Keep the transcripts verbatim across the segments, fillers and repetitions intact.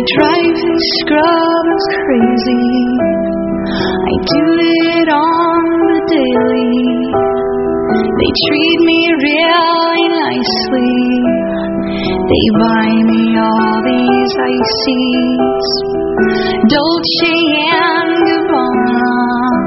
drive these scrubbers crazy. I do it on the daily. They treat me really nicely. They buy me all these ices. Dolce and Gabbana,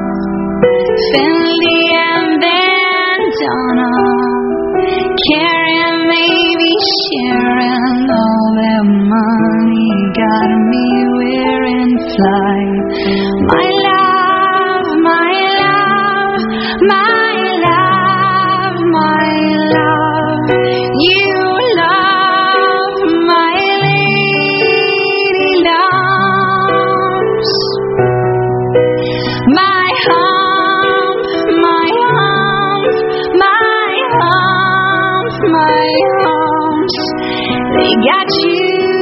Fendi and bandana, Karen, maybe Sharon, all their money got me wearing fly. My love, my love, my love, my love, you love my lady loves. My hump, my hump, my hump, my humps, they got you.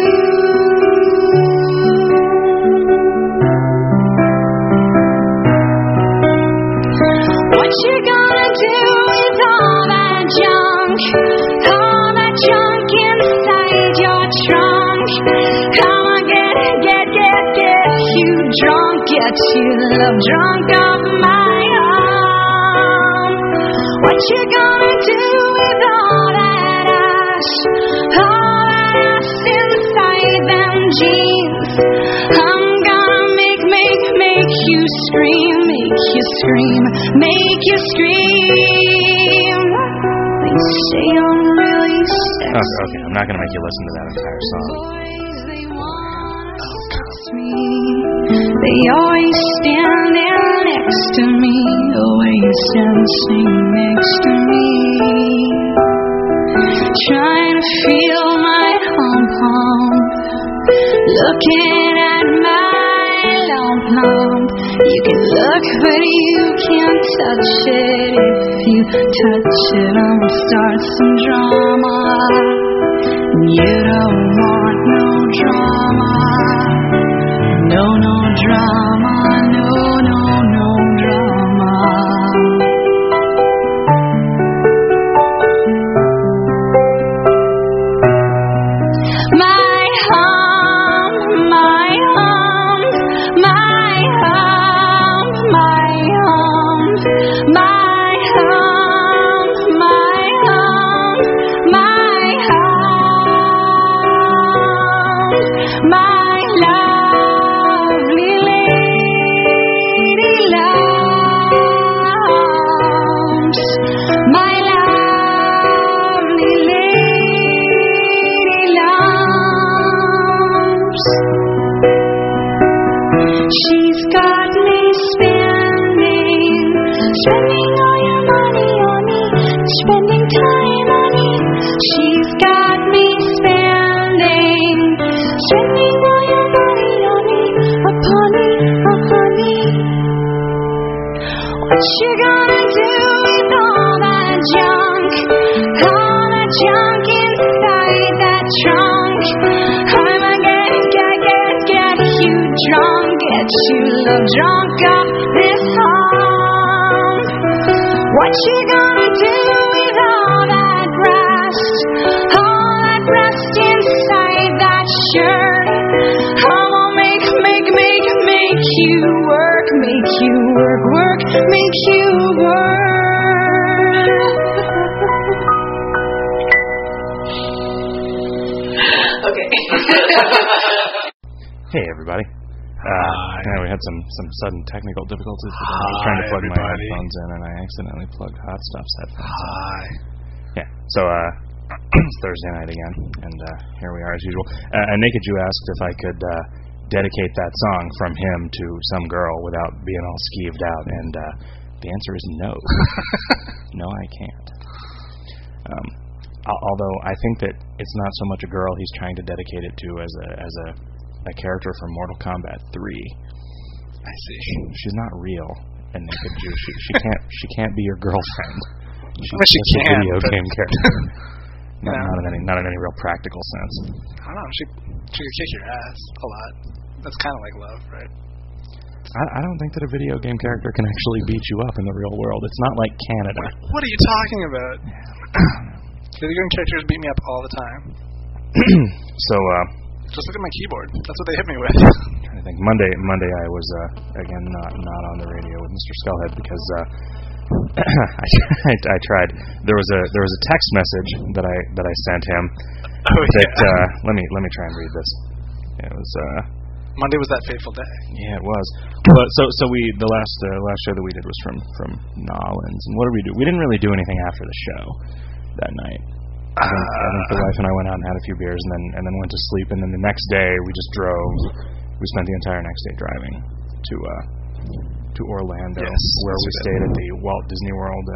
What you gonna do with all that junk? All that junk inside your trunk? Come on, get, get, get, get you drunk. Get you love drunk off my arm. What you gonna do with all that ass? All that ass inside them jeans? I'm gonna make, make, make you scream. Make you scream. Make you scream. They say I'm really sexy. Okay, okay, I'm not gonna make you listen to that entire song. Boys, they wanna sex me. They always stand there next to me. Always dancing next to me. Trying to feel my hump hump. Looking at my lump lump. You can look, but you can't touch it. If you touch it, I'll start some drama. You don't want no drama. No, no drama. No, no, no drama. My hump, my hump, my hump, my hump, my hump, my hump, my hump, my lovely lady loves, my lovely lady loves. She's got me spending, spending all your money on me, spending time on me. She's got me spending, spending all your money on me, upon me, upon me. What you gonna do with all that junk? All that junk inside that trunk? I'ma get, get, get, get you drunk. Get you love drunk off this hump. What you gonna do with all that breast? All that breast inside that shirt? I'ma make, make, make, make you work. Make you work, work, make you work. Okay. Hey, everybody. Uh, yeah, we had some, some sudden technical difficulties. I was trying to plug everybody. my headphones in, and I accidentally plugged Hot Stuff's headphones in. Hi. Yeah, so uh, it's Thursday night again, and uh, here we are as usual. Uh, and Naked Jew asked if I could uh, dedicate that song from him to some girl without being all skeeved out, and uh, the answer is no. No, I can't. Um, al- although I think that it's not so much a girl he's trying to dedicate it to as a as a, a character from Mortal Kombat three. I see. She's not real, and Naked Jew. She she can't she can't be your girlfriend. She's Well, she just a can, video but- game character. Not, Yeah. not in any not in any real practical sense. I don't know. She she could kick your ass a lot. That's kind of like love, right? I, I don't think that a video game character can actually beat you up in the real world. It's not like Canada. What are you talking about? Video game characters beat me up all the time. So, uh, Just look at my keyboard. That's what they hit me with. I think Monday. Monday, I was uh, again not not on the radio with Mister Skullhead because uh, I, I tried. There was a there was a text message that I that I sent him. Oh that, yeah. Uh, let me let me try and read this. It was. Uh, Monday was that fateful day. Yeah, it was. But so so we the last uh, last show that we did was from from Nolans. And what did we do? We didn't really do anything after the show that night. I think, uh, I think the wife and I went out and had a few beers and then and then went to sleep. And then the next day we just drove. We spent the entire next day driving to uh, to Orlando, yes, where we stayed at the Walt Disney World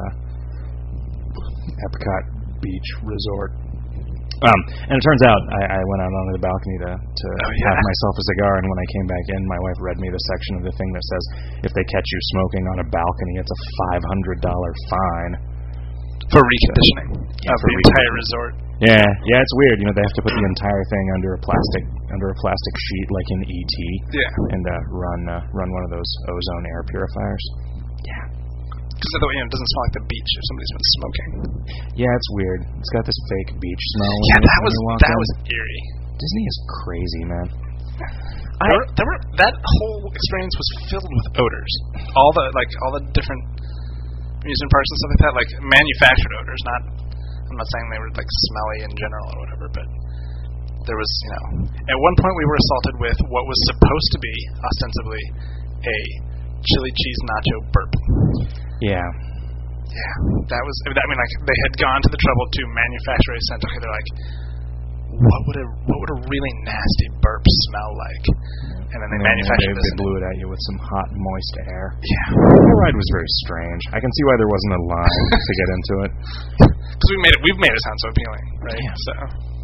uh, Epcot Beach Resort. Um, and it turns out I, I went out onto the balcony to, to oh, yeah. have myself a cigar, and when I came back in, my wife read me the section of the thing that says, if they catch you smoking on a balcony, it's a five hundred dollars fine. For reconditioning yeah, of for the re- entire resort. Yeah, yeah, it's weird. You know, they have to put the entire thing under a plastic under a plastic sheet like in E T Yeah. and uh, run uh, run one of those ozone air purifiers. Yeah. Because you know, it doesn't smell like the beach if somebody's been smoking. Yeah, it's weird. It's got this fake beach smell. Yeah, when that you, was when you walk that in. was eerie. Disney is crazy, man. I, there, were, there were that whole experience was filled with odors. All the like all the different amusement parks and stuff like that, like manufactured odors. Not, I'm not saying they were like smelly in general or whatever, but there was, you know, at one point we were assaulted with what was supposed to be ostensibly a chili cheese nacho burp. Yeah. Yeah, that was. I mean, like they had gone to the trouble to manufacture a scent. Okay, they're like, what would a what would a really nasty burp smell like? And then they and manufactured they, this. They blew it at you with some hot, moist air. Yeah, the ride was very strange. I can see why there wasn't a line to get into it. Because we made it. We've made it sound so appealing, right? Yeah. So.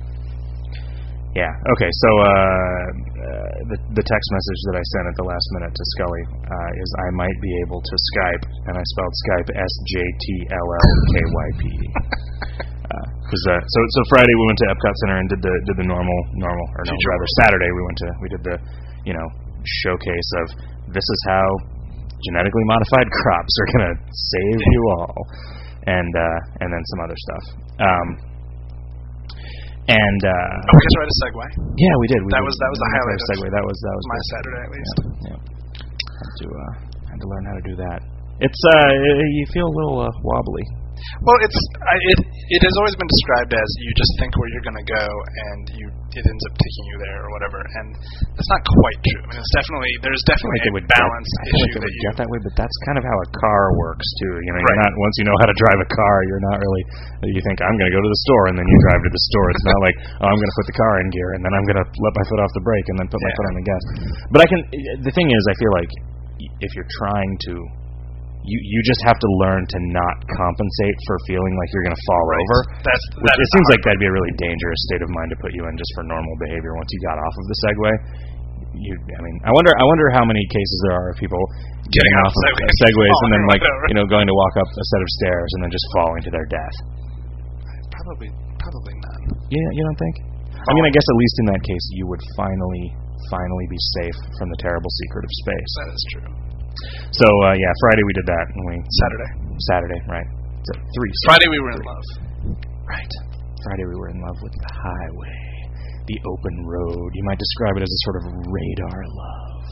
Yeah. Okay. So uh, uh, the the text message that I sent at the last minute to Scully uh, is I might be able to Skype, and I spelled Skype S J T L L K Y P. Because uh, so so Friday we went to Epcot Center and did the did the normal normal or no rather Saturday we went to we did the you know showcase of this is how genetically modified crops are gonna save you all, and uh, and then some other stuff. Um, And uh, oh, we just read a segue. Yeah, we did. We that did. was that was the highlight. Of segue. That was that was my good. Saturday at least. Yeah, yeah. Had to uh, had to learn how to do that. It's uh, you feel a little uh, wobbly. Well, it's I, it it has always been described as you just think where you're going to go and you it ends up taking you there or whatever, and that's not quite true. I mean, it's definitely there's definitely like a balance get, I issue feel like it that would you get that way, but that's kind of how a car works too. You know, right. you're not once you know how to drive a car, you're not really. You think I'm going to go to the store, and then you drive to the store. It's not like oh, I'm going to put the car in gear, and then I'm going to let my foot off the brake, and then put yeah. my foot on the gas. But I can. The thing is, I feel like if you're trying to. You you just have to learn to not compensate for feeling like you're going to fall right. over. That's which that it seems like that'd be a really dangerous state of mind to put you in just for normal behavior once you got off of the Segway. You, I mean, I wonder I wonder how many cases there are of people getting, getting off of segways, segways and then like you know going to walk up a set of stairs and then just falling to their death. Probably probably none. Yeah, you don't think? I mean, I guess at least in that case you would finally finally be safe from the terrible secret of space. That is true. So uh, yeah, Friday we did that, and we Saturday. Saturday, right? So three. Friday we were in love. Right. Friday we were in love with the highway, the open road. You might describe it as a sort of radar love.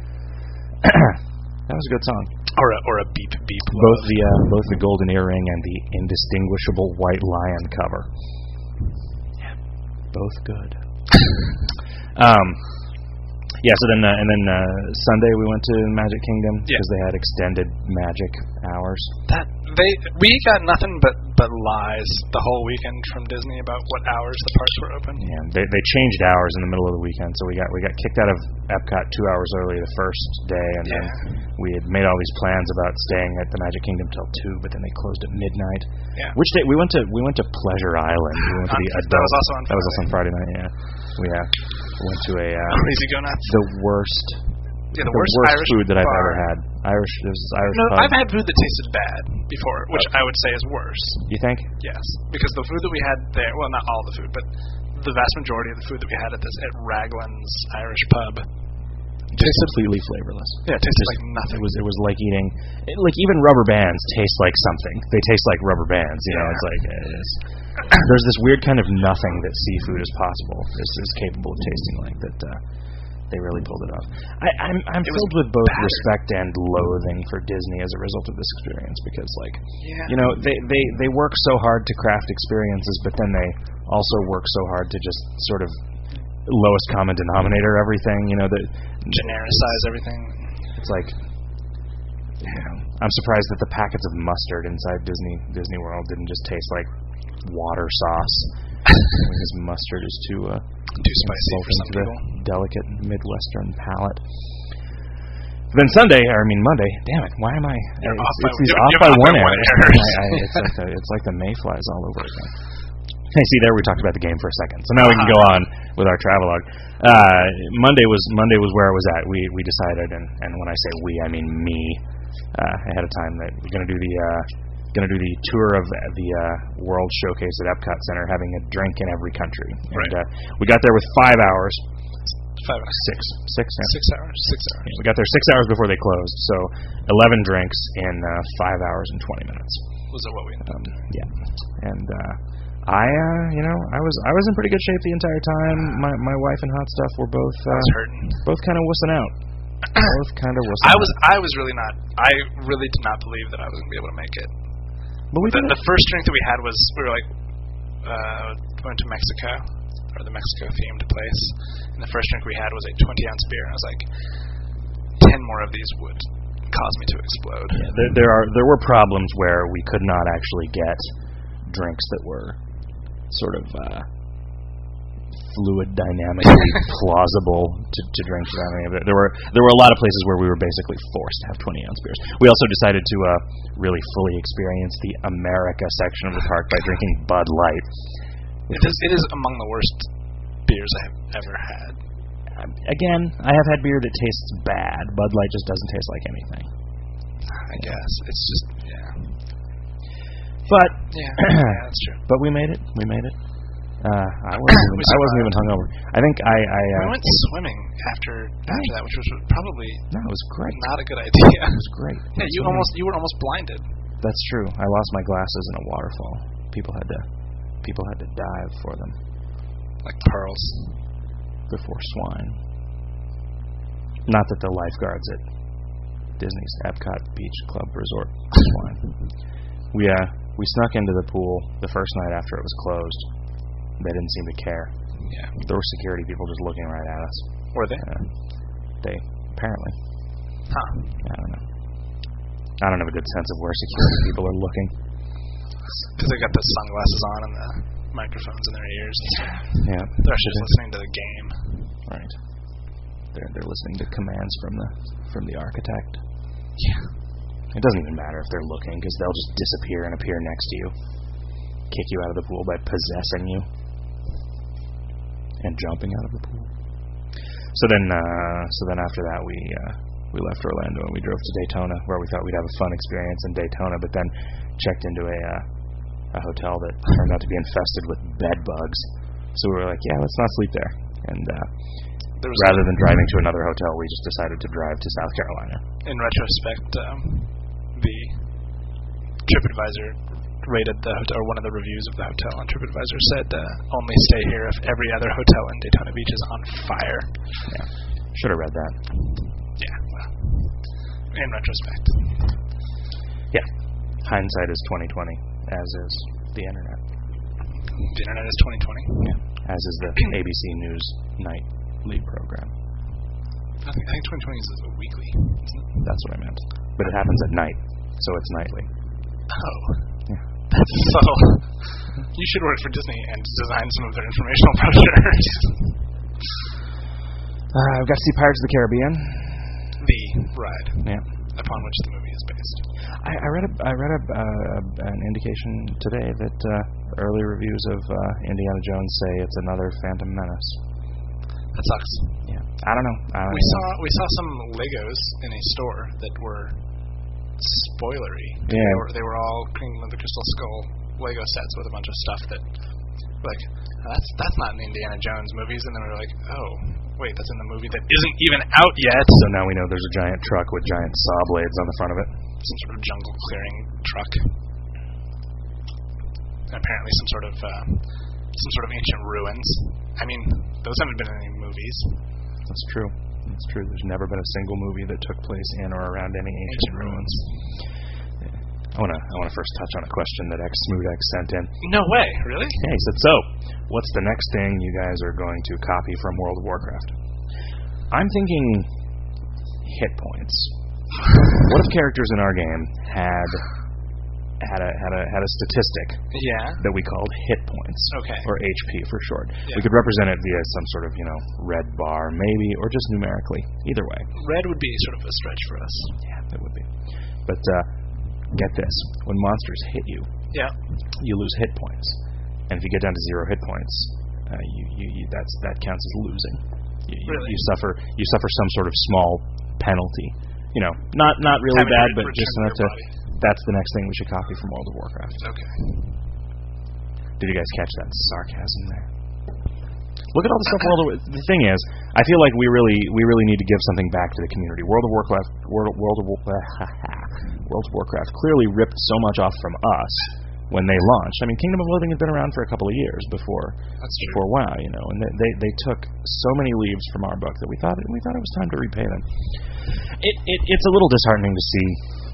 That was a good song. Or a or a beep beep. Love. Both the uh, both the golden earring and the indistinguishable white lion cover. Yeah, both good. um. Yeah, so then uh, and then uh, Sunday we went to Magic Kingdom because yeah. they had extended magic hours. That they we got nothing but, but lies the whole weekend from Disney about what hours the parks were open. Yeah, they they changed hours in the middle of the weekend, so we got we got kicked out of Epcot two hours early the first day, and yeah. then we had made all these plans about staying at the Magic Kingdom till two, but then they closed at midnight. Yeah. Which day we went to we went to Pleasure Island. We went to the adult. That was also on Friday. That was also on Friday night. Yeah, we uh, went to a uh, crazy go nuts. The worst. Yeah, the, the worst, worst Irish food that bar. I've ever had. Irish. There was this Irish no, pub. I've had food that tasted bad before, which oh. I would say is worse. You think? Yes, because the food that we had there, well, not all the food, but the vast majority of the food that we had at this at Raglan's Irish Pub just completely flavorless. Yeah, it tasted just, like nothing. It was it was like eating, it, like even rubber bands taste like something. They taste like rubber bands. You yeah. know, it's like it's there's this weird kind of nothing that seafood is possible, is, is capable of tasting like, that uh, they really pulled it off. I, I'm, I'm filled with both battered. respect and loathing for Disney as a result of this experience, because, like, yeah. you know, they, they, they work so hard to craft experiences, but then they also work so hard to just sort of lowest common denominator everything, you know, that genericize everything. It's like, you know, I'm surprised that the packets of mustard inside Disney Disney World didn't just taste like water sauce. Because mustard is too uh, too spicy for some to people. The delicate Midwestern palate. Then Sunday, or I mean Monday. Damn it! Why am I? You're it's off it's by, these you're, off you're by off one by error. one error. I, I, it's like the, it's like the mayflies all over again. Hey, see there, we talked about the game for a second, so now we can go on with our travelogue. Uh, Monday was Monday was where I was at. We we decided, and, and when I say we, I mean me, uh, ahead of time, that we're going to do the uh, going to do the tour of the uh, World Showcase at Epcot Center, having a drink in every country. And right. uh, we got there with five hours. Five hours. Six. Six. Yeah. Six hours. Six hours. Yeah, we got there six hours before they closed, so eleven drinks in uh, five hours and twenty minutes. Was that what we ended um, Yeah, and. Uh, I, uh, you know, I was I was in pretty good shape the entire time. My my wife and Hot Stuff were both uh, I was hurting. both kind of wussing out. both kind of wussing I was out. I was really not. I really did not believe that I was going to be able to make it. But we the, did the first drink that we had was we were like uh, going to Mexico, or the Mexico themed place, and the first drink we had was a twenty ounce beer, and I was like, ten more of these would cause me to explode. Yeah, there, there are there were problems where we could not actually get drinks that were sort of uh, fluid dynamically plausible to, to drink without any of it. There were there were a lot of places where we were basically forced to have twenty ounce beers. We also decided to uh, really fully experience the America section of the park by drinking Bud Light. It is it is among the worst beers I have ever had. Um, again, I have had beer that tastes bad. Bud Light just doesn't taste like anything. I guess it's just yeah. But yeah, yeah, that's true. But we made it. We made it. Uh, I wasn't even, I wasn't even hungover. I think I. I uh, we went swimming after after that, which was probably no, it was great. Not a good idea. It was great. Yeah, you almost you were almost blinded. That's true. I lost my glasses in a waterfall. People had to people had to dive for them, like pearls before swine. Not that the lifeguards at Disney's Epcot Beach Club Resort swine. We uh we snuck into the pool the first night after it was closed. They didn't seem to care. Yeah. There were security people just looking right at us. Were they? Uh, they apparently. Huh. I don't know. I don't have a good sense of where security people are looking. Because they got the sunglasses on and the microphones in their ears. And stuff. Yeah. They're actually just listening to the game. Right. They're they're listening to commands from the from the architect. Yeah. It doesn't even matter if they're looking, because they'll just disappear and appear next to you, kick you out of the pool by possessing you, and jumping out of the pool. So then, uh, so then after that, we uh, we left Orlando and we drove to Daytona, where we thought we'd have a fun experience in Daytona, but then checked into a uh, a hotel that turned out to be infested with bed bugs. So we were like, yeah, let's not sleep there. And uh, rather than driving to another hotel, we just decided to drive to South Carolina. In retrospect, um, the TripAdvisor rated the hotel, or one of the reviews of the hotel on TripAdvisor said, uh, only stay here if every other hotel in Daytona Beach is on fire. Yeah. Should have read that. Yeah, well, in retrospect. Yeah. Hindsight is twenty twenty, as is the internet. The internet is twenty twenty? Yeah. As is the A B C News nightly program. I think, I think twenty twenty is a weekly, isn't it? That's what I meant. But it happens at night, so it's nightly. Oh. Yeah. That's subtle. You should work for Disney and design some of their informational brochures. Uh, I've got to see Pirates of the Caribbean. The ride. Yeah. Upon which the movie is based. I, I read a, I read a, uh, an indication today that uh, early reviews of uh, Indiana Jones say it's another Phantom Menace. That sucks. Yeah. I don't know. I don't we know. saw we saw some Legos in a store that were spoilery. Yeah. They were, they were all Kingdom of the Crystal Skull Lego sets with a bunch of stuff that, like, that's that's not in the Indiana Jones movies. And then we were like, oh, wait, that's in the movie that isn't even out yet. So now we know there's a giant truck with giant saw blades on the front of it. Some sort of jungle clearing truck. apparently some sort of uh, some sort of ancient ruins. I mean, those haven't been in any movies. That's true. That's true. There's never been a single movie that took place in or around any ancient, ancient ruins. I want to I want to first touch on a question that X Smooth X sent in. No way, really? Yeah, he said, so, what's the next thing you guys are going to copy from World of Warcraft? I'm thinking hit points. What if characters in our game had had a had a had a statistic Yeah. that we called hit points, Okay. or H P for short? Yeah. We could represent it via some sort of, you know, red bar, maybe, or just numerically. Either way. Red would be sort of a stretch for us. Yeah, it would be. But uh, get this: when monsters hit you, Yeah. you lose hit points, and if you get down to zero hit points, uh, you, you, you that's that counts as losing. You, you, Really? you suffer you suffer some sort of small penalty. You know, not not really Having bad, to but return just to enough your to. body. That's the next thing we should copy from World of Warcraft. Okay. Did you guys catch that sarcasm there? Look at all the stuff World of War- the thing is, I feel like we really we really need to give something back to the community. World of Warcraft World, World of War- World of Warcraft clearly ripped so much off from us when they launched. I mean, Kingdom of Living had been around for a couple of years before That's true. before WoW, you know, and they, they they took so many leaves from our book that we thought we thought it was time to repay them. It, it it's a little disheartening to see.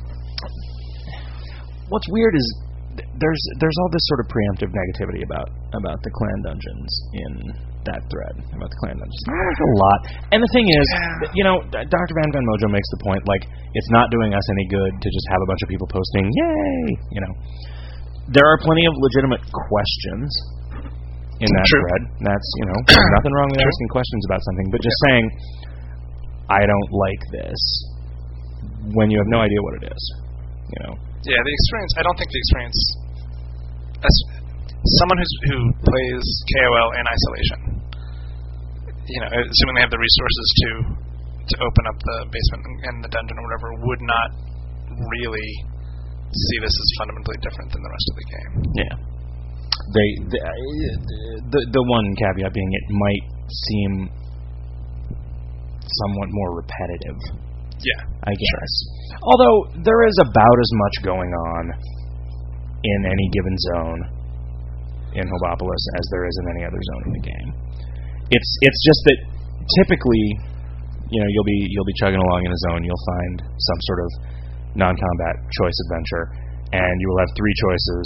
What's weird is th- there's there's all this sort of preemptive negativity about about the clan dungeons in that thread about the clan dungeons. There's a lot, and the thing is, Yeah. you know, Doctor Van Van Mojo makes the point like it's not doing us any good to just have a bunch of people posting, "Yay!" You know, there are plenty of legitimate questions in that True. thread. That's you know, there's nothing wrong with True. asking questions about something, but just saying, "I don't like this," when you have no idea what it is, you know. Yeah, the experience. I don't think the experience. As someone who's, who plays K O L in isolation, you know, assuming they have the resources to to open up the basement and the dungeon or whatever, would not really see this as fundamentally different than the rest of the game. Yeah. They the the, the one caveat being it might seem somewhat more repetitive. Yeah, I guess. Although there is about as much going on in any given zone in Hobopolis as there is in any other zone in the game. It's it's just that typically, you know, you'll be you'll be chugging along in a zone, you'll find some sort of non-combat choice adventure, and you will have three choices,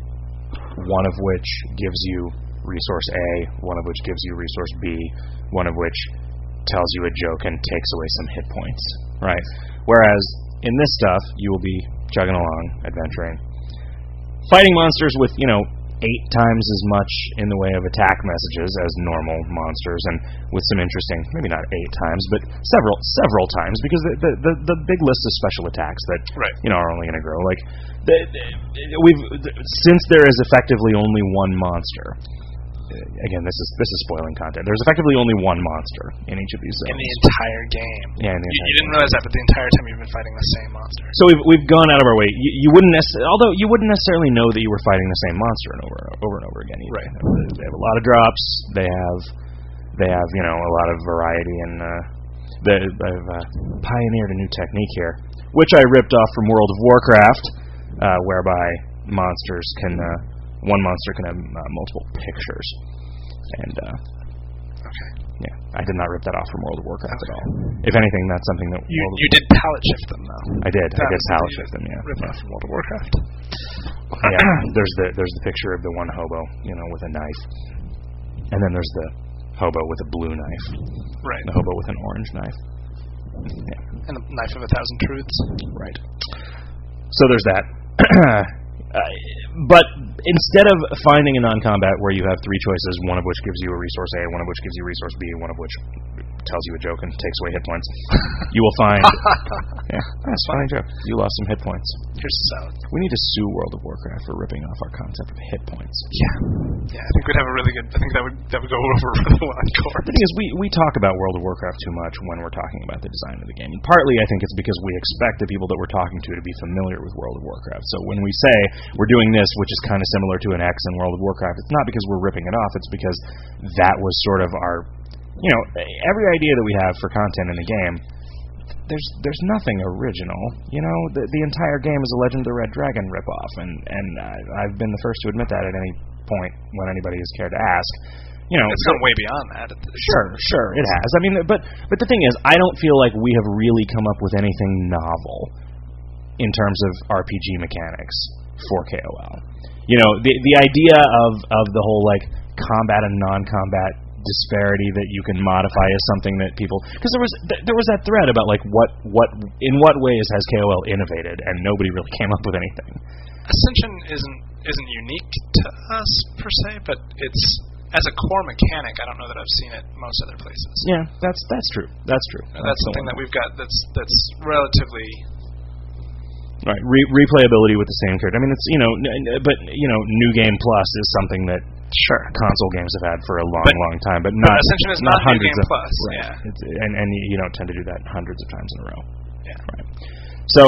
one of which gives you resource A, one of which gives you resource B, one of which tells you a joke and takes away some hit points, right? Whereas in this stuff, you will be chugging along, adventuring, fighting monsters with, you know, eight times as much in the way of attack messages as normal monsters, and with some interesting, maybe not eight times, but several several times, because the the, the, the big list of special attacks that Right. you know are only going to grow. Like the, the, we've since there is effectively only one monster. Again, this is this is spoiling content. There's effectively only one monster in each of these zones. in the entire game. Yeah, in the you, entire you didn't realize that, but the entire time you've been fighting the same monster. So we've we've gone out of our way. You, you wouldn't necessarily, although you wouldn't necessarily know that you were fighting the same monster and over over and over again. Either. Right. They have a lot of drops. They have they have you know a lot of variety, and uh, they, they've uh, pioneered a new technique here, which I ripped off from World of Warcraft, uh, whereby monsters can uh, one monster can have uh, multiple pictures, and. Uh, Okay. Yeah, I did not rip that off from World of Warcraft at all. If anything, that's something that You World of you did palette shift them though. I did. That I did was palette the shift them. Yeah. Rip off from World of Warcraft. Yeah. There's the there's the picture of the one hobo, you know, with a knife, and then there's the hobo with a blue knife, Right. and the hobo with an orange knife. Yeah. And the knife of a thousand truths. Right. So there's that. Uh, but instead of finding a non-combat where you have three choices, one of which gives you a resource A, one of which gives you resource B, one of which tells you a joke and takes away hit points, you will find... yeah, that's a funny joke. You lost some hit points. Here's the salad. We need to sue World of Warcraft for ripping off our concept of hit points. Yeah. Yeah, I think we'd have a really good... I think that would that would go over really well on court. The thing is, we, we talk about World of Warcraft too much when we're talking about the design of the game. And partly, I think it's because we expect the people that we're talking to to be familiar with World of Warcraft. So when we say we're doing this, which is kind of similar to an X in World of Warcraft, it's not because we're ripping it off. It's because that was sort of our, you know, every idea that we have for content in the game, there's there's nothing original. You know, the the entire game is a Legend of the Red Dragon ripoff, and and I, I've been the first to admit that at any point when anybody has cared to ask. You know, it's so, gone way beyond that. It's, sure, sure, it has. I mean, but but the thing is, I don't feel like we have really come up with anything novel in terms of R P G mechanics for K O L. You know, the the idea of of the whole like combat and non-combat disparity that you can modify is something that people, because there was th- there was that thread about like what what in what ways has K O L innovated, and nobody really came up with anything. Ascension isn't isn't unique to us per se, but it's as a core mechanic. I don't know that I've seen it most other places. Yeah, that's that's true. That's true. That's, that's something that we've got that's that's relatively right. Re- replayability with the same character. I mean, it's you know, n- n- but you know, New Game Plus is something that sure console games have had for a long, but, long time, but not but Ascension is not, not hundreds New Game of Plus. Right. Yeah, it's, and and you don't tend to do that hundreds of times in a row. Yeah, right. So.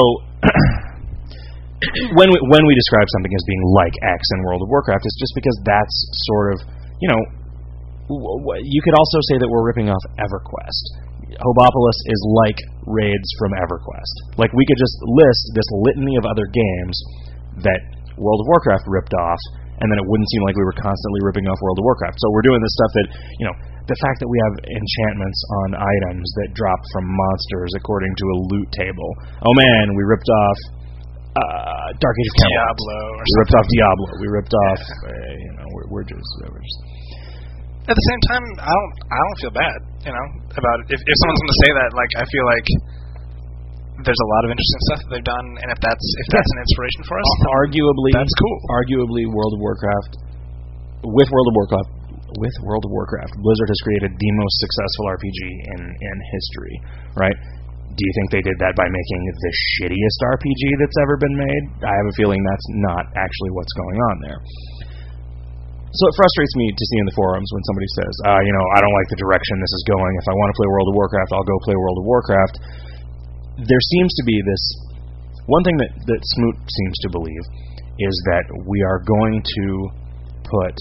when we when we describe something as being like X in World of Warcraft, it's just because that's sort of, you know, w- w- you could also say that we're ripping off EverQuest. Hobopolis is like raids from EverQuest. Like, we could just list this litany of other games that World of Warcraft ripped off, and then it wouldn't seem like we were constantly ripping off World of Warcraft. So we're doing this stuff that, you know, the fact that we have enchantments on items that drop from monsters according to a loot table. Oh man, we ripped off uh, Dark Age of Camelot. Diablo. Or we ripped off Diablo. We ripped yeah. off, uh, you know, we're, we're just, we're just. At the same time, I don't, I don't feel bad, you know, about it. If, if someone's going to say that, like, I feel like there's a lot of interesting stuff that they've done, and if that's if that's an inspiration for us, uh, arguably, that's cool. Arguably, World of Warcraft, with World of Warcraft, with World of Warcraft, Blizzard has created the most successful R P G in in history, right? Do you think they did that by making the shittiest R P G that's ever been made? I have a feeling that's not actually what's going on there. So it frustrates me to see in the forums when somebody says, uh, you know, I don't like the direction this is going. If I want to play World of Warcraft, I'll go play World of Warcraft. There seems to be this... One thing that, that Smoot seems to believe is that we are going to put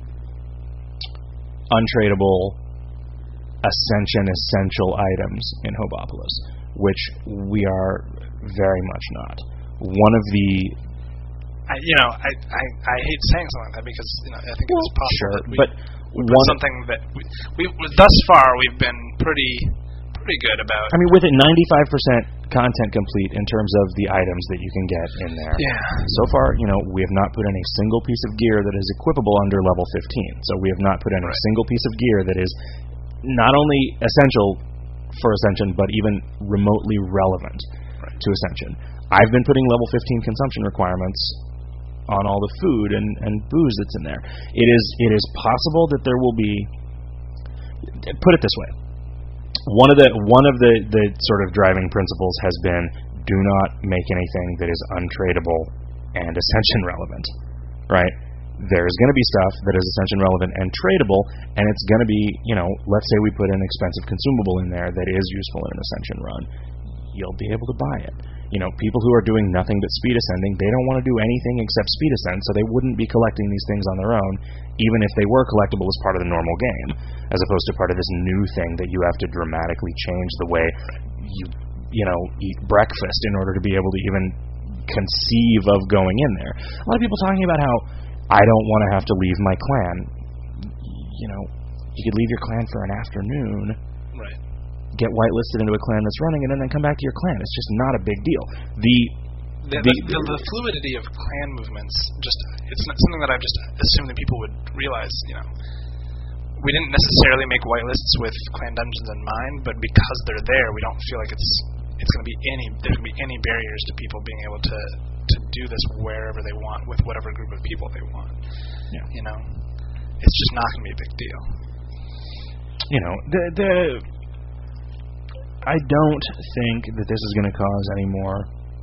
untradeable Ascension essential items in Hobopolis, which we are very much not. One of the... I, you know, I, I I hate saying something like that because, you know, I think well, it's possible sure, that we, but we one something that we, we thus far we've been pretty pretty good about. I mean, with it ninety-five percent content complete in terms of the items that you can get in there. Yeah. So far, you know, we have not put in a single piece of gear that is equipable under level fifteen. So we have not put in right. a single piece of gear that is not only essential for Ascension, but even remotely relevant right. to Ascension. I've been putting level fifteen consumption requirements on all the food and, and booze that's in there. It is it is possible that there will be... Put it this way. One of the one of the, the sort of driving principles has been do not make anything that is untradeable and Ascension relevant, right? There's going to be stuff that is Ascension relevant and tradable, and it's going to be, you know, let's say we put an expensive consumable in there that is useful in an Ascension run. You'll be able to buy it. You know, people who are doing nothing but speed ascending, they don't want to do anything except speed ascend, so they wouldn't be collecting these things on their own, even if they were collectible as part of the normal game, as opposed to part of this new thing that you have to dramatically change the way you, you know, eat breakfast in order to be able to even conceive of going in there. A lot of people talking about how I don't want to have to leave my clan. You know, you could leave your clan for an afternoon, right. get whitelisted into a clan that's running, and then, then come back to your clan. It's just not a big deal. The the, the, the, the fluidity of clan movements, just it's not something that I've just assumed that people would realize. You know, we didn't necessarily make whitelists with clan dungeons in mind, but because they're there, we don't feel like it's it's going to be any there's going to be any barriers to people being able to to do this wherever they want with whatever group of people they want. Yeah. You know, it's just not going to be a big deal. You know, the the I don't think that this is going to cause any more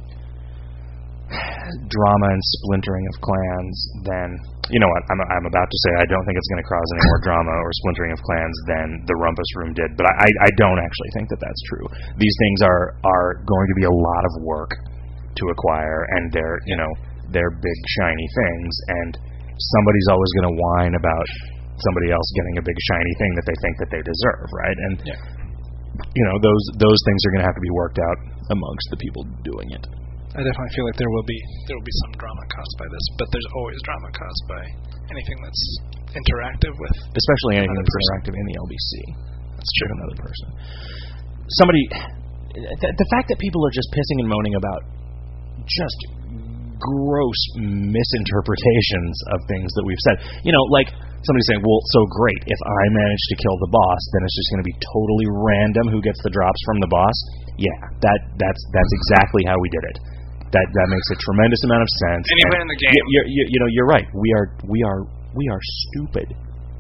drama and splintering of clans than, you know what, I'm, I'm about to say I don't think it's going to cause any more drama or splintering of clans than the Rumpus Room did, but I, I don't actually think that that's true. These things are, are going to be a lot of work to acquire, and they're, you know, they're big shiny things, and somebody's always going to whine about somebody else getting a big shiny thing that they think that they deserve, right? And yeah. you know, those those things are going to have to be worked out amongst the people doing it. I definitely feel like there will be there will be some drama caused by this, but there's always drama caused by anything that's interactive with, especially anything that's person. interactive in the L B C. That's true. Another person. Somebody, the, the fact that people are just pissing and moaning about just gross misinterpretations of things that we've said. You know, like somebody saying, well, so great, if I manage to kill the boss, then it's just going to be totally random who gets the drops from the boss. Yeah, that that's that's exactly how we did it. That that makes a tremendous amount of sense. Anywhere in the game. You, you, you know, you're right. We are we are we are stupid.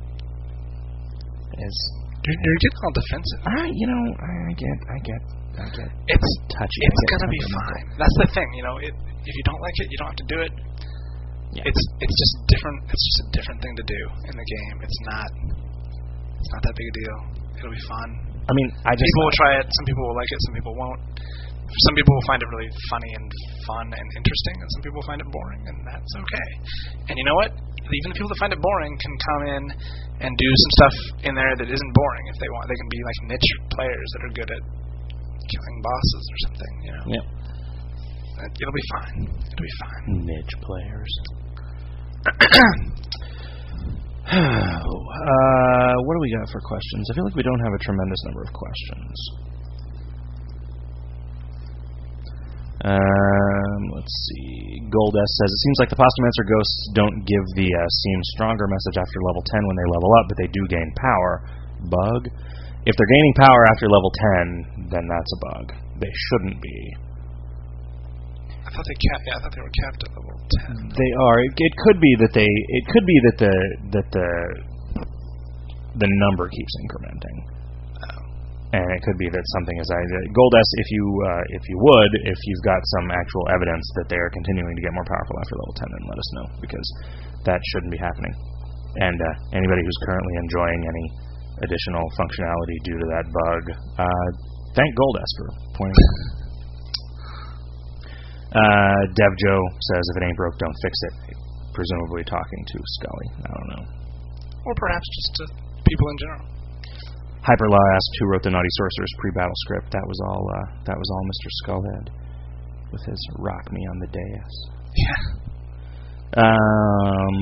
As You're, you're getting all defensive. I, you know, I get, I get, I get. It's touchy. It's gonna be fine. That's the thing, you know. It, if you don't like it, you don't have to do it. Yeah. It's it's just different. It's just a different thing to do in the game. It's not. It's not that big a deal. It'll be fun. I mean, I just people will try it. Some people will like it. Some people won't. Some people will find it really funny and fun and interesting, and some people will find it boring, and that's okay. And you know what? Even the people that find it boring can come in and do some stuff in there that isn't boring if they want. They can be like niche players that are good at killing bosses or something, you know. Yep. It'll be fine. It'll be fine. Niche players. uh, what do we got for questions? I feel like we don't have a tremendous number of questions. Um, let's see. Gold S says, it seems like the Postomancer ghosts don't give the uh, seem stronger message after level ten when they level up, but they do gain power. Bug? If they're gaining power after level ten, then that's a bug. They shouldn't be. I thought they capped. Yeah, I thought they were capped at level ten. They are. It, it could be that they. It could be that the that the the number keeps incrementing. And it could be that something is. Goldes, if you uh, if you would, if you've got some actual evidence that they are continuing to get more powerful after level ten, then let us know, because that shouldn't be happening. And uh, anybody who's currently enjoying any additional functionality due to that bug, uh, thank Goldes for pointing it out. Uh, DevJoe says, if it ain't broke, don't fix it. Presumably talking to Scully. I don't know. Or perhaps just to people in general. Hyperlaw asked who wrote the Naughty Sorcerer's pre-battle script. That was all. Uh, that was all Mister Skullhead with his "Rock Me on the Dais." Yeah. Um,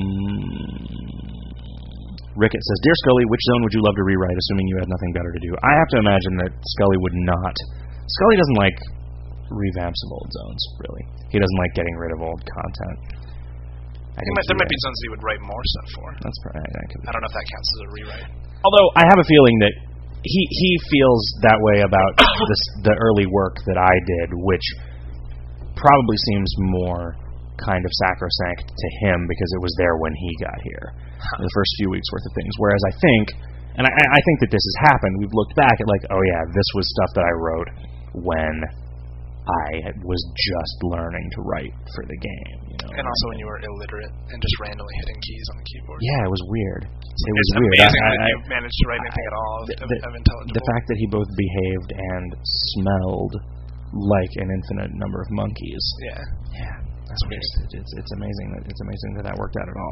Rickett says, "Dear Scully, which zone would you love to rewrite, assuming you had nothing better to do?" I have to imagine that Scully would not. Scully doesn't like revamps of old zones. Really, he doesn't like getting rid of old content. I think might, there might be zones that he would write more stuff for. That's right. I, I don't know if that counts as a rewrite. Although I have a feeling that he he feels that way about this, the early work that I did, which probably seems more kind of sacrosanct to him because it was there when he got here, huh. the first few weeks worth of things. Whereas I think, and I, I think that this has happened. We've looked back at like, oh yeah, this was stuff that I wrote when I was just learning to write for the game. You know? And also when you were illiterate and just randomly hitting keys on the keyboard. Yeah, it was weird. It it's was weird. amazing I, that I, you managed to write anything I, at all the, of, the, of intelligible. The fact that he both behaved and smelled like an infinite number of monkeys. Yeah. Yeah. That's weird. It's, it's, it's amazing that it's amazing that that worked out at all.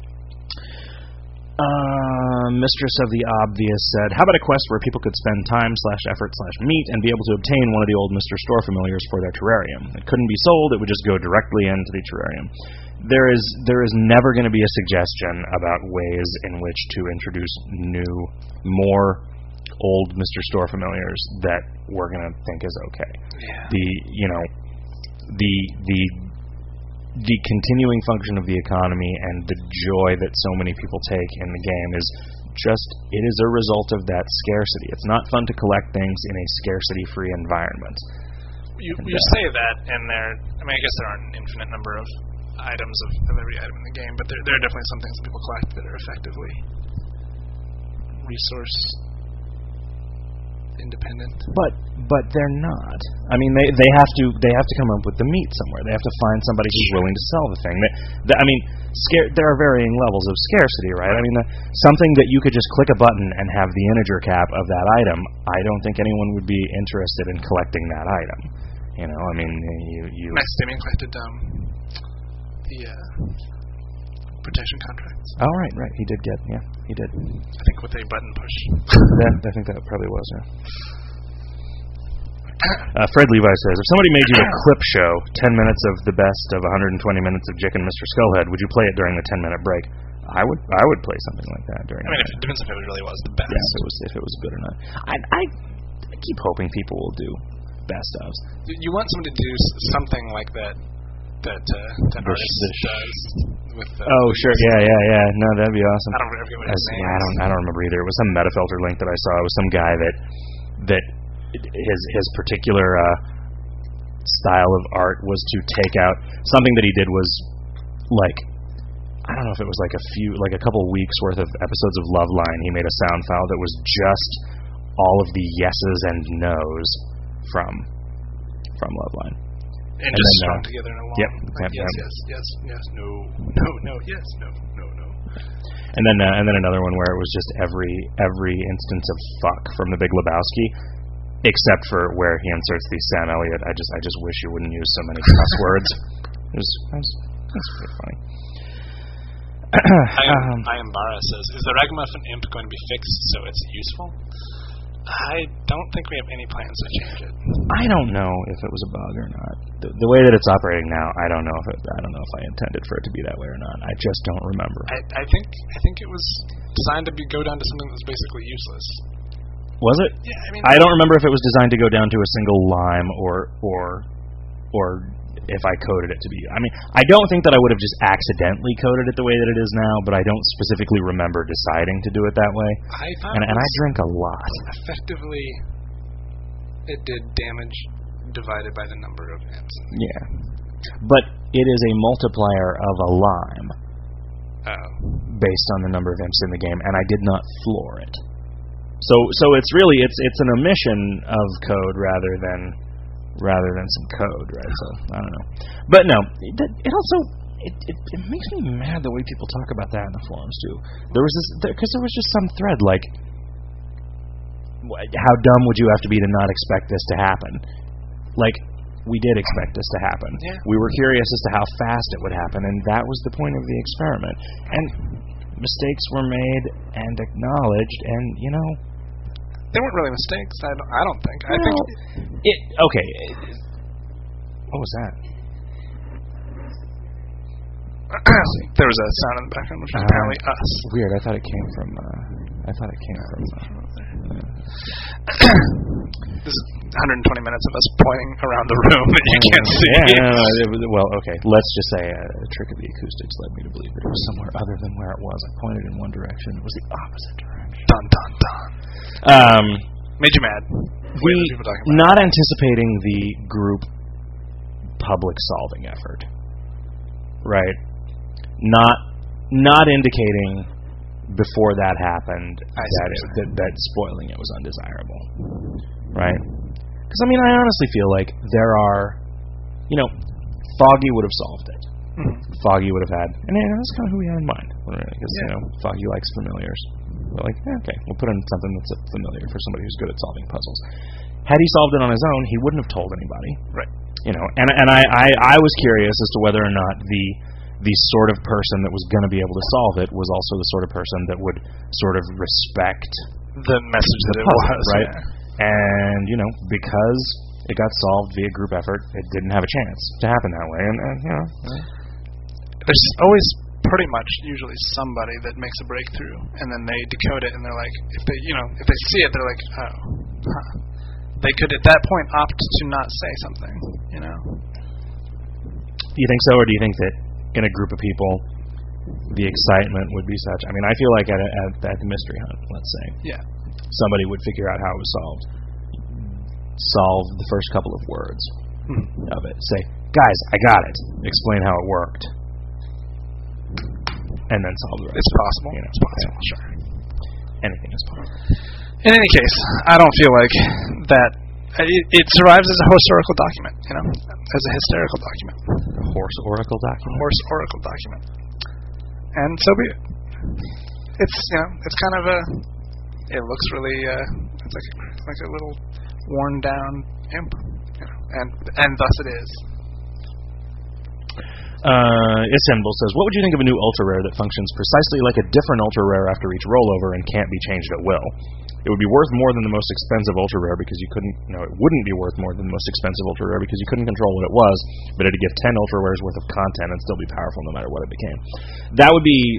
Uh, Mistress of the Obvious said, how about a quest where people could spend time slash effort slash meat and be able to obtain one of the old Mister Store familiars for their terrarium? It couldn't be sold, it would just go directly into the terrarium. There is there is never going to be a suggestion about ways in which to introduce new, more old Mister Store familiars that we're going to think is okay. Yeah. The, you know, the the the continuing function of the economy and the joy that so many people take in the game is just, it is a result of that scarcity. It's not fun to collect things in a scarcity-free environment. You, and, you uh, say that, and there, I mean, I guess there aren't an infinite number of items of, of every item in the game, but there, there are definitely some things that people collect that are effectively resource independent. But but they're not. I mean, they they have to they have to come up with the meat somewhere. They have to find somebody who's willing to sell the thing. They, they, I mean, scare, there are varying levels of scarcity, right? I mean, the, something that you could just click a button and have the integer cap of that item. I don't think anyone would be interested in collecting that item. You know, I mean, you you. Max Damien collected um, the uh, protection contracts. Oh right, right. He did get yeah, he did. I think with a button push. Yeah, I think that probably was. Yeah. Uh, Fred Levi says, if somebody made you a clip show, ten minutes of the best of one hundred twenty minutes of Jick and Mister Skullhead, would you play it during the ten-minute break? I would I would play something like that during I mean, that. if it depends if it really was the best. Yeah, if it was, if it was good or not. I, I, I keep hoping people will do best ofs. You want somebody to do s- something like that that uh, that The sh- artist the sh- does with the Oh, sure, yeah, yeah, yeah. No, that'd be awesome. I don't forget what his As- name yeah, I is. don't, I don't remember either. It was some Metafilter link that I saw. It was some guy that that his his particular uh, style of art was to take out something that he did was like I don't know if it was like a few like a couple weeks worth of episodes of Loveline. He made a sound file that was just all of the yeses and nos from from Loveline. And, And just then, strung uh, together in a long. yep, Like, yep, yes, yep. yes, yes, yes, no, no, no, yes, no, no, no. And then uh, and then another one where it was just every every instance of fuck from The Big Lebowski, except for where he inserts the Sam Elliott. I just I just wish you wouldn't use so many cuss words. It was it was, it was pretty funny. I am, um, I am Barra says, is the Ragamuffin imp going to be fixed so it's useful? I don't think we have any plans to change it. I don't know if it was a bug or not. The, the way that it's operating now, I don't know if it, I don't know if I intended for it to be that way or not. I just don't remember. I, I think I think it was designed to be go down to something that's basically useless. Was it? Yeah, I mean, I don't remember if it was designed to go down to a single line or or or if I coded it to be. I mean, I don't think that I would have just accidentally coded it the way that it is now, but I don't specifically remember deciding to do it that way. I thought And, it and I was drink a lot. effectively it did damage divided by the number of imps. Yeah. But it is a multiplier of a lime Oh. based on the number of imps in the game, and I did not floor it. So so it's really it's it's an omission of code rather than rather than some code, right? So I don't know. But no, it, it also it, it it makes me mad the way people talk about that in the forums too. There was this because there was just some thread like, how dumb would you have to be to not expect this to happen? Like, we did expect this to happen. Yeah. We were curious as to how fast it would happen, and that was the point of the experiment. And mistakes were made and acknowledged, and you know, They weren't really mistakes. I don't, I don't think. I well, think it. Okay. What was that? there was a sound in the background, which was Uh, apparently us. Weird. I thought it came from. Uh, I thought it came from. Uh, This is one hundred twenty minutes of us pointing around the room that you can't see. Yeah, no, no, it was, well, okay. Let's just say a, a trick of the acoustics led me to believe that it was somewhere other than where it was. I pointed in one direction. It was the opposite direction. Dun dun dun. Um, Made you mad. we People talking about not anticipating the group public solving effort, right? Not not indicating before that happened I see that, what it, you're that that spoiling it was undesirable, right? Because I mean, I honestly feel like there are, you know, Foggy would have solved it. Mhm. Foggy would have had, and yeah, that's kind of who we had in mind, really, because Yeah. you know, Foggy likes familiars. We're like, eh, okay, we'll put in something that's familiar for somebody who's good at solving puzzles. Had he solved it on his own, he wouldn't have told anybody. Right. You know, and and I, I, I was curious as to whether or not the the sort of person that was going to be able to solve it was also the sort of person that would sort of respect The message that the it puzzle, was. right? Yeah. And you know, because it got solved via group effort, it didn't have a chance to happen that way. And, and you know, There's always pretty much usually somebody that makes a breakthrough, and then they decode it, and they're like, if they, you know, if they see it, they're like, oh, huh. They could at that point opt to not say something, you know. do you think so, or do you think that in a group of people, the excitement would be such? I mean, I feel like at, a, at, at the mystery hunt, let's say, Yeah. somebody would figure out how it was solved, solve the first couple of words Hmm. of it, say, guys, I got it, explain how it worked, and then solve the rest. It's possible. You know, It's possible. yeah. Sure. Anything is possible. In any case, I don't feel like that. It, it survives as a historical document, you know, as a hysterical document, Horse oracle document. horse oracle document, and so be it. It's you know, it's kind of a. It looks really. Uh, it's like a, like a little worn down imp, you know, and and thus it is. Uh, Istanbul says, what would you think of a new ultra rare that functions precisely like a different ultra rare after each rollover and can't be changed at will? It would be worth more than the most expensive ultra rare because you couldn't. No, it wouldn't be worth more than the most expensive ultra rare because you couldn't control what it was, but it'd give ten ultra rares worth of content and still be powerful no matter what it became. That would be.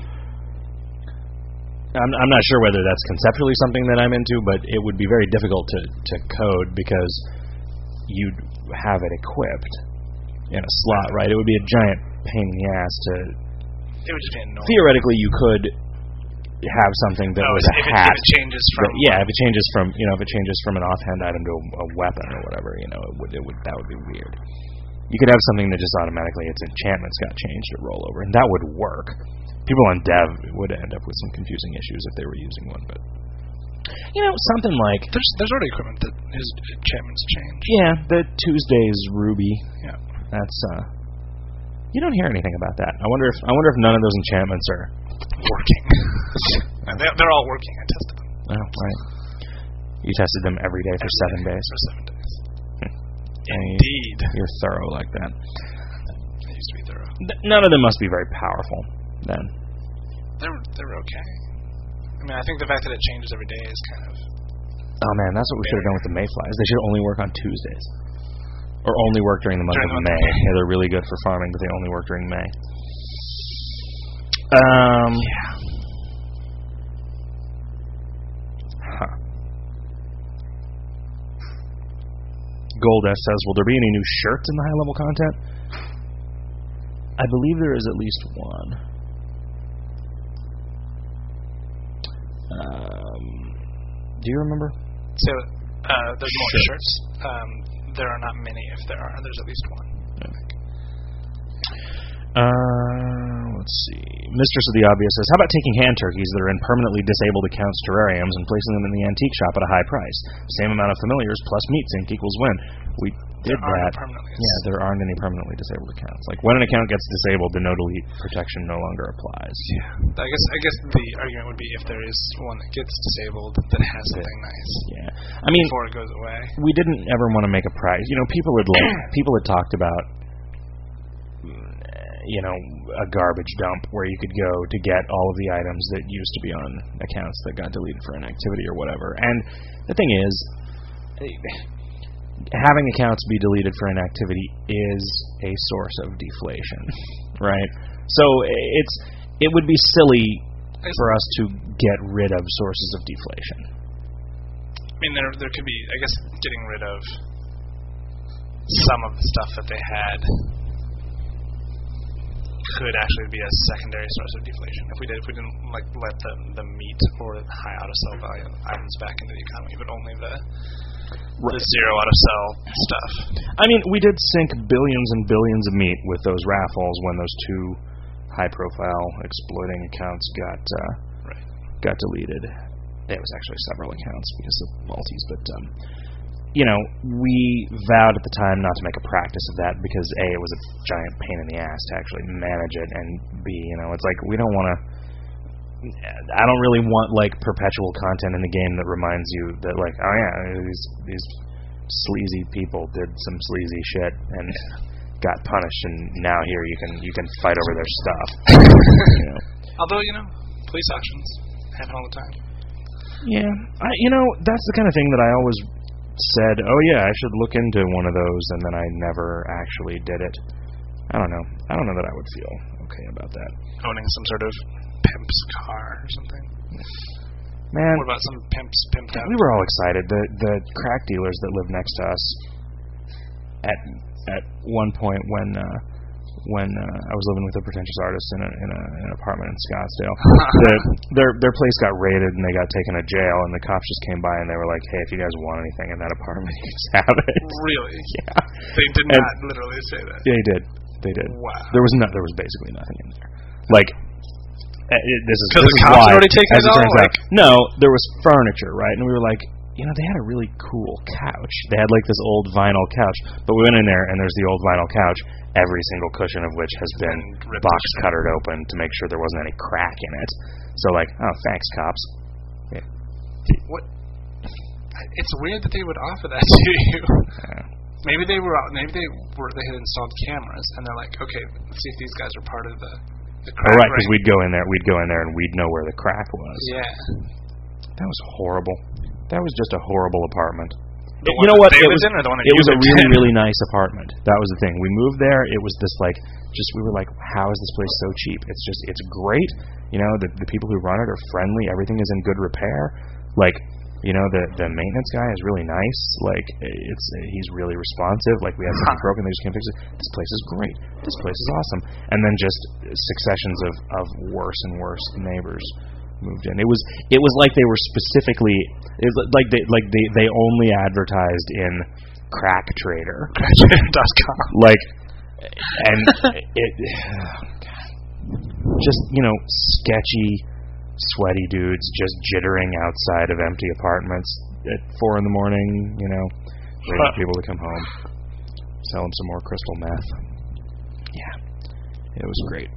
I'm, I'm not sure whether that's conceptually something that I'm into, but it would be very difficult to, to code because you'd have it equipped in a slot, right? It would be a giant pain in the ass to. It would just be annoying. Theoretically, you could have something that oh, was a if hat. It, if it changes from. That, yeah, if it changes from you know if it changes from an offhand item to a, a weapon or whatever, you know, it would it would that would be weird. You could have something that just automatically its enchantments got changed at rollover, and that would work. People on dev would end up with some confusing issues if they were using one, but you know, something like there's there's already equipment that his enchantments change. Yeah, the Tuesday's Ruby. Yeah, that's uh. You don't hear anything about that. I wonder if I wonder if none of those enchantments are working. they're, they're all working. I tested them. Oh, right. You tested them every day for every seven day days. For seven days. Hmm. Indeed. You're thorough like that. I used to be thorough. None of them must be very powerful, then. They're they're okay. I mean, I think the fact that it changes every day is kind of. Oh man, that's what we should have done with the Mayflies. They should only work on Tuesdays. Or only work during the month during of the May. May. Yeah, they're really good for farming, but they only work during May. Um, yeah. Huh. Gold F says, will there be any new shirts in the high-level content? I believe there is at least one. Um, do you remember? So, uh, there's more shirts. shirts. Um, There are not many. If there are, there's at least one. Uh, let's see. Mistress of the Obvious says, how about taking hand turkeys that are in permanently disabled accounts terrariums and placing them in the antique shop at a high price? Same amount of familiars plus meat sync equals win. We did that. Yeah, there aren't any permanently disabled accounts. Like when an account gets disabled, the no delete protection no longer applies. Yeah. I guess I guess the argument would be if there is one that gets disabled that has something yeah. nice. Yeah. I mean, before it goes away. We didn't ever want to make a price. You know, people had like, people had talked about you know, a garbage dump where you could go to get all of the items that used to be on accounts that got deleted for inactivity or whatever. And the thing is, having accounts be deleted for inactivity is a source of deflation, right? So it's it would be silly for us to get rid of sources of deflation. I mean, there there could be, I guess, getting rid of some of the stuff that they had could actually be a secondary source of deflation if we did if we didn't like let the the meat or the high auto sell value items back into the economy, but only the right. the zero auto sell stuff. I mean, we did sink billions and billions of meat with those raffles when those two high profile exploiting accounts got uh, right. got deleted. It was actually several accounts because of multis, but um, you know, we vowed at the time not to make a practice of that because A, it was a giant pain in the ass to actually manage it, and B, you know, it's like we don't want to. I don't really want like perpetual content in the game that reminds you that like, oh yeah, these these sleazy people did some sleazy shit and got punished, and now here you can you can fight over their stuff. You know? Although you know, police auctions happen all the time. Yeah, I, you know, that's the kind of thing that I always said, oh yeah, I should look into one of those, and then I never actually did it. I don't know. I don't know that I would feel okay about that. Owning some sort of pimp's car or something. Man, what about some pimps pimped out? We were all excited. The the crack dealers that lived next to us at at one point when uh, when uh, I was living with a pretentious artist in, a, in, a, in an apartment in Scottsdale, the, their their place got raided and they got taken to jail, and the cops just came by and they were like, hey, if you guys want anything in that apartment, you just have it. Really? Yeah. They did and not literally say that. They did. They did. Wow. There was no, there was basically nothing in there. Like, it, this is because the cops had why, already taken as it it turns all. Out, no, there was furniture, right? And we were like, you know, they had a really cool couch. They had like this old vinyl couch, but we went in there and there's the old vinyl couch, every single cushion of which has been box cuttered open to make sure there wasn't any crack in it. So like, oh, thanks, cops. Yeah. What? It's weird that they would offer that to you. Yeah. Maybe they were. out- Maybe they were. They had installed cameras, and they're like, okay, let's see if these guys are part of the the crack. Oh, right, because ring. we'd go in there, we'd go in there, and we'd know where the crack was. Yeah. That was horrible. That was just a horrible apartment. The you one know that what? they It lived was. in or the one that It you was a lived really, in? really nice apartment. That was the thing. We moved there. It was this like, just we were like, how is this place so cheap? It's just, it's great. You know, the the people who run it are friendly. Everything is in good repair. Like, you know, the the maintenance guy is really nice. Like, it's he's really responsive. Like, we had something broken, they just came fix it. This place is great. This place is awesome. And then just successions of of worse and worse neighbors moved in. It was it was like they were specifically it was like they like they they only advertised in Crack Trader. crack trader dot com. Like, and it just, you know, sketchy, sweaty dudes just jittering outside of empty apartments at four in the morning, you know, waiting for people to come home, sell them some more crystal meth. Yeah, it was great.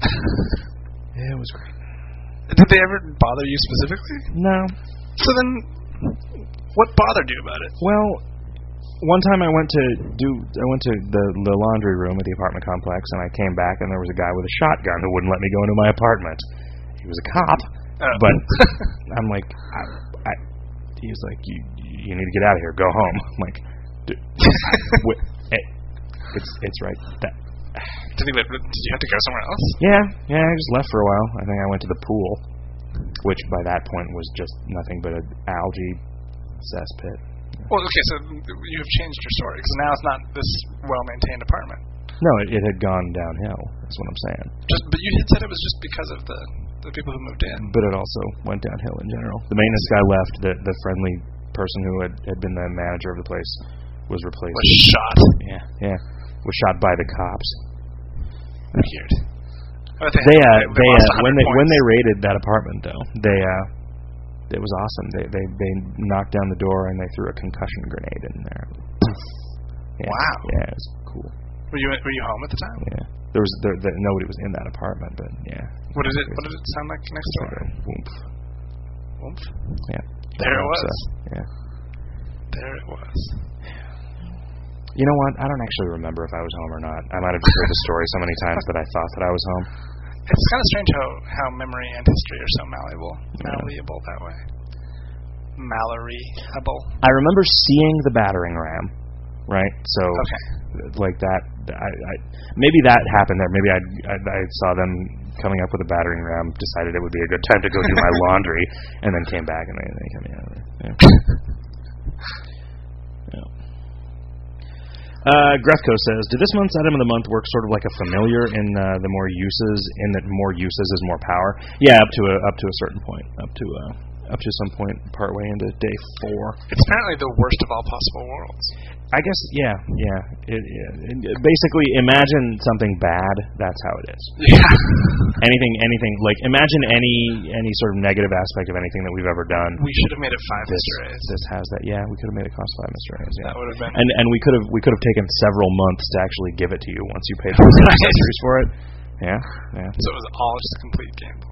It was great. Did they ever bother you specifically? No. So then, what bothered you about it? Well, one time I went to do I went to the the laundry room at the apartment complex, and I came back, and there was a guy with a shotgun who wouldn't let me go into my apartment. He was a cop, Oh. but I'm like, I, I, he's like, you you need to get out of here, go home. I'm like, dude, wait, it, it's it's right. That, Did he live? Did you have to go somewhere else? yeah, yeah. I just left for a while. I think I went to the pool, which by that point was just nothing but an algae cesspit. Well, okay, so you have changed your story because now it's not this well-maintained apartment. No, it, it had gone downhill. That's what I'm saying. Just, but you had said it was just because of the the people who moved in. But it also went downhill in general. The maintenance guy left. The the friendly person who had, had been the manager of the place was replaced. Was shot. Yeah, yeah. Was shot by the cops. Weird. Oh, they They uh had- they lost uh, when one hundred they when points. they raided that apartment though, they uh it was awesome. They they they knocked down the door and they threw a concussion grenade in there. Yeah, Wow. Yeah, it was cool. Were you were you home at the time? Yeah. There was there, there, nobody was in that apartment, but yeah. What did it What did it sound like next door? Oomph. Oomph. Yeah. There it So, was. yeah. There it was. You know what? I don't actually remember if I was home or not. I might have just heard the story so many times that I thought that I was home. It's kind of strange how how memory and history are so malleable, Yeah. malleable that way. Malleable. I remember seeing the battering ram, right? So, Okay. like that. I, I maybe that happened there. Maybe I, I I saw them coming up with a battering ram, decided it would be a good time to go do my laundry, and then came back and they, they came in. Yeah. Yeah. Uh, Grefco says, did this month's item of the month work sort of like a familiar in uh, the more uses, in that more uses is more power? Yeah, up to a up to a certain point, up to uh, up to some point partway into day four. It's apparently the worst of all possible worlds. I guess, yeah, yeah. It, it, it, basically, imagine something bad. That's how it is. Yeah. Anything, anything like imagine any any sort of negative aspect of anything that we've ever done. We should have made it five This, Mister A's. this has that. Yeah, we could have made it cost five Mister A's. Yeah. That would have been. And and we could have we could have taken several months to actually give it to you once you paid for the accessories for it. Yeah, yeah. So it was all just a complete gamble.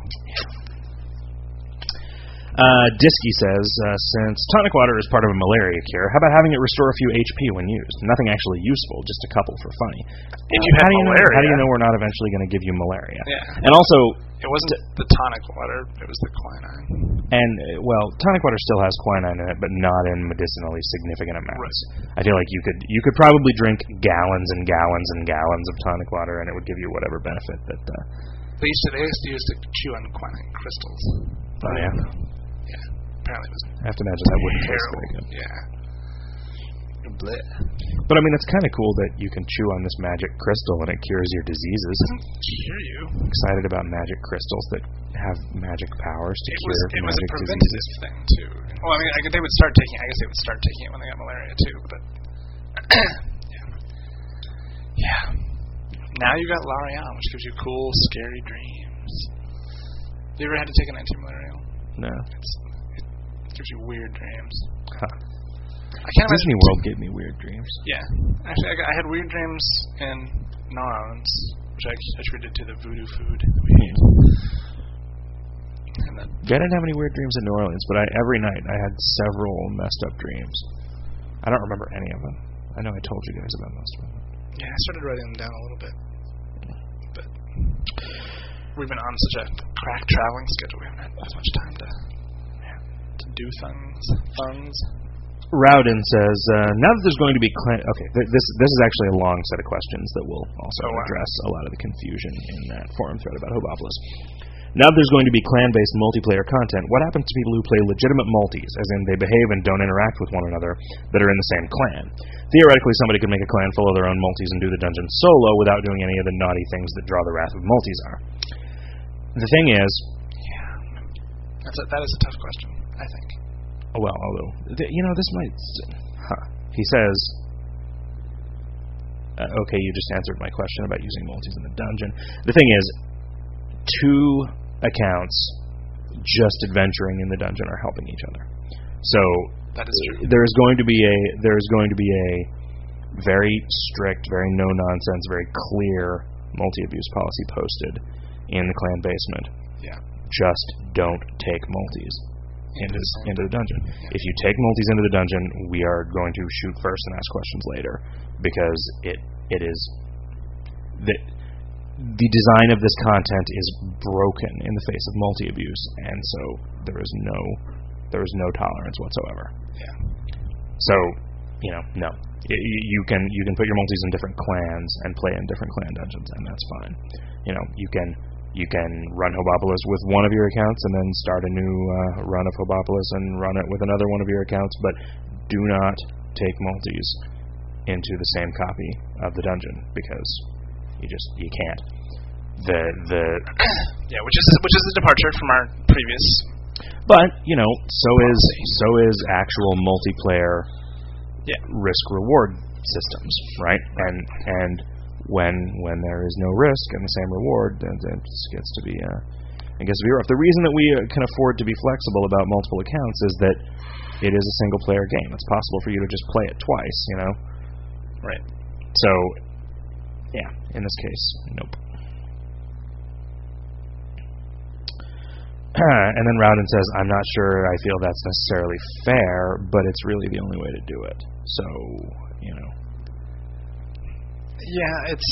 Uh, Disky says, uh, since tonic water is part of a malaria cure, how about having it restore a few H P when used? Nothing actually useful, just a couple for funny. If you how had do you malaria, know, how do you know we're not eventually going to give you malaria? Yeah. And also, It wasn't the tonic water; it was the quinine. and uh, well, tonic water still has quinine in it, but not in medicinally significant amounts. Right. I feel like you could you could probably drink gallons and gallons and gallons of tonic water, and it would give you whatever benefit that. Uh, They used to they used to use to chew on quinine crystals. oh yeah, Yeah. Apparently, it was I have to imagine that wouldn't taste very good. Yeah. Blech. But I mean, it's kind of cool that you can chew on this magic crystal and it cures your diseases. Doesn't cure you. Excited about magic crystals that have magic powers to It cure was it was a magic preventative diseases. thing too. Well, I mean, I, they would start taking. I guess they would start taking it when they got malaria too. But yeah, yeah. Now you got Larian, which gives you cool, scary dreams. You ever had to take an anti-malarial? No. It's, it gives you weird dreams. Huh. I can't Disney imagine. World gave me weird dreams. Yeah, actually, I, got, I had weird dreams in New Orleans, which I attributed to the voodoo food that we ate. And then, I didn't have any weird dreams in New Orleans, but I, every night I had several messed up dreams. I don't remember any of them. I I know I told you guys about most of them. Yeah, I started writing them down a little bit. But we've been on such a crack traveling schedule, we haven't had as much time to to do things. Things. Rowden says, uh, now that there's going to be clan... Okay, th- this this is actually a long set of questions that will also Oh, wow. address a lot of the confusion in that forum thread about Hobopolis. Now that there's going to be clan-based multiplayer content, what happens to people who play legitimate multis, as in they behave and don't interact with one another, that are in the same clan? Theoretically, somebody could make a clan full of their own multis and do the dungeon solo without doing any of the naughty things that draw the wrath of multis are. The thing is... Yeah. That's a, that is a tough question, I think. Well, although, th- you know, this might... Huh. He says... Uh, okay, you just answered my question about using multis in the dungeon. The thing is, two accounts just adventuring in the dungeon are helping each other. So that is true. There is going to be a there is going to be a very strict, very no nonsense, very clear multi-abuse policy posted in the clan basement. Yeah. Just don't take multis into the, into the dungeon. Yeah. If you take multis into the dungeon, we are going to shoot first and ask questions later, because it it is the the design of this content is broken in the face of multi-abuse, and so there is no there is no tolerance whatsoever. Yeah. So, you know, no. Y- you can you can put your multis in different clans and play in different clan dungeons, and that's fine. You know, you can you can run Hobopolis with one of your accounts and then start a new uh, run of Hobopolis and run it with another one of your accounts, but do not take multis into the same copy of the dungeon, because you just you can't. The the yeah, which is which is a departure from our previous. But you know, so is so is actual multiplayer yeah. risk reward systems, right? And and when when there is no risk and the same reward, then it just gets to be uh, it gets to be rough. The reason that we uh, can afford to be flexible about multiple accounts is that it is a single player game. It's possible for you to just play it twice, you know. Right. So, yeah, in this case, nope. And then Rowden says, I'm not sure I feel that's necessarily fair, but it's really the only way to do it. So, you know. Yeah, it's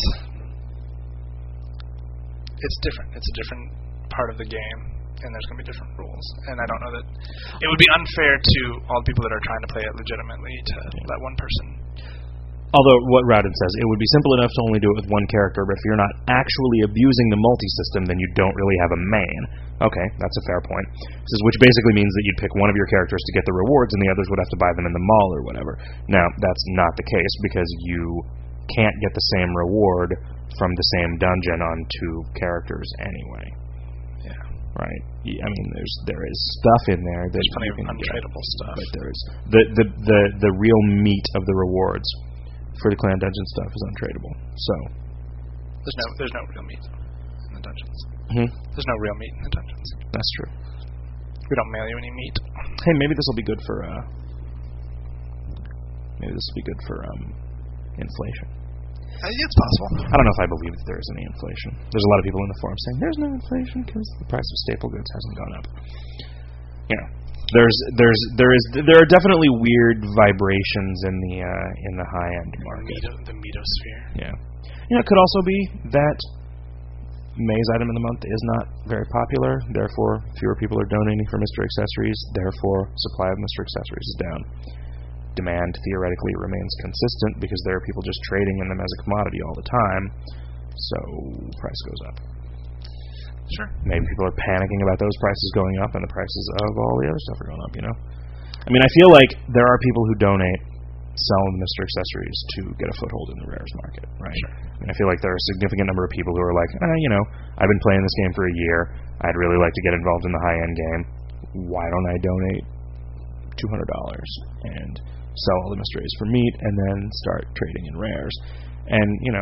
it's different. It's a different part of the game, and there's going to be different rules. And I don't know that it would be unfair to all the people that are trying to play it legitimately to yeah. let one person. Although, what Rowden says, it would be simple enough to only do it with one character, but if you're not actually abusing the multi-system, then you don't really have a main. Okay, that's a fair point. This is, which basically means that you'd pick one of your characters to get the rewards, and the others would have to buy them in the mall or whatever. Now, that's not the case, because you can't get the same reward from the same dungeon on two characters anyway. Yeah. Right? I mean, there's there is stuff in there that there's plenty you of can untradeable get, stuff. but there's the, the the the real meat of the rewards for the clan dungeon stuff is untradeable. So there's no there's no real meat in the dungeons. Hmm? There's no real meat in the dungeons. That's true. We don't mail you any meat. Hey, maybe this will be good for uh maybe this will be good for um inflation. Uh, yeah, it's possible. I don't know if I believe that there is any inflation. There's a lot of people in the forum saying there's no inflation because the price of staple goods hasn't gone up. You know, there's there's there is there are definitely weird vibrations in the uh, in the high end market. The, meto, the metosphere. Yeah. You know, it could also be that May's item of the month is not very popular. Therefore, fewer people are donating for Mister Accessories. Therefore, supply of Mister Accessories is down. Demand theoretically remains consistent because there are people just trading in them as a commodity all the time, so price goes up. Sure. Maybe people are panicking about those prices going up and the prices of all the other stuff are going up, you know? I mean, I feel like there are people who donate, sell Mister Accessories to get a foothold in the rares market, right? Sure. I mean, I feel like there are a significant number of people who are like, eh, you know, I've been playing this game for a year, I'd really like to get involved in the high-end game, why don't I donate two hundred dollars and sell all the Mister A's for meat, and then start trading in rares. And, you know,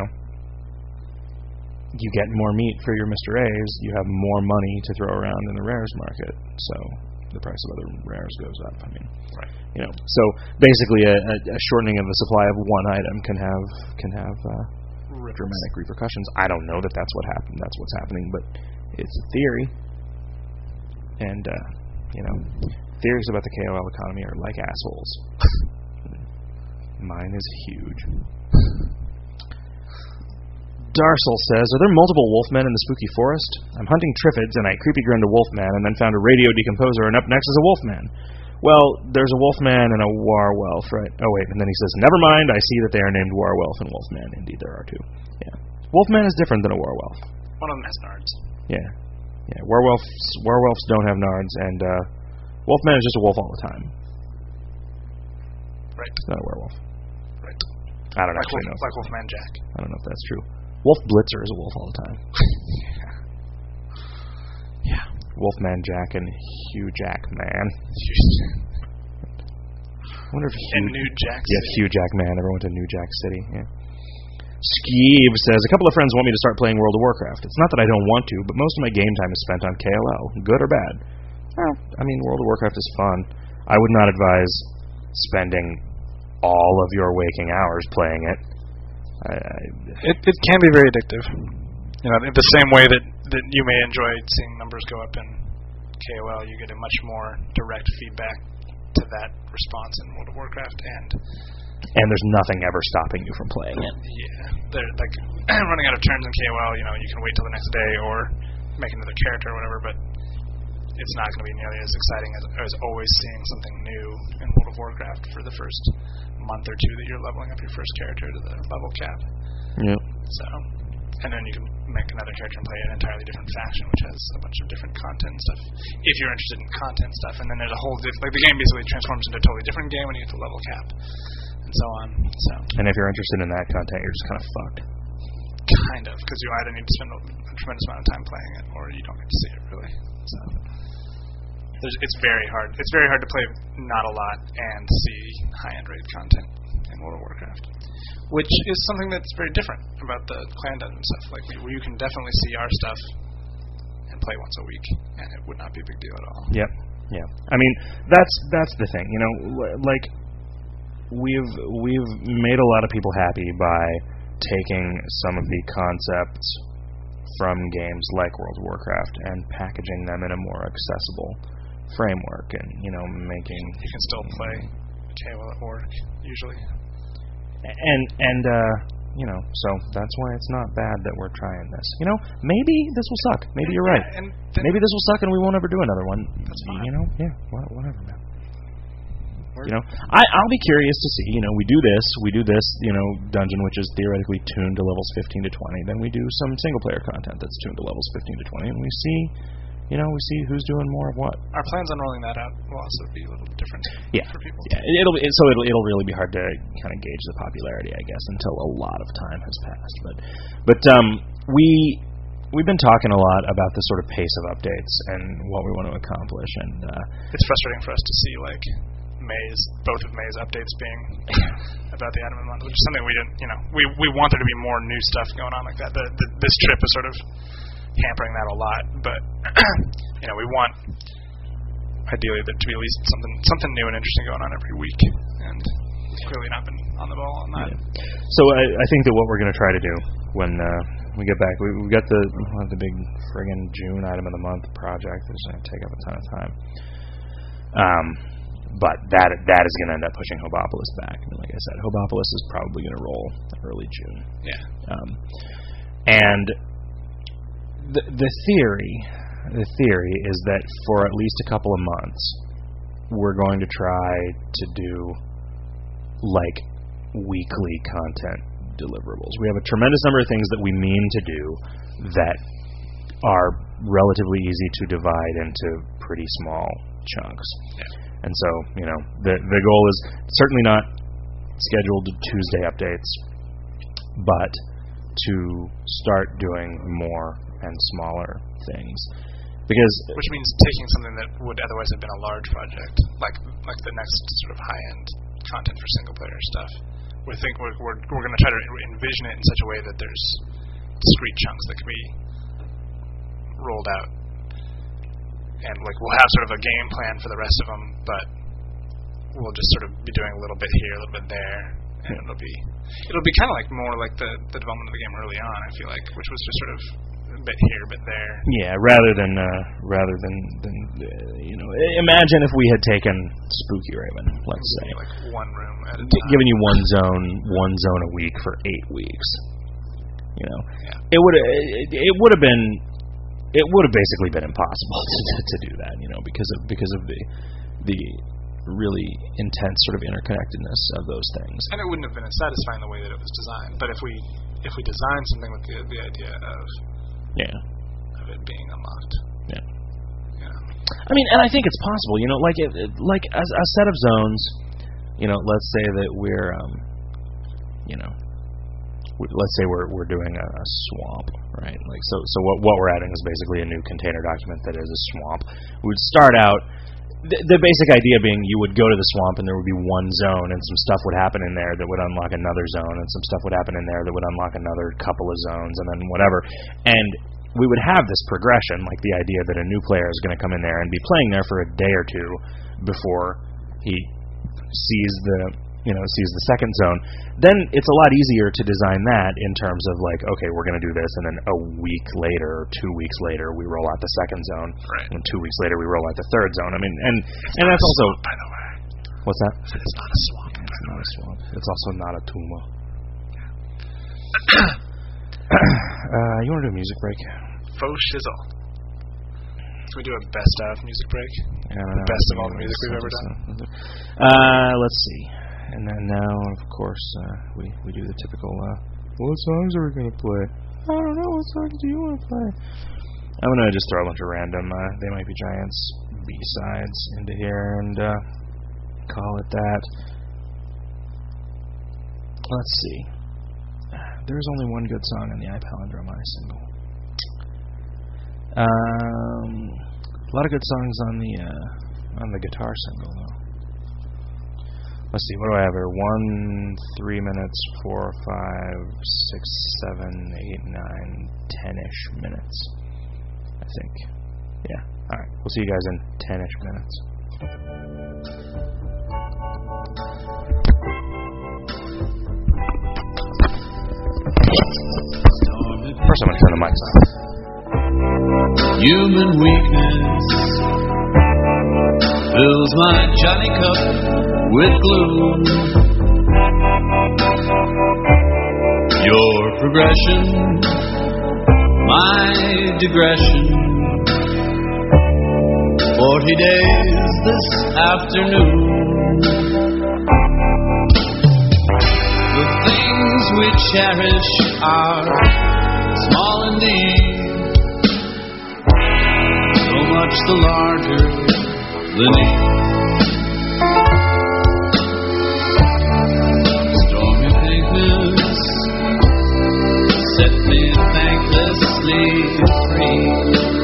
you get more meat for your Mister A's, you have more money to throw around in the rares market, so the price of other rares goes up. I mean, right. You know, so basically a, a, a shortening of the supply of one item can have can have uh, dramatic repercussions. I don't know that that's what happened. That's what's happening, but it's a theory. And, uh, you know, theories about the K O L economy are like assholes. Mine is huge. Darsel says, are there multiple wolfmen in the spooky forest? I'm hunting triffids, and I creepy grinned a wolfman, and then found a radio decomposer, and up next is a wolfman. Well, there's a wolfman and a warwolf, right? Oh, wait, and then he says, never mind, I see that they are named warwolf and wolfman. Indeed, there are two. Yeah. Wolfman is different than a warwolf. One of them has nards. Yeah. Yeah, werewolves, werewolves don't have nards, and uh, wolfman is just a wolf all the time. Right. It's not a werewolf. Right. I don't like actually wolf, know. Like Wolfman Jack. I don't know if that's true. Wolf Blitzer is a wolf all the time. yeah. Yeah. Wolfman Jack and Hugh Jackman. I wonder if Hugh... In New Jack City. Yeah, Hugh Jackman. Everyone went to New Jack City. Yeah. Skeeve says, a couple of friends want me to start playing World of Warcraft. It's not that I don't want to, but most of my game time is spent on K L L. Good or bad? Well, I mean, World of Warcraft is fun. I would not advise spending all of your waking hours playing it. I, I, it it can be very addictive. You know, in the same way that, that you may enjoy seeing numbers go up in K O L, you get a much more direct feedback to that response in World of Warcraft, and and there's nothing ever stopping you from playing it. Yeah, they're like running out of turns in K O L. You know, you can wait till the next day or make another character or whatever, but it's not going to be nearly as exciting as, as always seeing something new in World of Warcraft for the first month or two that you're leveling up your first character to the level cap. Yep. So, and then you can make another character and play an entirely different faction, which has a bunch of different content and stuff. If you're interested in content stuff, and then there's a whole diff- like the game basically transforms into a totally different game when you get to level cap, and so on. So. And if you're interested in that content, you're just kind of fucked. Kind of, because you either need to spend a, a tremendous amount of time playing it, or you don't get to see it really. So. There's, it's very hard. It's very hard to play not a lot and see high-end rated content in World of Warcraft, which is something that's very different about the clan dungeon stuff. Like, where you can definitely see our stuff and play once a week, and it would not be a big deal at all. Yep. Yeah. I mean, that's that's the thing. You know, like we've we've made a lot of people happy by taking some of the concepts from games like World of Warcraft and packaging them in a more accessible framework, and you know, making you can still play K O L at work usually, and and uh, you know, so that's why it's not bad that we're trying this. You know, maybe this will suck. Maybe you're right. Yeah, and maybe this will suck, and we won't ever do another one. That's fine. You know, yeah, whatever, man. You know, I, I'll be curious to see. You know, we do this, we do this. You know, dungeon which is theoretically tuned to levels fifteen to twenty. Then we do some single player content that's tuned to levels fifteen to twenty, and we see. You know, we see who's doing more of what. Our plans on rolling that out will also be a little different yeah. for people. Yeah, it'll be, so it'll it'll really be hard to kind of gauge the popularity, I guess, until a lot of time has passed. But but um, we we've been talking a lot about the sort of pace of updates and what we want to accomplish, and uh, it's frustrating for us to see like May's both of May's updates being about the Item of the Month, which is something we didn't. You know, we we want there to be more new stuff going on like that. The, the, this trip is sort of hampering that a lot, but you know, we want ideally there to be at least something something new and interesting going on every week, and we've clearly not been on the ball on that. Yeah. So I, I think that what we're going to try to do when uh, we get back, we we got the we'll have the big friggin' June Item of the Month project that's going to take up a ton of time. Um, but that that is going to end up pushing Hobopolis back. I mean, like I said, Hobopolis is probably going to roll early June. Yeah. Um, and The, the theory, the theory is that for at least a couple of months, we're going to try to do like weekly content deliverables. We have a tremendous number of things that we mean to do that are relatively easy to divide into pretty small chunks. Yeah. And so, you know, the the goal is certainly not scheduled Tuesday updates, but to start doing more and smaller things, because which means taking something that would otherwise have been a large project, like like the next sort of high-end content for single-player stuff. We think we're we're, we're going to try to envision it in such a way that there's discrete chunks that can be rolled out, and like we'll have sort of a game plan for the rest of them, but we'll just sort of be doing a little bit here, a little bit there, and it'll be it'll be kind of like more like the the development of the game early on. I feel like, which was just sort of a bit here, a bit there. Yeah, rather than uh, rather than, than uh, you know, imagine if we had taken Spooky Raven, let's say, like one room at a g- time. giving you one zone, one zone a week for eight weeks. You know, Yeah. it would it, it would have been it would have basically been impossible to, to, to do that. You know, because of because of the the really intense sort of interconnectedness of those things. And it wouldn't have been as satisfying the way that it was designed. But if we if we designed something with the the idea of Yeah. of it being unlocked, Yeah. yeah, I mean, and I think it's possible. You know, like it, it, like a, a set of zones. You know, let's say that we're, um, you know, we, let's say we're we're doing a, a swamp, right? Like so, so what what we're adding is basically a new container document that is a swamp. We would start out. The, the basic idea being you would go to the swamp and there would be one zone and some stuff would happen in there that would unlock another zone and some stuff would happen in there that would unlock another couple of zones and then whatever. And we would have this progression, like the idea that a new player is going to come in there and be playing there for a day or two before he sees the, you know, sees the second zone. Then it's a lot easier to design that in terms of like, okay, we're going to do this, and then a week later, two weeks later, we roll out the second zone, right. and two weeks later we roll out the third zone. I mean, and and that's also, swamp, by the way. what's that? It's not a swamp. It's not a swamp. It's also not a tumor. uh, you want to do a music break? Faux shizzle. Can we do a best of music break? I don't know. Best of all the music we've ever done. Uh, let's see. And then now, of course, uh, we we do the typical. Uh, what songs are we gonna play? I don't know. What songs do you want to play? I'm gonna just throw a bunch of random. Uh, they Might Be Giants B-sides into here and uh, call it that. Let's see. There's only one good song on the iPalindrome I single. Um, a lot of good songs on the uh, on the guitar single though. Let's see, what do I have here? One, three minutes, four, five, six, seven, eight, nine, ten-ish minutes, I think. Yeah. All right. We'll see you guys in ten-ish minutes. First, I'm gonna turn the mics on. Human weakness fills my Johnny cup with gloom. Your progression, my digression. Forty days this afternoon. The things we cherish are small indeed, so much the larger the need. Stormy pinkness set me thanklessly free.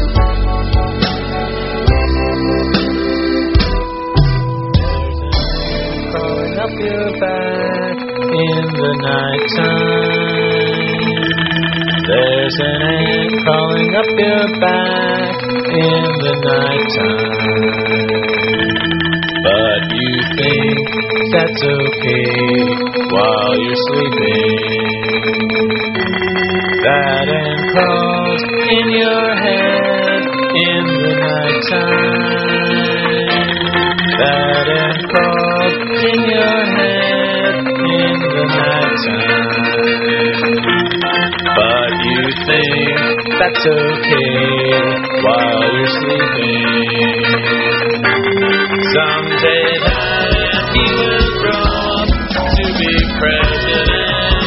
Crawling up your back in the nighttime. There's an ant crawling up your back in the nighttime. But you think that's okay while you're sleeping. That ant crawls in your head in the nighttime. That ant crawls in your head in the nighttime. But you think that's okay while you're sleeping. Someday that ant, he will grow up to be president.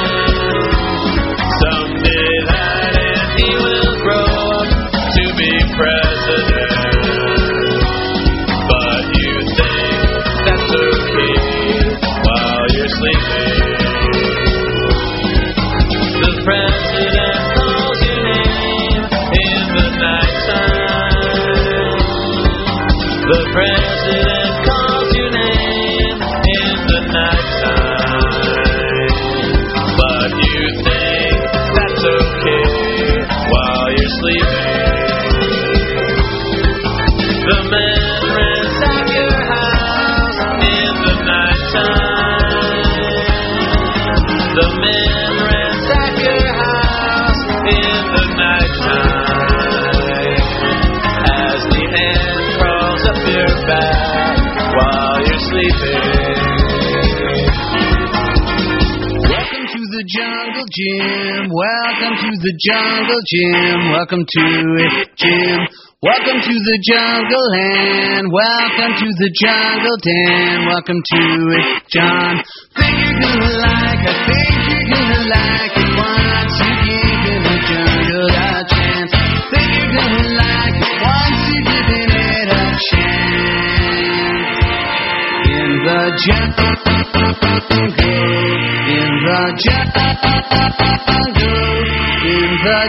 Someday that ant, he will grow up to be president. But you think that's okay while you're sleeping. The president calls your name in the nighttime. The president calls your name in the nighttime. But you think that's okay while you're sleeping. The men ransack your house in the nighttime. The men ransack your house in the nighttime. Jim. Welcome to the jungle, Jim. Welcome to it, Jim. Welcome to the jungle land. Welcome to the jungle den. Welcome to it, John. Think you're gonna like it. Think you're gonna like it once you give the jungle a chance. Think you're gonna like it once you give it a chance. In the jungle, in the jungle, in the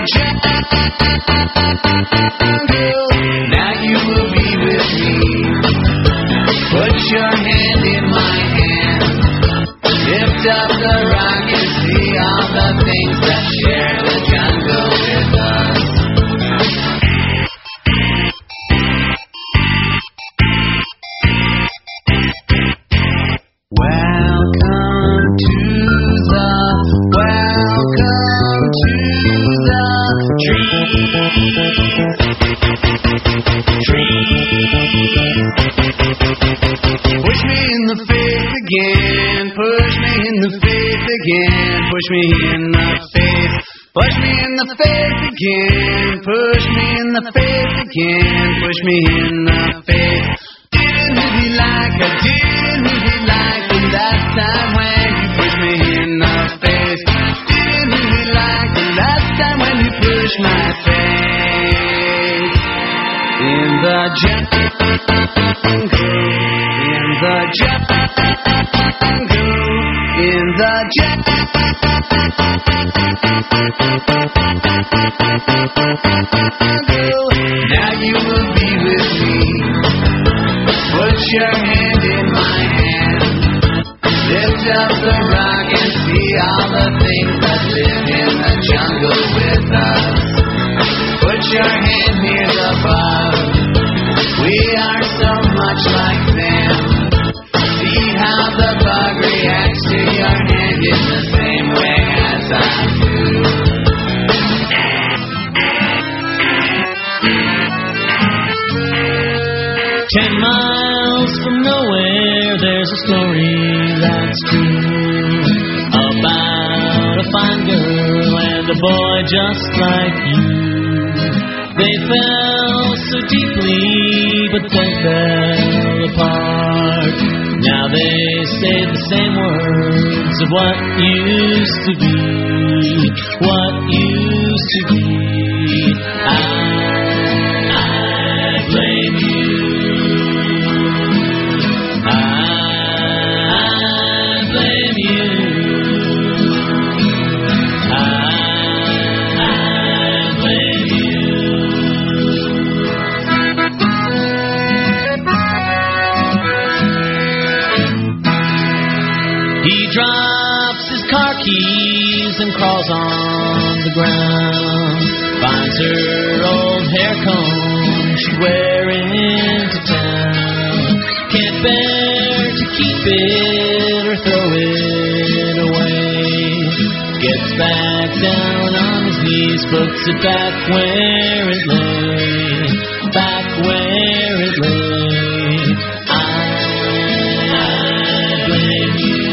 jungle. Now you will be with me. Put your hand in my hand. Lift up the rock and see all the things that share the jungle with us. Welcome to the, welcome to the tree. Tree. Push me in the face again, push me in the face again, push me in the face, push me in the face again, push me in the face again, push me in the face. Didn't really like, I didn't really like the last time when you pushed me in the face. Didn't really like the last time when you pushed my face. In the jungle, in the jungle, in the jungle. Now you will be with me. Put your hand in my hand. Lift up the rock and see all the things that live in the jungle with us. Put your hand here above. We are so much like them. See how the bug reacts to your hand in the same way as I do. Ten miles from nowhere, there's a story that's true about a fine girl and a boy just like you. They fell so deeply, but they fell apart. Now they say the same words of what used to be, what used to be. I, I blame you. And crawls on the ground, finds her old hair comb she'd wear into town. Can't bear to keep it or throw it away. Gets back down on his knees, puts it back where it lay, back where it lay. I, I blame you.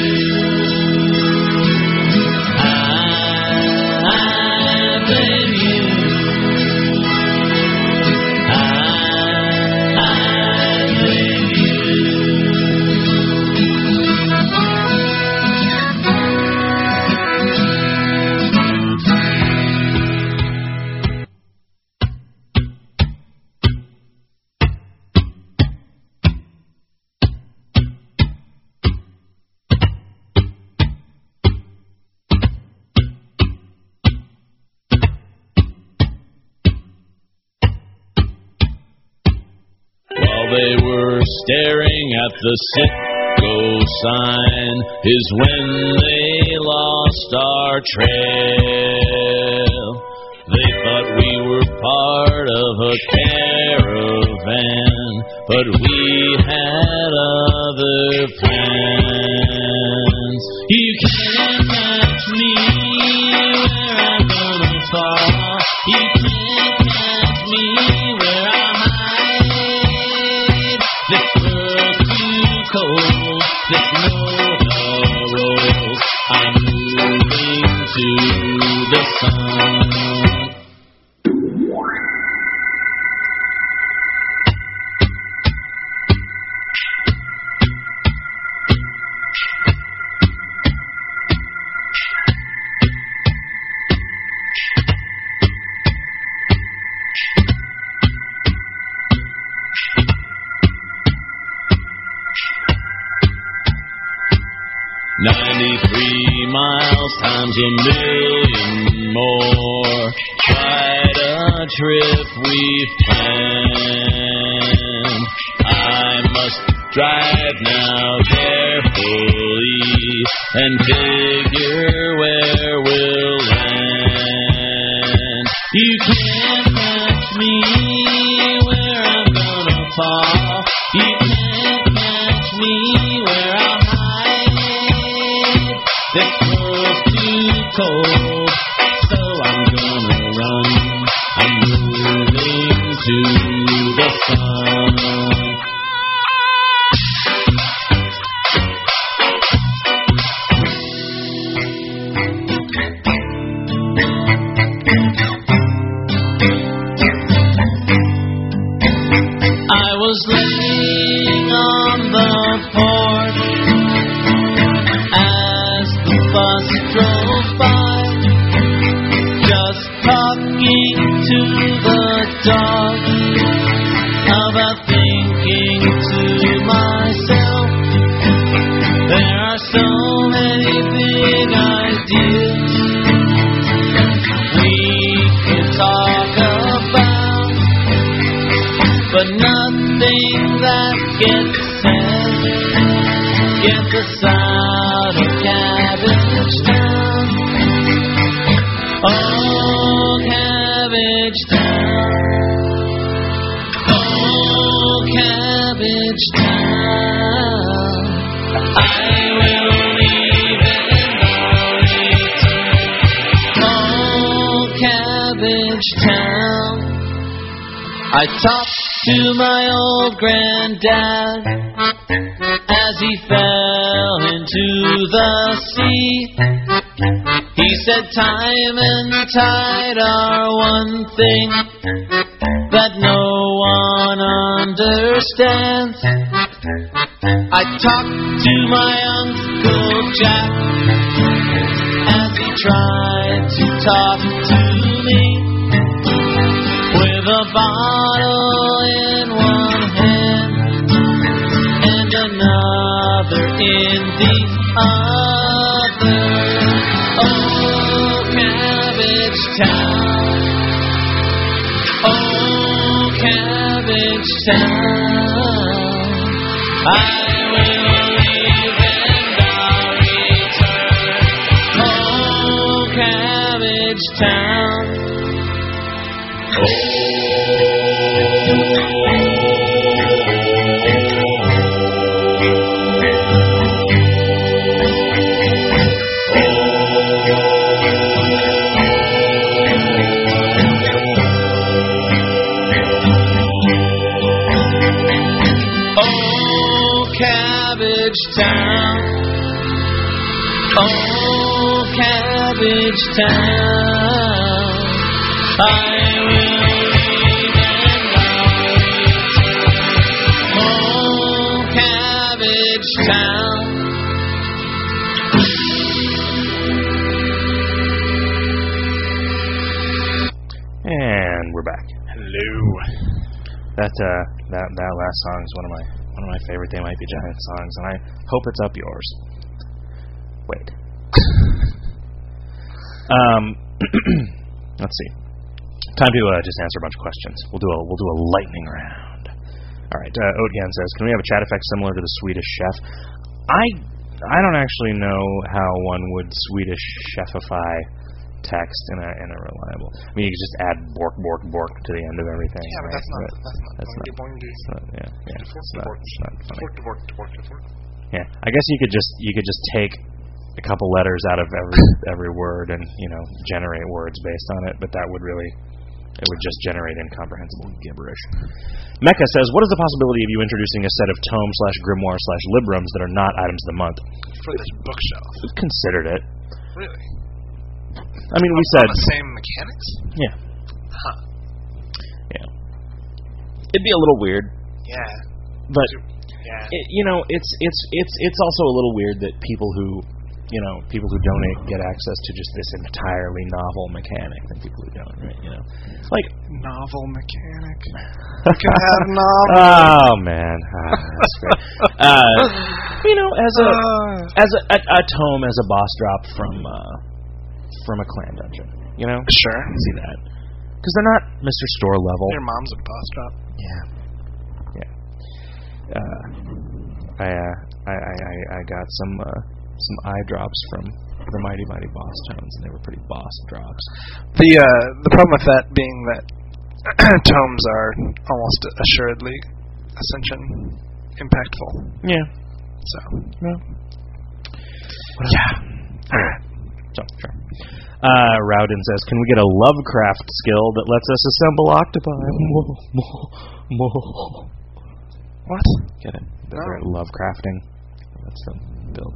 They were staring at the Sitco sign is when they lost our trail. They thought we were part of a caravan, but we had other plans. You can't catch me where I'm gonna fall. You can't catch me where I'm hide. This world's too cold. This know the roads I'm moving to. ninety-three miles times a million more. Quite a trip we've planned. I must drive now carefully and figure where we'll land. You can't catch me where I'm gonna fall. You can't catch me where I'll hide. This world's too cold, so I'm gonna run. I'm moving to the sun. I was laying on the porch as the bus drove by, just talking to the dog about thinking to myself. There are so many big ideas we could talk about, but nothing that gets said gets us out of Cabbage Town. Oh, Cabbage Town. Oh, Cabbage Town. I will leave and I'll return. Oh, Cabbage Town. I talked to my old granddad as he fell into the sea. He said time and tide are one thing that no one understands. I talked to my Uncle Jack as he tried to talk to me, with a bottle in one hand and another in the other. Oh, Cabbage Town. Oh, Cabbage Town. I will leave and I'll return. Oh, Cabbage Town. Cabbage Town. Oh, Cabbage Town. I will leave and I'll return. Oh, Cabbage Town. And we're back. Hello. That uh, that that last song is one of my one of my favorite They Might Be Giants songs, and I hope it's up yours. Wait. um, let's see. Time to uh, just answer a bunch of questions. We'll do a we'll do a lightning round. All right. Uh, Oatgan says, "Can we have a chat effect similar to the Swedish Chef?" I I don't actually know how one would Swedish Chefify text in a in a reliable. I mean, you could just add bork bork bork to the end of everything. Yeah, but right? that's not But that's not that's not, boing, boing, that's not yeah yeah. It's not, it's not funny. Fork to fork to fork to fork. Yeah, I guess you could just you could just take a couple letters out of every every word and you know generate words based on it, but that would really it would just generate incomprehensible gibberish. Mecca says, "What is the possibility of you introducing a set of tome slash grimoire slash librams that are not items of the month?" For this bookshelf. We've considered it. Really? I mean, we On said the same mechanics? yeah, Huh. yeah. It'd be a little weird, Yeah. but Yeah. it, you know, it's it's it's it's also a little weird that people who you know people who donate get access to just this entirely novel mechanic than people who don't, right? You know, like Novel mechanic. You can have novel. oh man, ah, that's great. Uh, You know, as a Uh, as a, a, a tome, as a boss drop from uh, from a clan dungeon. You know, sure. see that because they're not Mister Store level. Your mom's a boss drop. Yeah, yeah. Uh, I, uh, I I I I got some uh, some eye drops from the Mighty Mighty Boss Tones, and they were pretty boss drops. The uh, the problem with that being that tomes are almost assuredly Ascension impactful. Yeah. So. Yeah. Yeah. Alright. So, sure. Uh, Rowden says, can we get a Lovecraft skill that lets us assemble octopi? What? Get it? No. They're Lovecrafting. That's the build.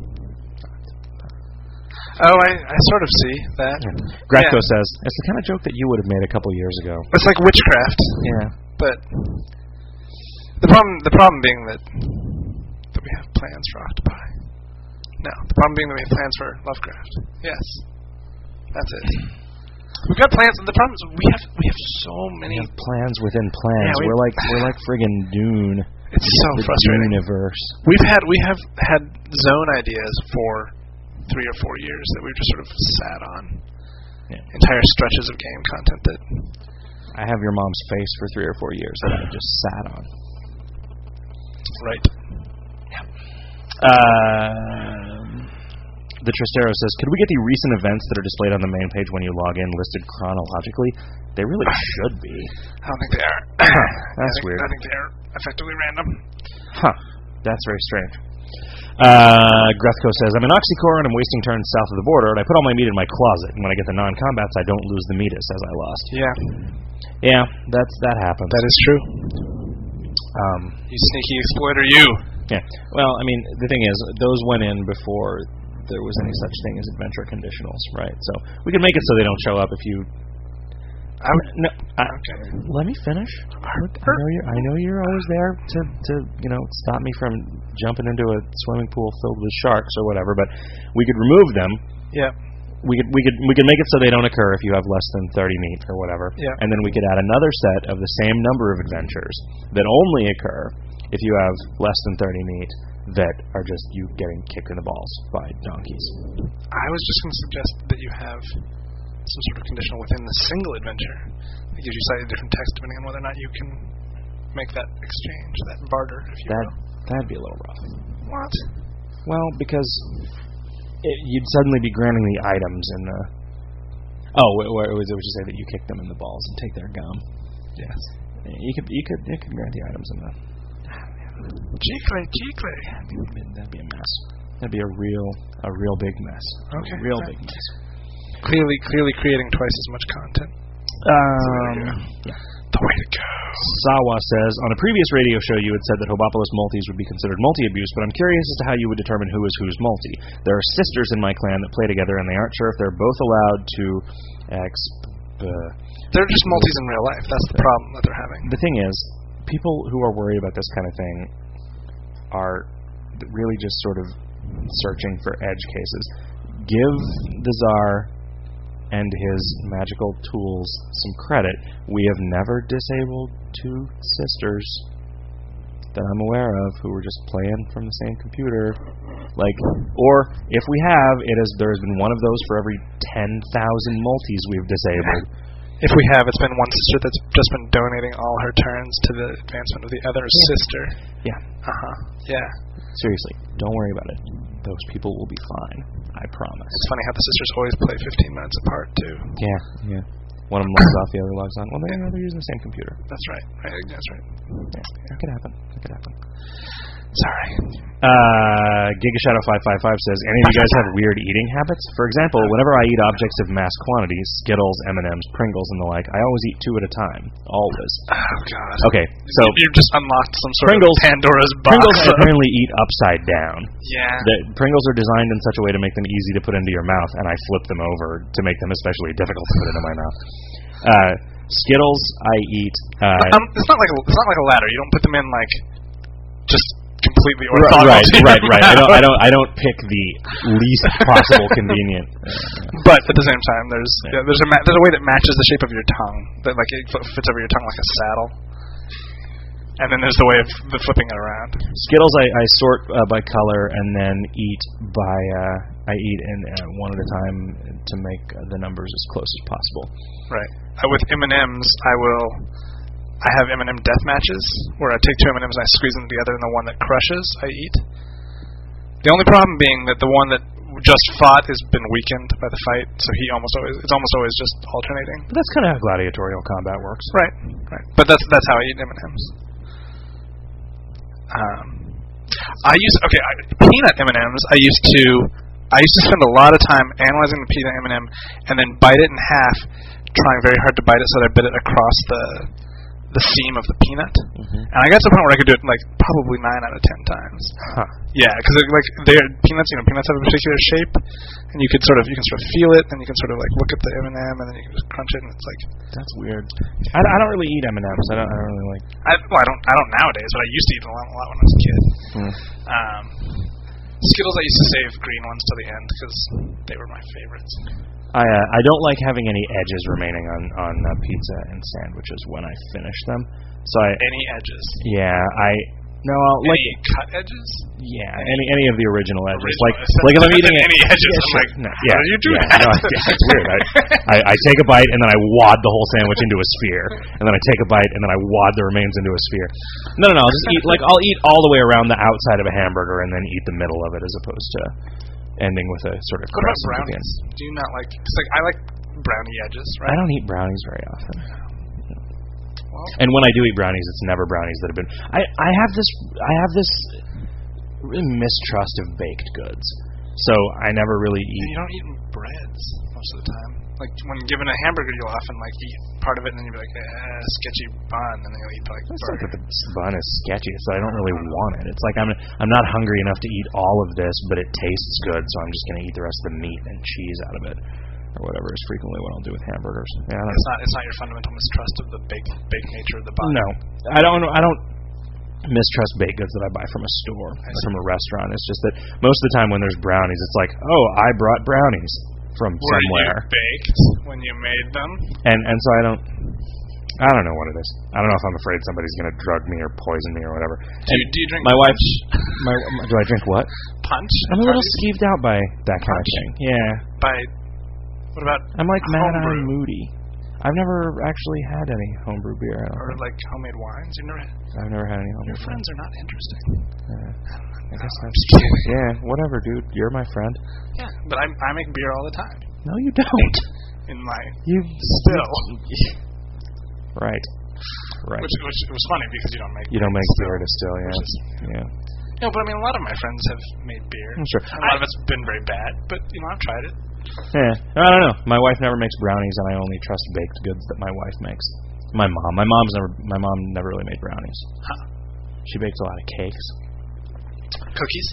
Oh, I, I sort of see that. Yeah. Gratko Yeah. says, it's the kind of joke that you would have made a couple years ago. It's like witchcraft. Yeah. But the problem the problem being that that we have plans for octopi. No, the problem being that we have plans for Lovecraft. Yes. That's it. We've got plans, and the problem is we have we have so many. We have plans within plans. Yeah, we- we're like we're like friggin' Dune. It's so the frustrating. Dune-iverse. We've had we have had zone ideas for three or four years that we've just sort of sat on. Yeah. Entire stretches of game content that. I have your mom's face for three or four years that I just sat on. Right. Um, the Tristero says, could we get the recent events that are displayed on the main page when you log in listed chronologically? They really should be. I don't think they are. That's I think, weird. I think they are effectively random. Huh. That's very strange. Uh, Grethko says, I'm an Oxycore and I'm wasting turns south of the border, and I put all my meat in my closet, and when I get the non-combats, I don't lose the meatus as I lost. Yeah. Yeah, that's that happens. That is true. Um, You sneaky exploiter, you. yeah. Well, I mean, the thing is, those went in before there was any such thing as adventure conditionals, right? So we can make it so they don't show up if you. I would, No, I, okay. let me finish. Look, I know you're. I know you're always there to, to you know stop me from jumping into a swimming pool filled with sharks or whatever. But we could remove them. Yeah. We could we could we could make it so they don't occur if you have less than thirty meat or whatever. Yeah. And then we could add another set of the same number of adventures that only occur if you have less than thirty meat that are just you getting kicked in the balls by donkeys. I was just going to suggest that you have some sort of conditional within the single adventure that gives you slightly different text depending on whether or not you can make that exchange, that barter, if you That will. that'd be a little rough. What? Well, because it, you'd suddenly be granting the items in the. Oh, wait, wait, would you say that you kick them in the balls and take their gum? Yes. You could, you could, you could grant the items in the. Chicle, chicle. That'd be a mess. That'd be a real, a real big mess. Okay. A real Right. big mess. Clearly, clearly creating twice as much content. Um, Yeah. The way to go. Sawa says, on a previous radio show you had said that Hobopolis multis would be considered multi-abuse, but I'm curious as to how you would determine who is who's multi. There are sisters in my clan that play together, and they aren't sure if they're both allowed to exp... Uh, They're just multis in real life. That's the problem that they're having. the thing is, people who are worried about this kind of thing are really just sort of searching for edge cases. Give the Tsar and his magical tools some credit. We have never disabled two sisters that I'm aware of who were just playing from the same computer. Like, or if we have, it is there has been one of those for every ten thousand multis we've disabled. If we have, it's been one sister that's just been donating all her turns to the advancement of the other Yeah. sister. Yeah. Uh-huh. Yeah. Seriously, don't worry about it. Those people will be fine. I promise. It's funny how the sisters always play fifteen minutes apart, too. Yeah, yeah. One of them logs off, the other logs on. Well, they, they're using the same computer. That's right. Right. That's right. Yeah, it could happen. It could happen. Sorry. Uh, Gigashadow five five five says, any of you guys have weird eating habits? For example, whenever I eat objects of mass quantities, Skittles, M and M's, Pringles, and the like, I always eat two at a time. Always. Oh, God. Okay, so You've just unlocked some sort Pringles- of Pandora's box. Pringles apparently eat upside down. Yeah. The Pringles are designed in such a way to make them easy to put into your mouth, and I flip them over to make them especially difficult to put into my mouth. Uh, Skittles, I eat. Uh, um, it's not like a, it's not like a ladder. You don't put them in like just completely Right, orthogonal. right, to your right, right. I don't, I mouth. don't, I don't pick the least possible convenient. But at the same time, there's yeah, there's a ma- there's a way that matches the shape of your tongue that like it f- fits over your tongue like a saddle. And then there's the way of the flipping it around. Skittles I, I sort uh, by color and then eat by uh, I eat in uh, one at a time to make uh, the numbers as close as possible. Right. Uh, with M and M's, I will. I have M and M death matches where I take two M and M's and I squeeze them together, and the one that crushes, I eat. The only problem being that the one that just fought has been weakened by the fight, so he almost always it's almost always just alternating. But that's kind of how gladiatorial combat works. Right. Right. But that's that's how I eat M and M's. Um, I use okay I, peanut M and M's. I used to I used to spend a lot of time analyzing the peanut M and M and then bite it in half, trying very hard to bite it so that I bit it across the the seam of the peanut. Mm-hmm. And I got to the point where I could do it like probably nine out of ten times. Huh. Yeah, because like they're peanuts, you know, peanuts have a particular shape, and you could sort of you can sort of feel it, and you can sort of like look at the M and M, and then you can just crunch it, and it's like that's weird. I, I don't really eat M and M's. I don't. I don't really like. I well, I don't. I don't nowadays, but I used to eat a lot, a lot when I was a kid. Hmm. Um, Skittles, I used to save green ones till the end because they were my favorites. I uh, I don't like having any edges remaining on on uh, pizza and sandwiches when I finish them. So I Any edges? yeah I no I'll, like Any cut edges? yeah any any of the original edges Original. like I said- like if I'm I said eating it any edges, yeah, I'm sure. like, no, how yeah do you do yeah, that? no, yeah, it's weird. I, I I take a bite and then I wad the whole sandwich into a sphere, and then I take a bite and then I wad the remains into a sphere. No no no I'll just eat like I'll eat all the way around the outside of a hamburger and then eat the middle of it as opposed to ending with a sort of What about crescent at the brownies? end. Do you not like? It's like I like brownie edges, right? I don't eat brownies very often. Well, And when I do eat brownies, it's never brownies that have been. I, I have this I have this really mistrust of baked goods, so I never really eat. you don't eat breads most of the time. Like when given a hamburger, you'll often like eat part of it, and then you'll be like, eh, sketchy bun, and then you'll eat like. It's not that the bun is sketchy, so I don't really want it. It's like I'm I'm not hungry enough to eat all of this, but it tastes good, so I'm just going to eat the rest of the meat and cheese out of it, or whatever is frequently what I'll do with hamburgers. Yeah, I don't It's not. It's not your fundamental mistrust of the baked baked nature of the bun. No, I don't. I don't mistrust baked goods that I buy from a store I or see. from a restaurant. It's just that most of the time when there's brownies, it's like, oh, I brought brownies from Were somewhere, you baked when you made them? and and so I don't. I don't know what it is. I don't know if I'm afraid somebody's going to drug me or poison me or whatever. Do you, do you drink My wife. punch? My, my do I drink what? Punch? I'm a little Parties? skeeved out by that kind of Punch? thing. Yeah, By what about I'm like mad homebrew? eye moody. I've never actually had any homebrew beer. I don't or think. like homemade wines? You never. I've never had any homebrew. Your friends are not interesting. Yeah. I guess I'm that's just kidding. yeah. Whatever, dude. You're my friend. Yeah, but I I make beer all the time No, you don't. in my You still. Right. Right. Which, which it was funny because you don't make You don't make still. beer to still, yeah. Which is- Yeah. No, but I mean, a lot of my friends have made beer. I'm sure. A lot of it's been very bad, but you know, I've tried it. Yeah. I don't know. My wife never makes brownies, and I only trust baked goods that my wife makes. My mom. My mom's never. My mom never really made brownies. Huh. She bakes a lot of cakes. Cookies.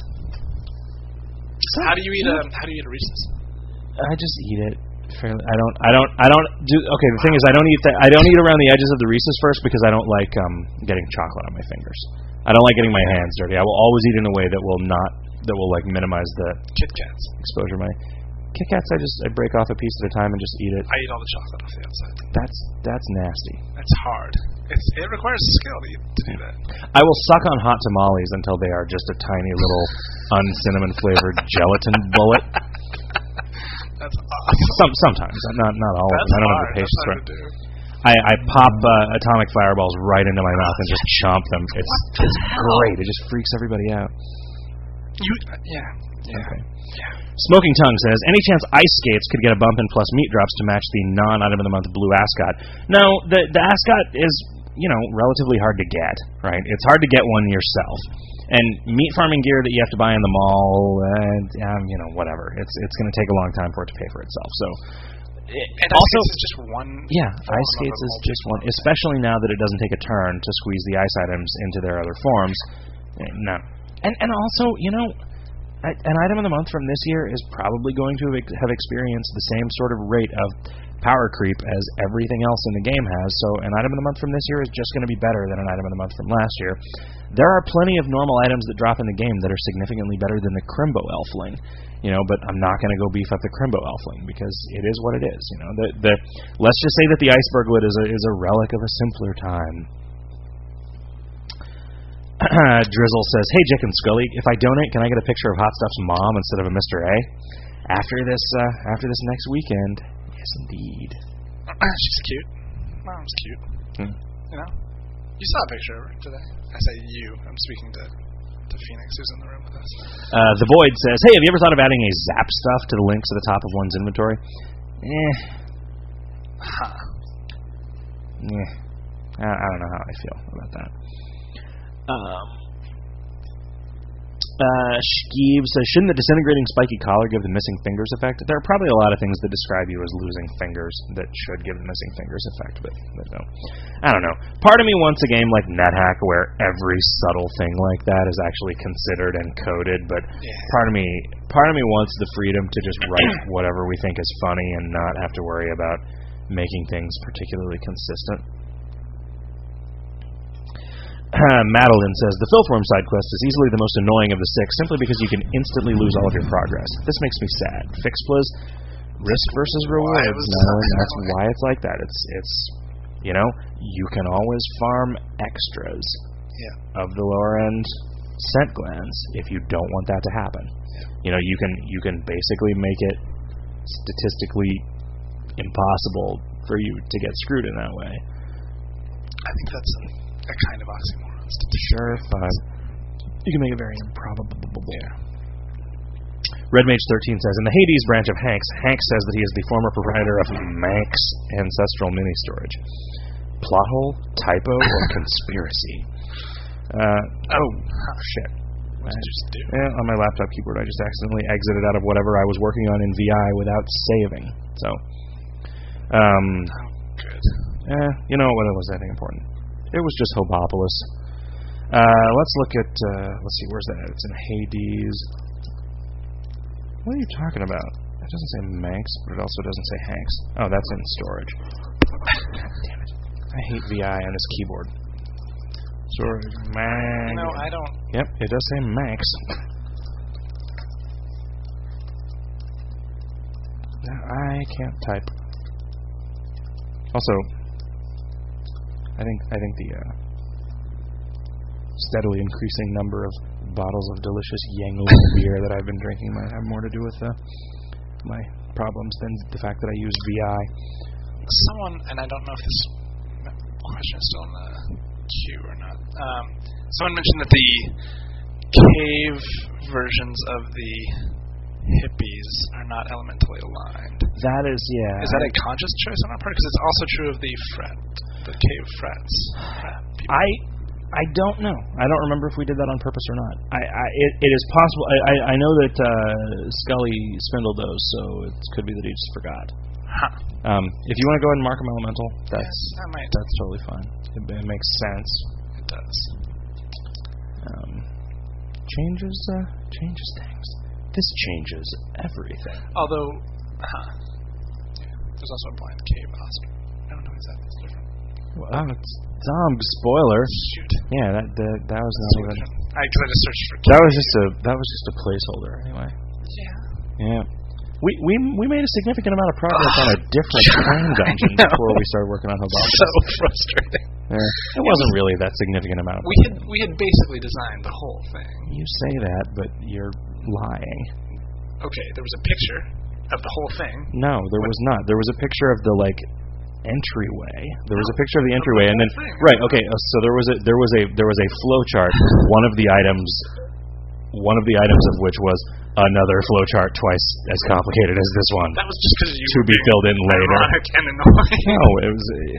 So how do you eat a How do you eat a Reese's? I just eat it. Fairly. I don't. I don't. I don't do. Okay. The thing is, I don't eat that. I don't eat around the edges of the Reese's first because I don't like um getting chocolate on my fingers. I don't like getting my hands dirty. I will always eat in a way that will not. That will like minimize the Kit Kats. exposure. My Kit Kats, I just I break off a piece at a time and just eat it. I eat all the chocolate off the outside. That's that's nasty. That's hard. It's It requires skill to, eat, to do that. I will suck on hot tamales until they are just a tiny little uncinnamon flavored gelatin bullet. That's awesome. Some sometimes, not not all of That's them. I don't have hard. the patience That's for hard it. to do. I, I pop uh, atomic fireballs right into my mouth and just chomp them. It's it's great. It just freaks everybody out. You, yeah, yeah. Okay. Smoking Tongue says, any chance Ice Skates could get a bump in plus meat drops to match the non-item of the month blue ascot? No, the the ascot is, you know, relatively hard to get, right? It's hard to get one yourself. And meat farming gear that you have to buy in the mall, uh, um, you know, whatever. It's it's going to take a long time for it to pay for itself. So, it, And also, Ice Skates is just one. yeah, form Ice of Skates a is just one, multi-form. especially now that it doesn't take a turn to squeeze the ice items into their other forms. Eh, No. And and also, you know, a- an item of the month from this year is probably going to have have experienced the same sort of rate of power creep as everything else in the game has. So an item of the month from this year is just going to be better than an item of the month from last year. There are plenty of normal items that drop in the game that are significantly better than the Crimbo Elfling, you know. But I'm not going to go beef up the Crimbo Elfling because it is what it is, you know. The the let's just say that the Iceberglet is a is a relic of a simpler time. Drizzle says, "Hey, Jake and Scully, if I donate, can I get a picture of Hot Stuff's mom instead of a Mister A? After this, uh, after this next weekend." Yes, indeed. She's cute. Mom's cute. Hmm. You know? You saw a picture of her today. I say you. I'm speaking to, to Phoenix, who's in the room with us. Uh, the Void says, "Hey, have you ever thought of adding a Zap Stuff to the links at the top of one's inventory?" Eh. Huh. Yeah. I, I don't know how I feel about that. Um, uh, Skeeve says, "Shouldn't the disintegrating spiky collar give the missing fingers effect?" There are probably a lot of things that describe you as losing fingers that should give the missing fingers effect, but, but no. I don't know. Part of me wants a game like NetHack where every subtle thing like that is actually considered and coded, but Yeah. part of me part of me wants the freedom to just write whatever we think is funny and not have to worry about making things particularly consistent. Madeline says, "The Filthworm side quest is easily the most annoying of the six, simply because you can instantly lose all of your progress. This makes me sad. Fixplas, risk versus reward. Why it was Madeline, that that's way. why it's like that. It's it's you know, you can always farm extras Yeah. of the lower end scent glands if you don't want that to happen. You know, you can you can basically make it statistically impossible for you to get screwed in that way. I think that's a, a kind of oxymoron. Sure, fine. You can make it very improbable. Red Mage thirteen says, "In the Hades branch of Hanks, Hank says that he is the former proprietor of Manx Ancestral Mini Storage. Plot hole, typo, or conspiracy?" Uh, oh, shit. What did you just do? Yeah, on my laptop keyboard, I just accidentally exited out of whatever I was working on in V I without saving. So, um, Oh, good. eh, you know what? It was anything important. It was just Hobopolis. Uh, let's look at. Uh, let's see, where's that? It's in Hades. What are you talking about? It doesn't say Manx, but it also doesn't say Hanks. Oh, that's in storage. God damn it! I hate V I on this keyboard. Storage, Manx. No, I don't. Yep, it does say Manx. No, I can't type. Also, I think I think the uh, steadily increasing number of bottles of delicious Yanglu beer that I've been drinking might have more to do with uh, my problems than the fact that I use V I. Someone, and I don't know if this question is still in the queue or not. Um, someone mentioned that the cave versions of the hippies are not elementally aligned. That is, yeah. Is that a conscious choice on our part? Because it's also true of the frat, the cave frats. Frat people. I I don't know. I don't remember if we did that on purpose or not. I, I it, it is possible. I, I, I know that uh, Scully spindled those, so it could be that he just forgot. Huh. Um, if you want to go ahead and mark them elemental, that's Yes, that might. that's totally fine. It, it makes sense. It does. Um, changes uh, changes things. This changes everything. Although, huh. Yeah, there's also a blind cave Oscar. I don't know exactly what's different. Well, it's dumb spoiler. Shoot. Yeah, that that, that was not even. I, cause I just searched for That was just a that was just a placeholder anyway. Yeah. Yeah. We we we made a significant amount of progress on a different crime dungeon before we started working on Hobopolis. So frustrating. Yeah. It wasn't really that significant amount of We had we had basically designed the whole thing. You say that, but you're lying. Okay, there was a picture of the whole thing. No, there was not. There was a picture of the like entryway. There was a picture of the entryway, and then right. Okay, uh, so there was a there was a there was a flow chart. One of the items, one of the items of which was another flow chart twice as complicated as this one. That was just because you to were be being filled in later. ironic and annoying. No, it was. A,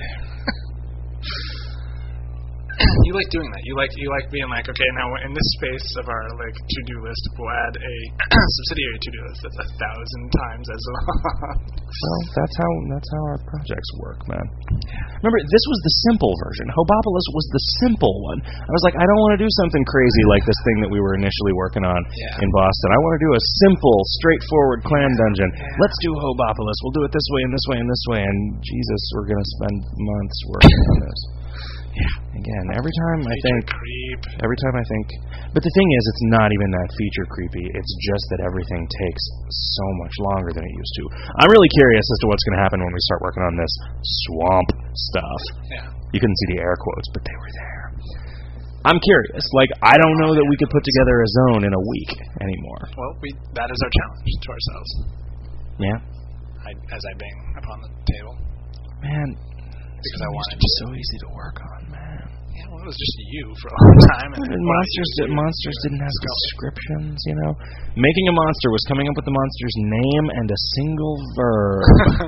You like doing that. You like you like being like, okay, now in this space of our like to-do list, we'll add a subsidiary to-do list that's a thousand times as long. well, that's how that's how our projects work, man. Remember, this was the simple version. Hobopolis was the simple one. I was like, I don't want to do something crazy like this thing that we were initially working on Yeah. in Boston. I want to do a simple, straightforward clan dungeon. Let's do Hobopolis. We'll do it this way and this way and this way. And Jesus, we're going to spend months working on this. Yeah. Again, every time I think, creep. every time I think, but the thing is, it's not even that feature creepy. It's just that everything takes so much longer than it used to. I'm really curious as to what's going to happen when we start working on this swamp stuff. Yeah. You couldn't see the air quotes, but they were there. I'm curious. Like, I don't know that we could put together a zone in a week anymore. Well, we that is our challenge to ourselves. Yeah. I, as I bang upon the table. Man, because I it wanted used to be so easy to work on, man. Yeah, well, it was just you for a long time. And, And then monsters, when I did, monsters didn't have descriptions, you know. Making a monster was coming up with the monster's name and a single verb.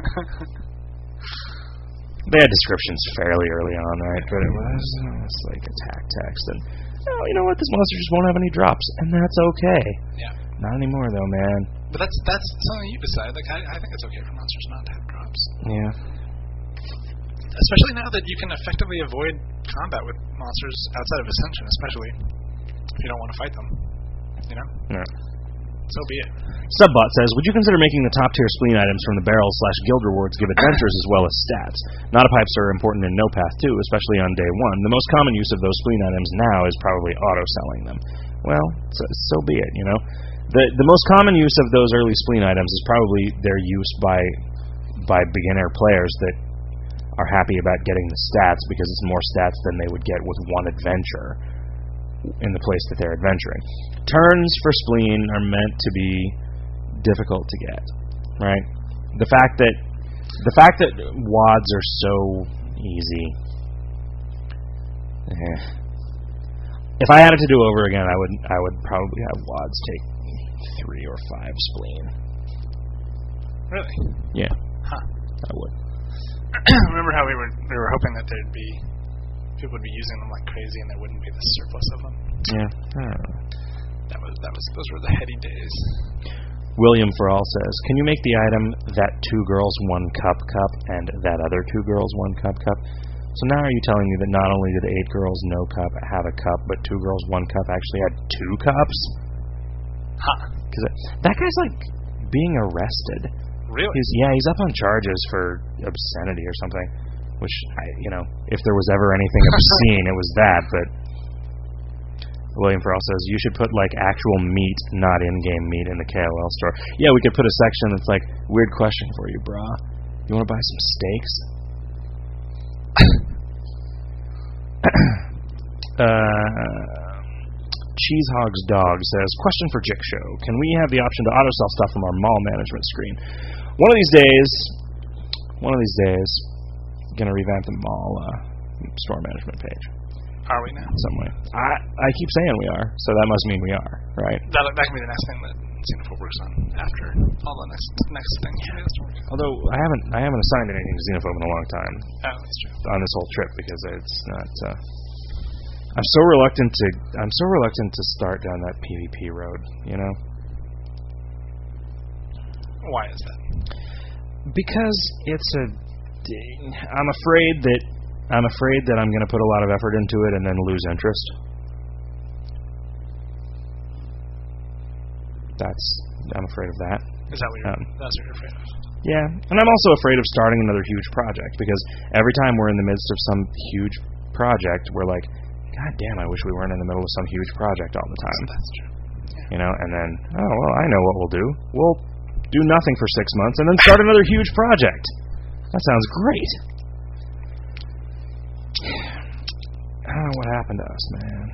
They had descriptions fairly early on, right? But it was, it was like attack text, and oh, you know what? This monster just won't have any drops, and that's okay. Yeah. Not anymore, though, man. But that's that's something you decide. Like I, I think it's okay for monsters not to have drops. Yeah. Especially now that you can effectively avoid combat with monsters outside of Ascension, especially if you don't want to fight them. You know? Yeah. So be it. Subbot says, would you consider making the top tier spleen items from the barrel slash guild rewards give adventures as well as stats? Notapipes are important in NoPath too, especially on day one. The most common use of those spleen items now is probably auto-selling them. Well, so, so be it, you know. The the most common use of those early spleen items is probably their use by by beginner players that are happy about getting the stats because it's more stats than they would get with one adventure in the place that they're adventuring. Turns for spleen are meant to be difficult to get, right? The fact that the fact that wads are so easy. Eh. If I had it to do over again, I would I would probably have wads take three or five spleen. Really? Yeah. Huh. I would. Remember how we were we were hoping that there'd be people would be using them like crazy and there wouldn't be the surplus of them. Yeah. I don't know. That was that was those were the heady days. William for all says, can you make the item that two girls one cup cup and that other two girls one cup cup? So now are you telling me that not only did eight girls no cup have a cup, but two girls one cup actually had two cups? Huh. Because that guy's like being arrested. Really? He's, yeah, he's up on charges for obscenity or something. Which, I, you know, if there was ever anything obscene, it was that. But William Farrell says you should put like actual meat, not in-game meat, in the K O L store. Yeah, we could put a section that's like, weird question for you, brah. You want to buy some steaks? uh, Cheesehog's Dog says, question for Jick Show. Can we have the option to auto-sell stuff from our mall management screen? One of these days, one of these days, I'm going to revamp the mall uh, store management page. Are we now? Some way. I, I keep saying we are, so that must mean we are, right? That, that can be the next thing that Xenophobia works on after all the next next things. Although I haven't I haven't assigned anything to Xenophobia in a long time. Oh, that's true. On this whole trip because it's not. Uh, I'm so reluctant to. I'm so reluctant to start down that PvP road. You know. Why is that? Because it's a. I'm afraid that. I'm afraid that I'm going to put a lot of effort into it and then lose interest. That's. I'm afraid of that. Is that what you're? Um, that's what you're afraid of? Yeah, and I'm also afraid of starting another huge project because every time we're in the midst of some huge project, we're like, God damn, I wish we weren't in the middle of some huge project all the time. That's true. Yeah. You know, and then, oh, well, I know what we'll do. We'll do nothing for six months and then start another huge project. That sounds great. I don't know what happened to us, man.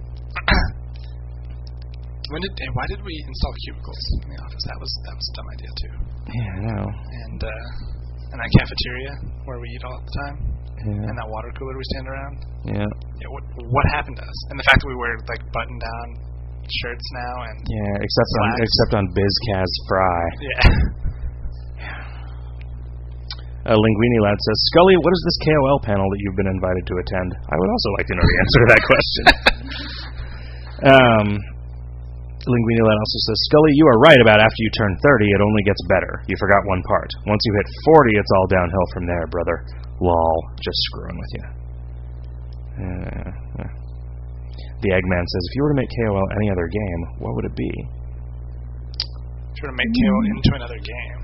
When did and why did we install cubicles in the office? That was that was a dumb idea too. Yeah, I know. And uh, and that cafeteria where we eat all the time, Yeah. and that water cooler we stand around. Yeah. Yeah, what what happened to us? And the fact that we wear like button down shirts now and Yeah, except on slacks. except on BizCaz Fry. Yeah. Uh, Linguini Lad says, Scully, what is this K O L panel that you've been invited to attend? I would also like to know the answer to that question. um, Linguini Lad also says, Scully, you are right about after you turn thirty, it only gets better. You forgot one part. Once you hit forty, it's all downhill from there, brother. Lol. Just screwing with you. Uh, uh. The Eggman says, if you were to make K O L any other game, what would it be? Try to make K O L into another game.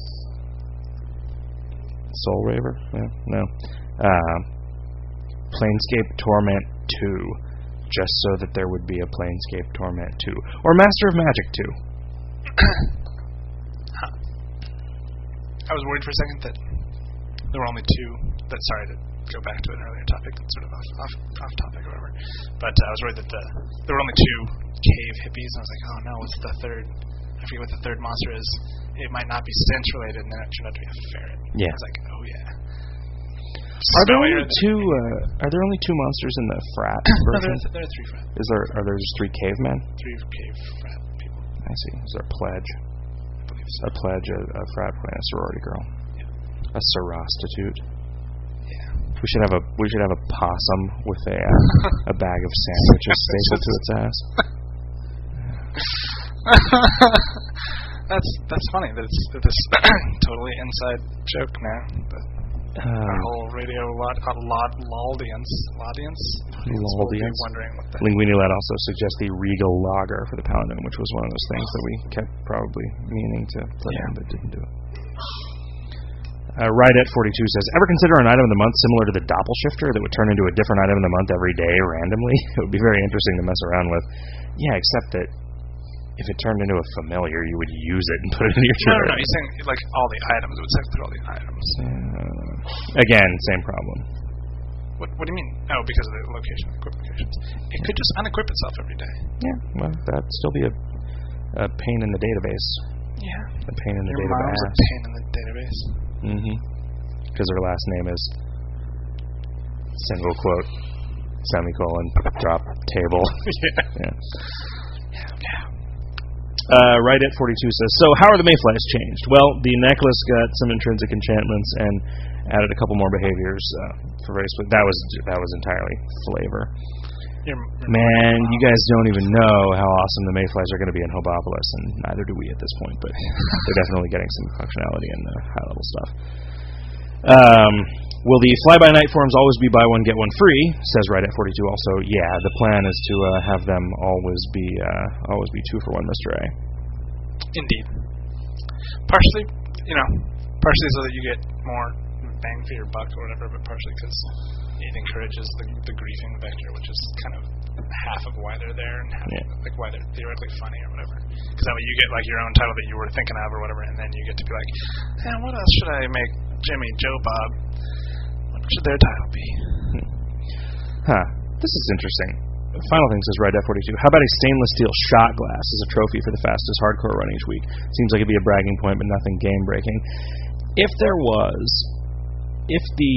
Soul Raver? Yeah, no. Uh, Planescape Torment two. Just so that there would be a Planescape Torment two. Or Master of Magic two. Huh. I was worried for a second that there were only two. That sorry to go back to an earlier topic, sort of off off, off topic or whatever. But uh, I was worried that the there were only two cave hippies, and I was like, oh no, what's the third? I forget what the third monster is. It might not be stench related, and then it turned out to be a ferret. Yeah. I was like, oh yeah. Are there Smellier only than two? anything. Uh, are there only two monsters in the frat No, there, version? are- there are three frat, Is there? Are there just three cavemen? three cave frat people. I see. Is there a pledge? I believe so. A pledge, a, a frat boy, and a sorority girl. Yeah. A sorostitute. Yeah. We should have a we should have a possum with a uh, a bag of sandwiches stapled to its ass. that's that's funny that it's that this totally inside joke now. That our Um, whole radio lot uh, lot audience audience will be Laudience. wondering what the Linguini Lad also suggests the Regal Lager for the Paladin, which was one of those things that we kept probably meaning to put in but didn't do it. Uh, right at forty-two says, ever consider an item of the month similar to the Doppelshifter that would turn into a different item of the month every day randomly? It would be very interesting to mess around with. Yeah, except that if it turned into a familiar, you would use it and put it in your no, turret. no, no, he's saying like all the items. It would cycle through all the items. Uh, again, same problem. What What do you mean? Oh, because of the location, equip locations. It could just unequip itself every day. Yeah, well, that'd still be a, a pain in the database. Yeah. A pain in the Your mom's a database. pain in the database. Mm-hmm. Because her last name is single quote, semicolon, drop, table. yeah. Yeah. Yeah. Uh, right at forty-two says, so how are the mayflies changed? Well, the necklace got some intrinsic enchantments and added a couple more behaviors uh, for various. That was that was entirely flavor. Your, your Man, you guys don't even know how awesome the mayflies are going to be in Hobopolis, and neither do we at this point. But they're definitely getting some functionality in the high-level stuff. Um, will the fly-by-night forms always be buy one get one free? Says right at forty-two. Also, yeah, the plan is to uh, have them always be uh, always be two for one, Mister A. Indeed. Partially, you know, partially so that you get more bang for your buck or whatever, but partially because it encourages the, the griefing vector, which is kind of half of why they're there and half Yeah. of, like why they're theoretically funny or whatever. Because that way you get like your own title that you were thinking of or whatever, and then you get to be like, eh, what else should I make Jimmy, Joe, Bob? What should their title be? Huh. This is interesting. The final thing says right at forty-two. How about a stainless steel shot glass as a trophy for the fastest hardcore run each week? Seems like it'd be a bragging point, but nothing game breaking. If there was, if the,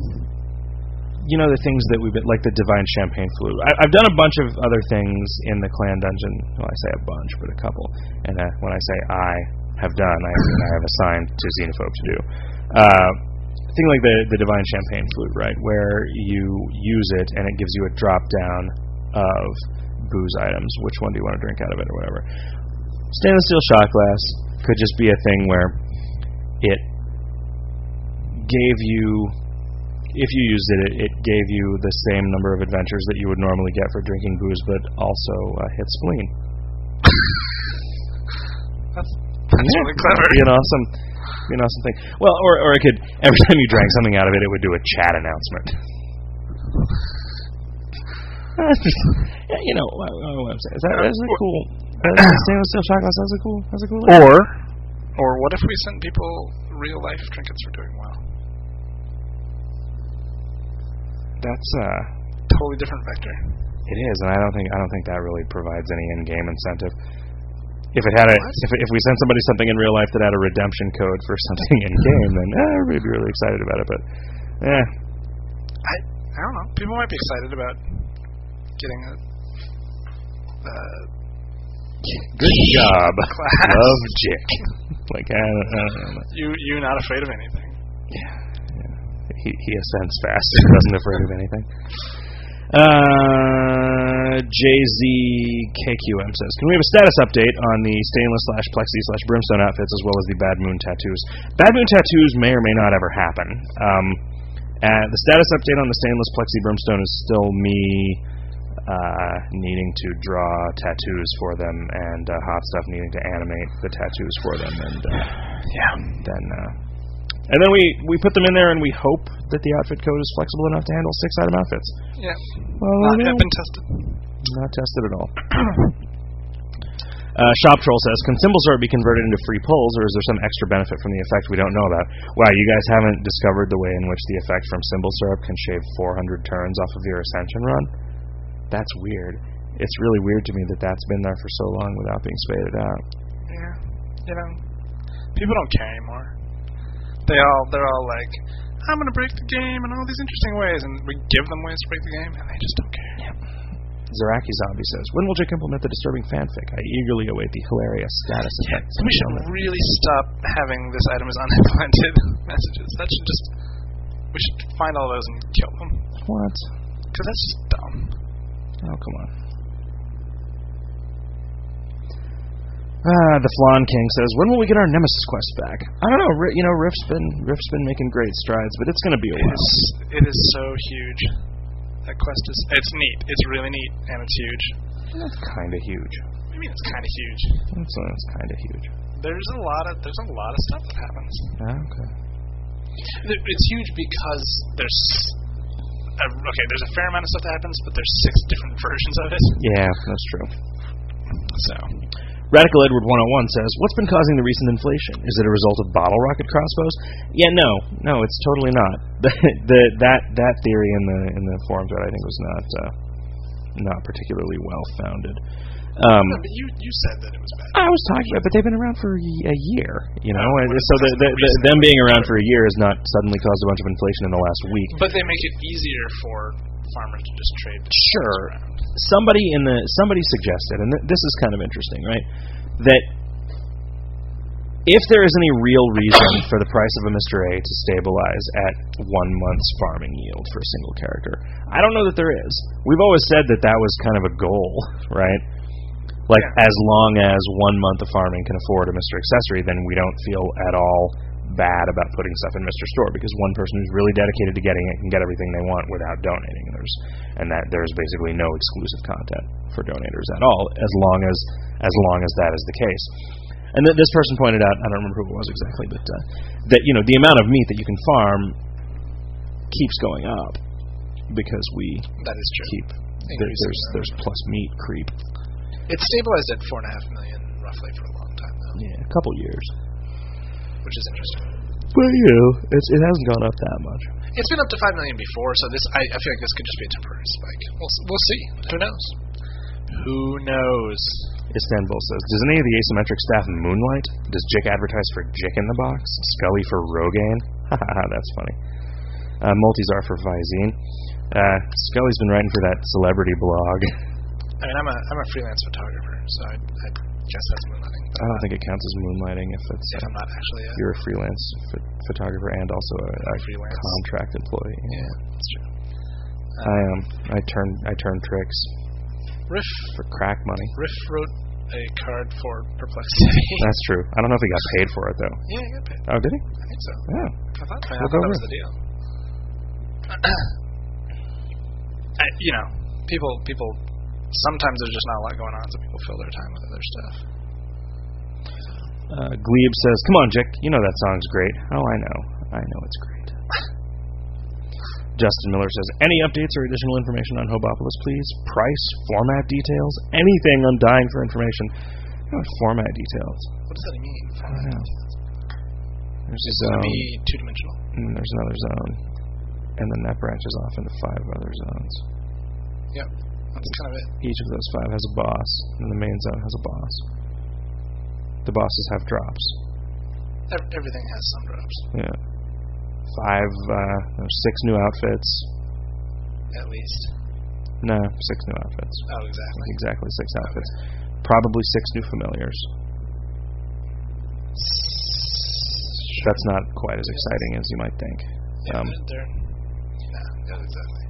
you know, the things that we've been, like the Divine Champagne Flute. I, I've done a bunch of other things in the Clan Dungeon. Well, I say a bunch, but a couple. And uh, when I say I have done, I, I have assigned to Xenophobe to do. Uh, thing like the, the Divine Champagne Flute, right, where you use it and it gives you a drop down of booze items. Which one do you want to drink out of it or whatever? Stainless steel shot glass could just be a thing where it gave you, if you used it, it, it gave you the same number of adventures that you would normally get for drinking booze, but also uh, hit spleen. That's, that's Yeah. really clever. Be an awesome, be an awesome thing. Well, or or it could, every time you drank something out of it, it would do a chat announcement. That's just, yeah, you know, what, what I'm saying. Is that, that's a cool. Uh, stainless steel shot glass. That's a cool. That's a cool. Or, or what if we sent people real life trinkets for doing well? That's uh, Totally different vector. it is, and I don't think I don't think that really provides any in-game incentive. If it had a, if if we sent somebody something in real life that had a redemption code for something in game, then eh, everybody'd be really excited about it. But, yeah, I I don't know. People might be excited about getting a. Uh, good job, Class. love Jick. Like I don't, I don't know. you you not afraid of anything? Yeah, yeah. He he ascends fast. He wasn't afraid of anything. Uh, J Z K Q M says, can we have a status update on the stainless slash plexi slash brimstone outfits as well as the Bad Moon tattoos? Bad Moon tattoos may or may not ever happen. Um, uh, the status update on the stainless plexi brimstone is still me uh, needing to draw tattoos for them and uh, Hot Stuff needing to animate the tattoos for them, and uh, yeah, then uh, and then we we put them in there and we hope that the outfit code is flexible enough to handle six item outfits. Yeah. Well, Not you yet know, been tested. not tested at all. Uh, Shop Troll says, can Symbol Sort be converted into free pulls, or is there some extra benefit from the effect we don't know about? Wow, you guys haven't discovered the way in which the effect from Symbol Syrup can shave four hundred turns off of your Ascension run? That's weird. It's really weird to me that that's been there for so long without being spaded out. Yeah, you know, people don't care anymore. They all, they're all like, I'm going to break the game in all these interesting ways, and we give them ways to break the game, and they just don't care. Yep. Zaraki Zombie says, when will Jick implement the disturbing fanfic? I eagerly await the hilarious status Yeah, effects. we should really stop having this item as unimplemented messages. That should just, we should find all those and kill them. What? Because that's just dumb. Oh, come on. Ah, the Flan King says, when will we get our Nemesis quest back? I don't know. You know, Rift's been Rift's been making great strides, but it's going to be a It while. is, it is so huge. That quest is, it's neat. It's really neat, and it's huge. That's kind of huge. What do you mean it's kind of huge? That's, uh, that's kind of huge. There's a lot of, there's a lot of stuff that happens. Ah, okay. Th- It's huge because there's, a, okay, there's a fair amount of stuff that happens, but there's six different versions of it. Yeah, that's true. So, Radical Edward one oh one says, what's been causing the recent inflation? Is it a result of bottle rocket crossbows? Yeah, no. No, it's totally not. the, the that that theory in the in the forum thread I think was not uh, not particularly well founded. Um, no, but you you said that it was bad. I was talking about, but they've been around for a y- a year, you know. Oh, and what is so the, the the, the, reason? them being around for a year has not suddenly caused a bunch of inflation in the last week. But they make it easier for farmers to just trade. Sure. around. Somebody in the somebody suggested, and th- this is kind of interesting, right? That if there is any real reason for the price of a Mister A to stabilize at one month's farming yield for a single character, I don't know that there is. We've always said that that was kind of a goal, right? Like, Yeah. as long as one month of farming can afford a Mister Accessory, then we don't feel at all bad about putting stuff in Mister Store, because one person who's really dedicated to getting it can get everything they want without donating. There's and that there's basically no exclusive content for donators at all, as long as as long as that is the case. And th- this person pointed out, I don't remember who it was exactly, but uh, that you know the amount of meat that you can farm keeps going up because we That is true. keep th- there's there's plus meat creep. It's stabilized at four and a half million roughly for a long time though, Yeah, a couple years. which is interesting. But you know, it's, it hasn't gone up that much. It's been up to five million before, so this I, I feel like this could just be a temporary spike. We'll s- we'll see. Who knows? Who knows? Istanbul says, does any of the asymmetric staff moonlight? Does Jick advertise for Jick in the Box? Scully for Rogaine? Haha, that's funny. Uh, multis are for Visine. Uh, Scully's been writing for that celebrity blog. I mean, I'm a I'm a freelance photographer, so I, I guess that's moonlighting. I don't think it counts as moonlighting if it's If uh, I'm not actually a you're a freelance ph- photographer and also a, a freelance contract employee. yeah, that's true. I am. I turn I turn tricks Riff for crack money. Riff wrote a card for Perplexity. That's true. I don't know if he got paid for it though. yeah, he got paid. Oh, did he? I think so. Yeah. I thought, I We'll thought go that was Riff. the deal. I, you know, people people sometimes there's just not a lot going on, so people fill their time with other stuff. Uh, Glebe says, come on, Jick, you know that song's great. Oh, I know. I know it's great. Justin Miller says, any updates or additional information on Hobopolis, please? Price, format details, anything on Dying for information. Oh, format details. What does that mean? I don't know. There's a It's going zone, to be two dimensional. and then there's another zone, and then that branches off into five other zones. Yep, that's kind of it. Each of those five has a boss, and the main zone has a boss. The bosses have drops. Ev- everything has some drops, Yeah. Five, uh, there's six new outfits. at least. No, six new outfits. Oh, exactly. Exactly six outfits. Probably six new familiars. That's not quite as exciting as you might think. Yeah, Um, they're, they're nah, yeah, exactly.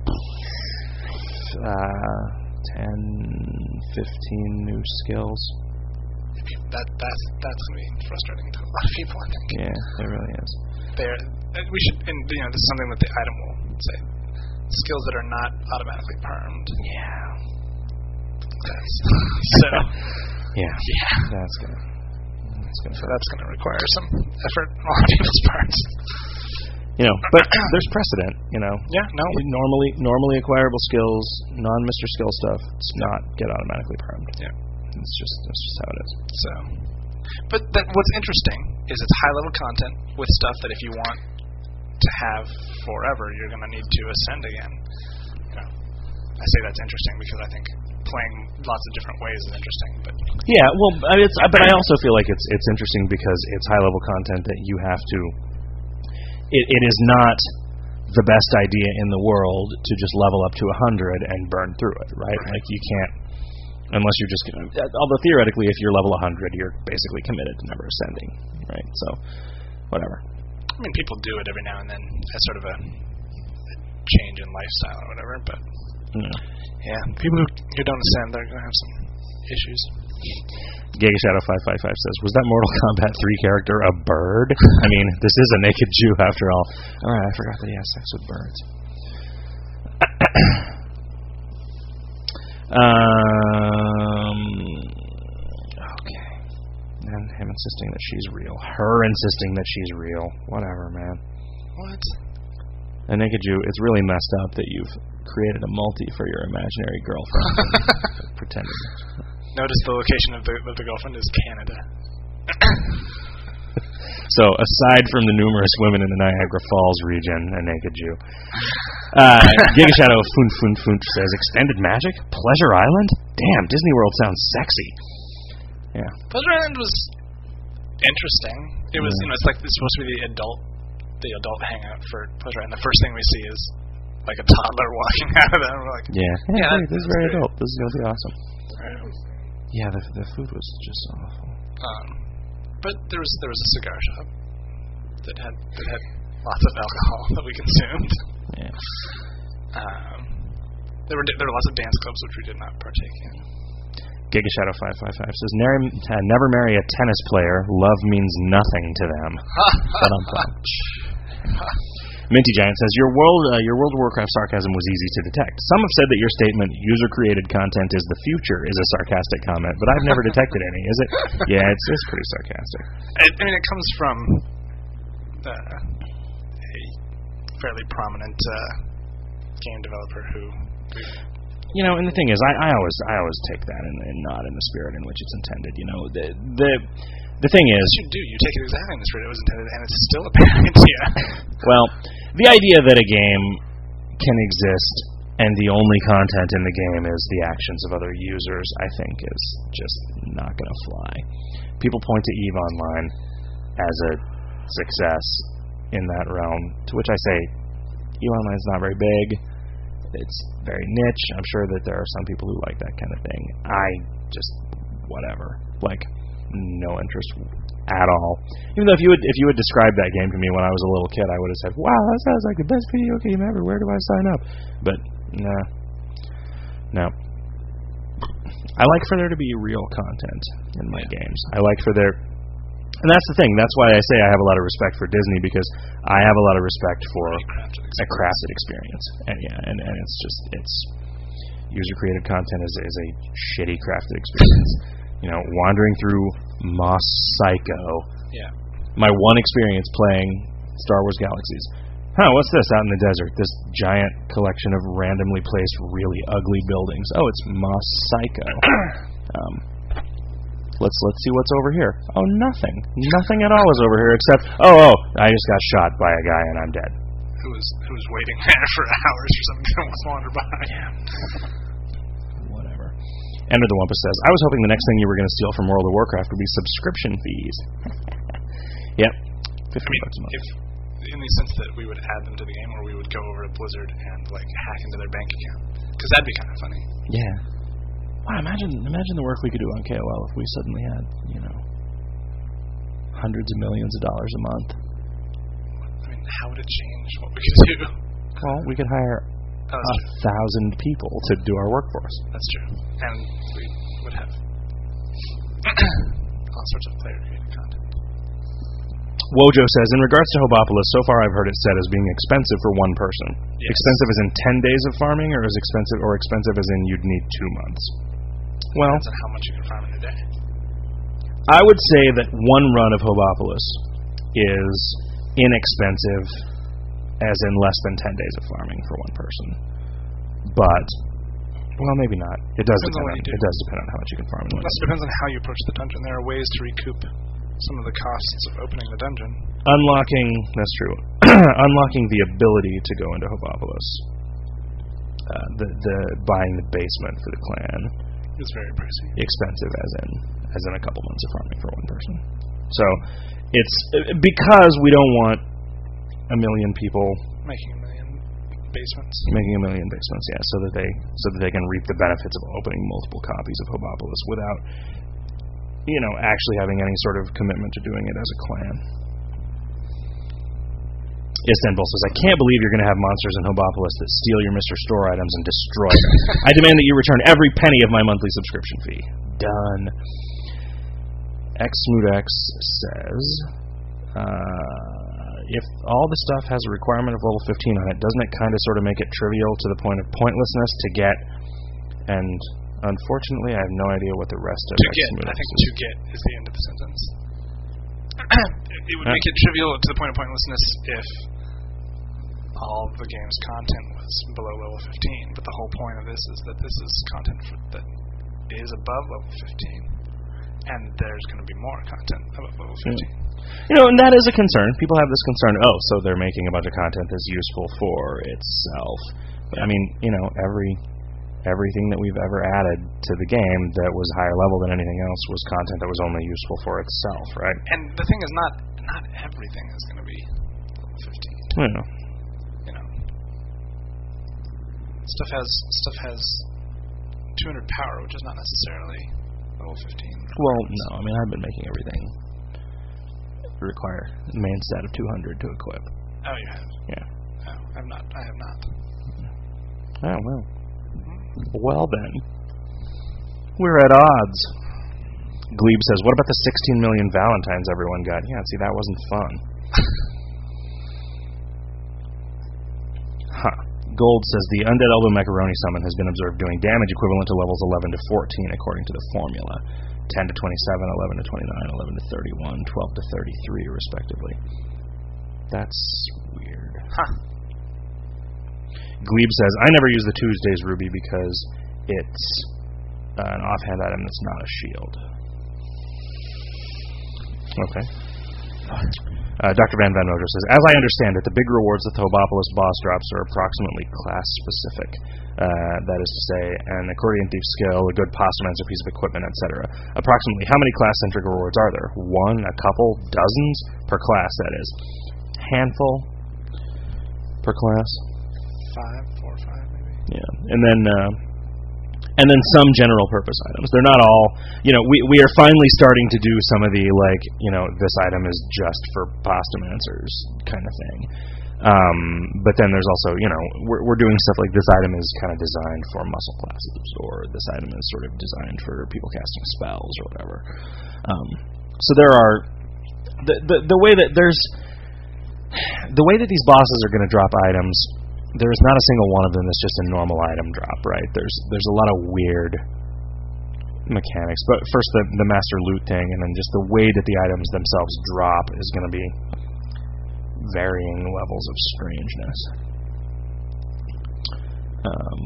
uh, ten, fifteen new skills. That that's that's going to be frustrating to a lot of people, I think. Yeah, it really is. They're, uh, we should, and you know, this is something that the item will say. Skills that are not automatically permed. Yeah. That's, so, Yeah. yeah. That's gonna. That's gonna. So that's going to require some effort on a lot of people's parts. You know, but there's precedent. You know. Yeah, no. Normally, normally acquirable skills, non-Mister Skill stuff, does not get automatically permed. Yeah. it's just that's just how it is. So, but that, what's interesting is it's high-level content with stuff that if you want to have forever, you're going to need to ascend again. You know, I say that's interesting because I think playing lots of different ways is interesting. But yeah, well, I mean, it's, but I also feel like it's it's interesting because it's high-level content that you have to. It, it is not the best idea in the world to just level up to one hundred and burn through it, right? right? Like, you can't, unless you're just going to, although theoretically, if you're level one hundred, you're basically committed to never ascending, right? So, whatever. I mean, people do it every now and then as sort of a, a change in lifestyle or whatever, but yeah, yeah people who, who don't ascend, they're going to have some issues. Giga Shadow five five five says, was that Mortal Kombat three character a bird? I mean, this is a naked Jew after all. Alright, I forgot that he has sex with birds. um, okay. And him insisting that she's real. Her insisting that she's real. Whatever, man. What? A naked Jew, it's really messed up that you've created a multi for your imaginary girlfriend. Pretending. Notice the location of the, of the girlfriend is Canada. So, aside from the numerous women in the Niagara Falls region, a naked Jew, uh, Giga Shadow Fun Fun Fun says, extended magic? Pleasure Island? Damn, Disney World sounds sexy. Yeah. Pleasure Island was interesting. It was, yeah. you know, it's like it's supposed to be the adult, the adult hangout for Pleasure Island. The first thing we see is like a toddler walking out of there. We're like, yeah, yeah, yeah hey, this is very great. adult. This is gonna be awesome. Right. Yeah, the the food was just awful. Um, but there was there was a cigar shop that had that had lots of alcohol that we consumed. Yeah. Um, there were there were lots of dance clubs which we did not partake in. Giga Shadow five five five says, never, uh, never marry a tennis player. Love means nothing to them. Minty Giant says, your World uh, your World of Warcraft sarcasm was easy to detect. Some have said that your statement, user-created content is the future, is a sarcastic comment, but I've never detected any. Is it? Yeah, it's, it's pretty sarcastic. I, I mean, it comes from uh, a fairly prominent uh, game developer who... You know, and the thing is, I, I always I always take that and, and not in the spirit in which it's intended. You know, the the the thing is, you do you take it exactly in the spirit it was intended, and it's still a bad idea. Well, the idea that a game can exist and the only content in the game is the actions of other users, I think, is just not going to fly. People point to EVE Online as a success in that realm, to which I say, EVE Online is not very big. It's very niche. I'm sure that there are some people who like that kind of thing. I just, whatever. Like, no interest at all. Even though if you would if you would describe that game to me when I was a little kid, I would have said, wow, that sounds like the best video game ever. Where do I sign up? But, nah. No. I like for there to be real content in my games. I like for there... And that's the thing. That's why I say I have a lot of respect for Disney, because I have a lot of respect for a crafted experience. And yeah, and, and it's just it's user created content is is a shitty crafted experience. You know, wandering through Moss Psycho. Yeah. My one experience playing Star Wars Galaxies. Huh, what's this out in the desert? This giant collection of randomly placed, really ugly buildings. Oh, it's Moss Psycho. um, Let's let's see what's over here. Oh, nothing. Nothing at all is over here except, oh, oh, I just got shot by a guy and I'm dead. Who was who was waiting there for hours for something to almost wander by. Yeah. Whatever. Ender the Wumpus says, I was hoping the next thing you were going to steal from World of Warcraft would be subscription fees. Yep. fifty I mean, bucks a month. If, in the sense that we would add them to the game, or we would go over to Blizzard and like hack into their bank account. Because that'd be kind of funny. Yeah. Wow, imagine imagine the work we could do on K O L if we suddenly had, you know, hundreds of millions of dollars a month. I mean, how would it change what we could do? Well, we could hire oh, a thousand people to do our work for us. That's true. And we would have all sorts of player-created content. Wojo says, in regards to Hobopolis, so far I've heard it said as being expensive for one person. Yes. Expensive as in ten days of farming, or as expensive, or expensive as in you'd need two months? Well, depends on how much you can farm in a day. I would say that one run of Hobopolis is inexpensive as in less than ten days of farming for one person. But Well, maybe not. It does Depends on depend what on, you do. it does depend on how much you can farm and It when. also depends on how you approach the dungeon. There are ways to recoup some of the costs of opening the dungeon. Unlocking, that's true. Unlocking the ability to go into Hobopolis. Uh, the the buying the basement for the clan. It's very pricey. Expensive, as in as in a couple months of farming for one person. So it's because we don't want a million people Making a million basements. making a million basements, yeah, so that they so that they can reap the benefits of opening multiple copies of Hobopolis without, you know, actually having any sort of commitment to doing it as a clan. Istanbul says, I can't believe you're going to have monsters in Hobopolis that steal your Mister Store items and destroy them. I demand that you return every penny of my monthly subscription fee. Done. Xsmootx says, uh, if all the stuff has a requirement of level fifteen on it, doesn't it kind of sort of make it trivial to the point of pointlessness to get? And unfortunately, I have no idea what the rest of To get. Xsmootx I think is. to get is the end of the sentence. It would make it trivial to the point of pointlessness if all of the game's content was below level fifteen, but the whole point of this is that this is content for, that is above level fifteen, and there's going to be more content above level fifteen. You know, and that is a concern. People have this concern, oh, so they're making a bunch of content that's useful for itself. But, I mean, you know, every everything that we've ever added to the game that was higher level than anything else was content that was only useful for itself, right? And the thing is, not not everything is going to be level fifteen. You know. You know, stuff has stuff has two hundred power, which is not necessarily level fifteen. Well, no, I mean, I've been making everything require a main stat of two hundred to equip. Oh, you have? Yeah. No, I've not. I have not. Oh, well. Well, then. We're at odds. Glebe says, what about the sixteen million Valentines everyone got? Yeah, see, that wasn't fun. Huh. Gold says, the Undead Elbow Macaroni Summon has been observed doing damage equivalent to levels eleven to fourteen according to the formula. ten to twenty-seven, eleven to twenty-nine, eleven to thirty-one, twelve to thirty-three, respectively. That's weird. Huh. Glebe says, I never use the Tuesdays Ruby because it's uh, an offhand item that's not a shield. Okay. Uh, Doctor Van Van Mojo says, as I understand it, the big rewards that the Hobopolis boss drops are approximately class-specific. Uh, that is to say, an accordion thief skill, a good postmancer piece of equipment, et cetera. Approximately how many class-centric rewards are there? One, a couple, dozens? Per class, that is. Handful per class? Five, four, five, maybe. Yeah. And then... Uh, And then some general purpose items. They're not all, you know, we we are finally starting to do some of the, like, you know, this item is just for postamancers kind of thing. Um, but then there's also, you know, we're we're doing stuff like this item is kind of designed for muscle classes, or this item is sort of designed for people casting spells or whatever. Um, so there are, the, the, the way that there's, the way that these bosses are going to drop items, there's not a single one of them that's just a normal item drop, right? There's there's a lot of weird mechanics. But first, the the master loot thing, and then just the way that the items themselves drop is going to be varying levels of strangeness. Um,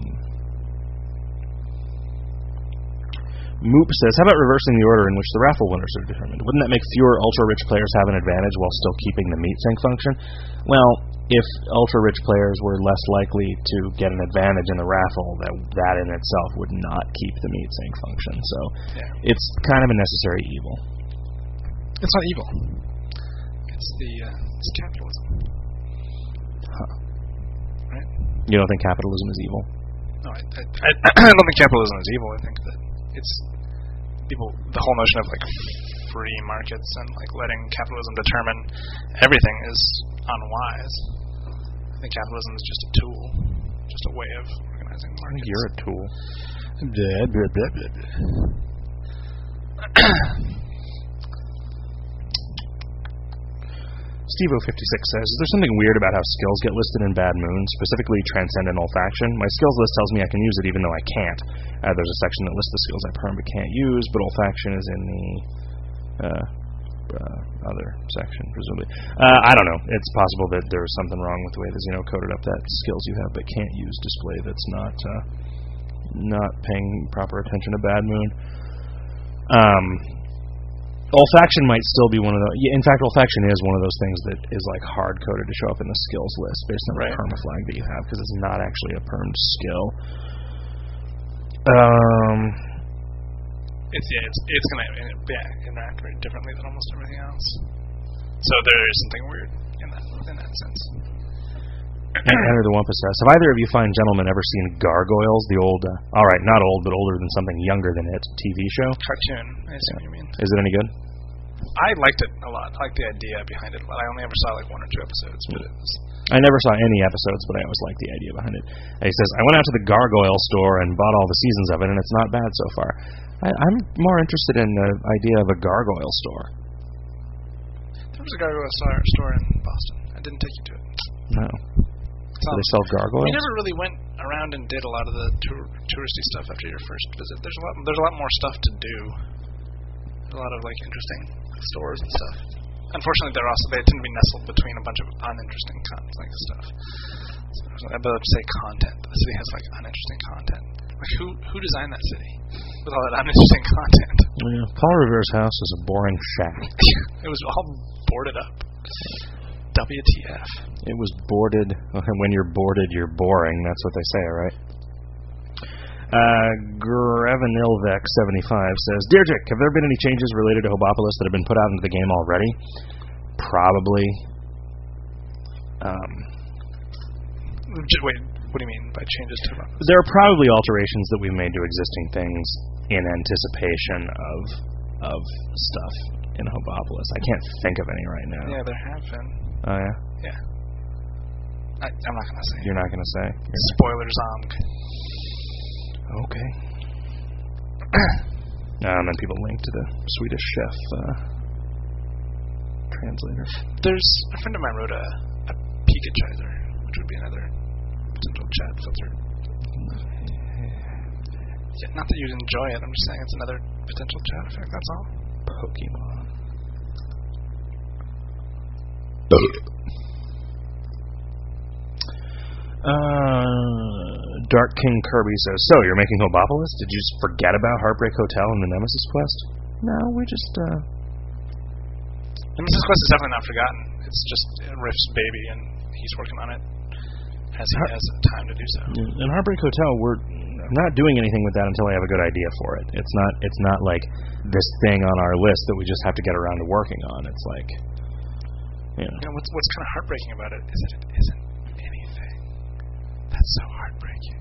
Moop says, how about reversing the order in which the raffle winners are determined? Wouldn't that make fewer ultra-rich players have an advantage while still keeping the meat sync function? Well, if ultra-rich players were less likely to get an advantage in the raffle, that that in itself would not keep the meat sync function. So Yeah. it's kind of a necessary evil. It's not evil. It's the uh, it's capitalism. Huh. Right? You don't think capitalism is evil? No, I, I, I, I don't think capitalism is evil. I think that it's people. The whole notion of like free markets and like letting capitalism determine everything is unwise. I think capitalism is just a tool, just a way of organizing I markets. think you're a tool. Blah, blah, blah, blah, blah. Steve-O fifty-six says, is there something weird about how skills get listed in Bad Moon, specifically Transcendent Olfaction? My skills list tells me I can use it even though I can't. Uh, there's a section that lists the skills I perm but can't use, but Olfaction is in the uh, uh, other section, presumably. Uh, I don't know. It's possible that there's something wrong with the way the Xeno coded up that skills you have but can't use display that's not uh, not paying proper attention to Bad Moon. Um, olfaction might still be one of those. In fact, olfaction is one of those things that is like hard coded to show up in the skills list based on Right. the perma flag that you have because it's not actually a permed skill. Um, It's yeah, it's it's gonna yeah, interact very differently than almost everything else. So there is something weird in that in that sense. Enter the Wampus says, have either of you fine gentlemen ever seen Gargoyles, the old, uh, all right, not old, but older than something younger than it, T V show? Cartoon, I see what you mean. Is it any good? I liked it a lot. I liked the idea behind it a lot. I only ever saw like one or two episodes, but it was I never saw any episodes, but I always liked the idea behind it. And he says, I went out to the Gargoyle store and bought all the seasons of it, and it's not bad so far. I, I'm more interested in the idea of a Gargoyle store. there was a gargoyle store, store in Boston. I didn't take you to it. No. Do they sell gargoyles? We never really went around and did a lot of the tour, touristy stuff after your first visit. There's a lot. There's a lot more stuff to do. A lot of like interesting stores and stuff. Unfortunately, they're also they tend to be nestled between a bunch of uninteresting con- like stuff. So I better say content. The city has like uninteresting content. Like who who designed that city with all that uninteresting content? Yeah. Paul Revere's house is a boring shack. It was all boarded up. W T F. It was boarded. When you're boarded, you're boring. That's what they say, right? Uh, Grevenilvec seventy-five says, Dear Dick, have there been any changes related to Hobopolis that have been put out into the game already? Probably. Um, Wait, what do you mean by changes to Hobopolis? there are probably alterations that we've made to existing things in anticipation of of stuff in Hobopolis. I can't think of any right now. Yeah, there have been. Oh, yeah? Yeah. I, I'm not gonna say. You're not going to say? You're Spoiler zonk. Okay. um, and then people link to the Swedish chef uh, translator. There's a friend of mine wrote a, a Pikachizer, which would be another potential chat filter. Yeah, not that you'd enjoy it. I'm just saying it's another potential chat effect. That's all. Pokemon. Uh, Dark King Kirby says, so, you're making Hobopolis? Did you just forget about Heartbreak Hotel and the Nemesis Quest? No, we just, uh... Nemesis Quest is definitely not forgotten. It's just Riff's baby, and he's working on it as he has time to do so. In Heartbreak Hotel, we're... I'm not doing anything with that until I have a good idea for it. It's not It's not like this thing on our list that we just have to get around to working on. It's like, you know. You know, what's, what's kind of heartbreaking about it is that it isn't anything. That's so heartbreaking.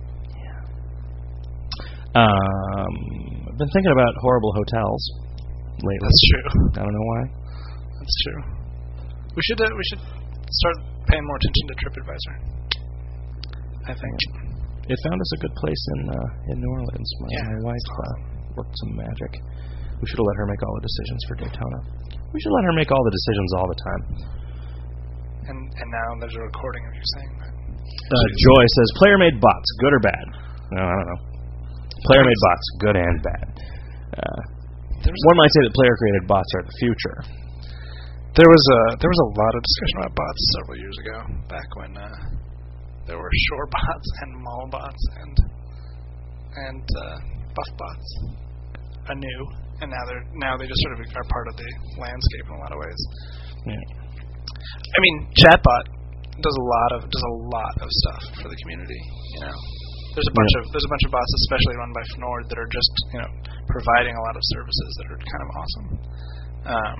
Um, I've been thinking about horrible hotels lately. That's true. I don't know why. That's true. We should uh, we should start paying more attention to TripAdvisor. I think it found us a good place in uh, in New Orleans. My, yeah, my wife uh, worked some magic. We should have let her make all the decisions for Daytona. We should let her make all the decisions all the time. And and now there's a recording of you saying that. Uh, Joy says, player-made bots, good or bad? No, I don't know. Player-made bots, good and bad. Uh, one might say that player-created bots are the future. There was a there was a lot of discussion about bots several years ago, back when uh, there were shore bots and mall bots and and uh, buff bots anew, and now they're now they just sort of are part of the landscape in a lot of ways. Yeah. I mean, chatbot does a lot of does a lot of stuff for the community. You know, there's a bunch yeah. of there's a bunch of bots, especially run by Fnord, that are just you know providing a lot of services that are kind of awesome. Um,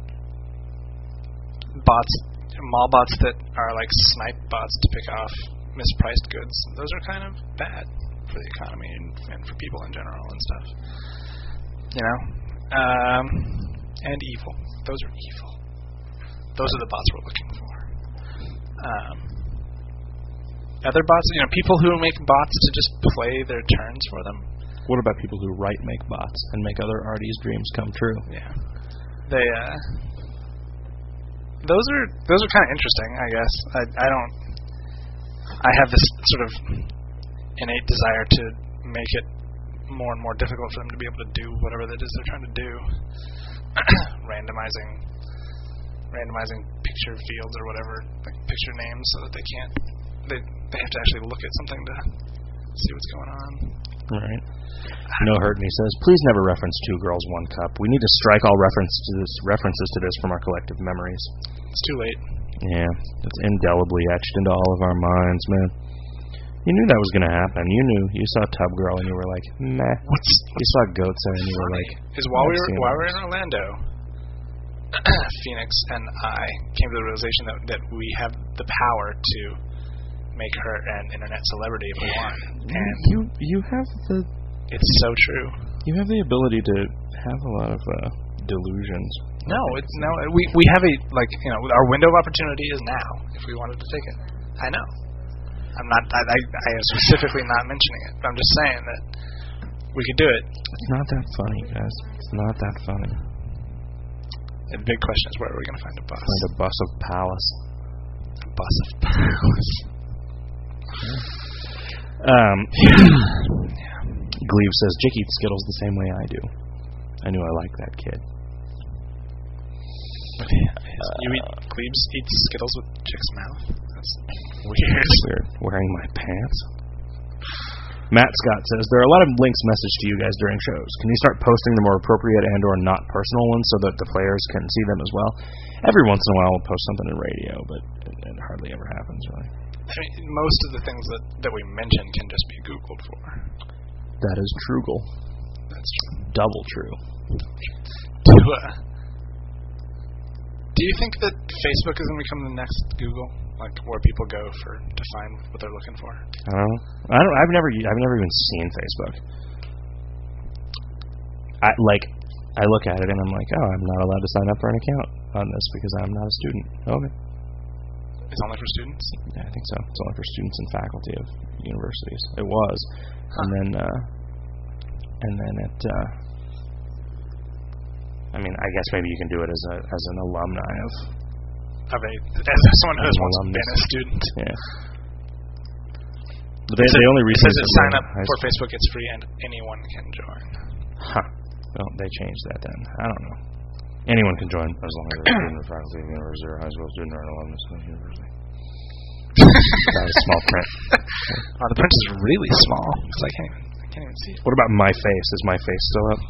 bots, mall bots that are like snipe bots to pick off mispriced goods. Those are kind of bad for the economy and, and for people in general and stuff. You know, um, and evil. Those are evil. Those are the bots we're looking for. Um, other bots, you know, people who make bots to just play their turns for them. What about people who write make bots and make other artists' dreams come true? Yeah, they. Uh, those are those are kind of interesting, I guess. I I don't. I have this sort of innate desire to make it more and more difficult for them to be able to do whatever it is they're trying to do. randomizing, randomizing picture fields or whatever, like picture names, so that they can't. They they have to actually look at something to see what's going on. Right. No Hurt, and he says, please never reference Two Girls, One Cup. We need to strike all references to this, references to this from our collective memories. It's too late. Yeah, it's indelibly etched into all of our minds, man. You knew that was going to happen. You knew. You saw Tub Girl, and you were like, meh. What's, you saw Goatsa, and you were like, is while we were while we were in Orlando, Phoenix and I came to the realization that that we have the power to make her an internet celebrity if we want. And you you have the. It's so true. You have the ability to have a lot of uh, delusions. No, it's no. We we have a like you know our window of opportunity is now. If we wanted to take it, I know. I'm not. I I, I am specifically not mentioning it. But I'm just saying that we could do it. It's not that funny, guys. It's not that funny. The big question is, where are we going to find a bus? Find a bus of Palace. A bus of Palace. Um. Yeah. Glebe says, Jick eats Skittles the same way I do. I knew I liked that kid. Uh, you eat Glebes eats Skittles with Jick's mouth? That's weird. Weird. Wearing my pants. Matt Scott says, there are a lot of links messaged to you guys during shows. Can you start posting the more appropriate and or not personal ones so that the players can see them as well? Every once in a while we'll post something in radio, but it, it hardly ever happens, really. I mean, most of the things that, that we mention can just be Googled for. That is trugle. That's true. Double true. Do, uh, do you think that Facebook is going to become the next Google? Like where people go for to find what they're looking for? I don't know. I don't. I've never. I've never even seen Facebook. I like. I look at it and I'm like, oh, I'm not allowed to sign up for an account on this because I'm not a student. Okay. It's only for students? Yeah, I think so. It's only for students and faculty of universities. It was, huh. and then, uh, and then it. Uh, I mean, I guess maybe you can do it as a as an alumni of. Of a, as someone who has once been a student. Yeah. But they, they only recently says that sign up for Facebook, it's free and anyone can join. Huh. Well, they changed that then. I don't know. Anyone can join as long as they're a student or faculty of the university or high school student or an alumnus of the university. That is small print. Oh, the print is really small because I can't even I can't even see it. What about my face? Is my face still up?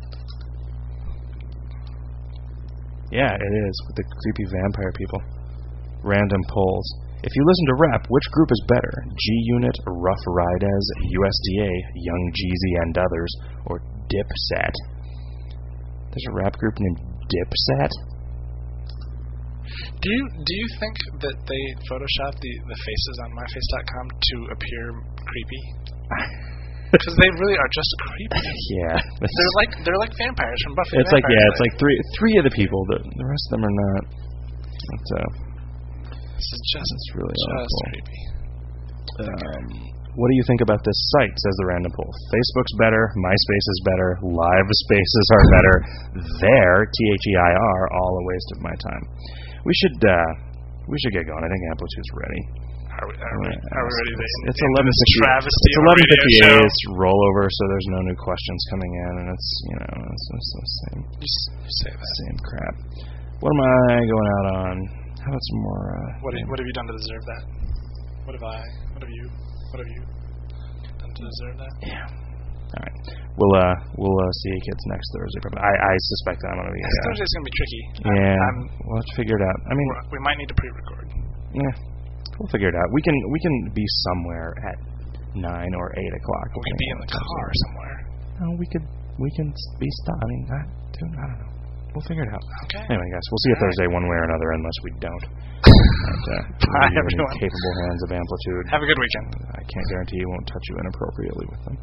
Yeah, it is, with the creepy vampire people. Random polls. If you listen to rap, which group is better? G-Unit, Rough Riders, U S D A, Young Jeezy and others, or Dipset? There's a rap group named Dipset? Do you do you think that they photoshopped the, the faces on my face dot com to appear creepy? Because they really are just creepy. Yeah, they're like they're like vampires from Buffy. It's like yeah, it's like three three of the people. The the rest of them are not. It's, uh, this is just it's really just awful. creepy. Um, what do you think about this site? Says the random poll. Facebook's better. MySpace is better. Live spaces are better. There, T H E I R, all a waste of my time. We should uh, we should get going. I think Amplitude's ready. Are we, are we, are we ready to It's, it's eleven fifty. Travesty it's eleven fifty-eight. It's rollover, so there's no new questions coming in, and it's you know it's, it's the same. Just say that. Same crap. What am I going out on? How about some more? Uh, what have, what have you done to deserve that? What have I? What have you? What have you done to deserve that? Yeah. All right. We'll uh we'll uh, see you kids next Thursday. But I I suspect I'm gonna be. Next uh, Thursday's gonna be tricky. Yeah. I'm, we'll have to figure it out. I mean, we might need to pre-record. Yeah. We'll figure it out. We can we can be somewhere at nine or eight o'clock. We could be in the car somewhere. No, we could we can be stopped. I mean, I, dude, I don't know. We'll figure it out. Okay. Anyway, guys, we'll see you Thursday one way or another, unless we don't. And, uh, Bye, everyone. In capable hands of Amplitude. Have a good weekend. I can't guarantee you won't touch you inappropriately with them.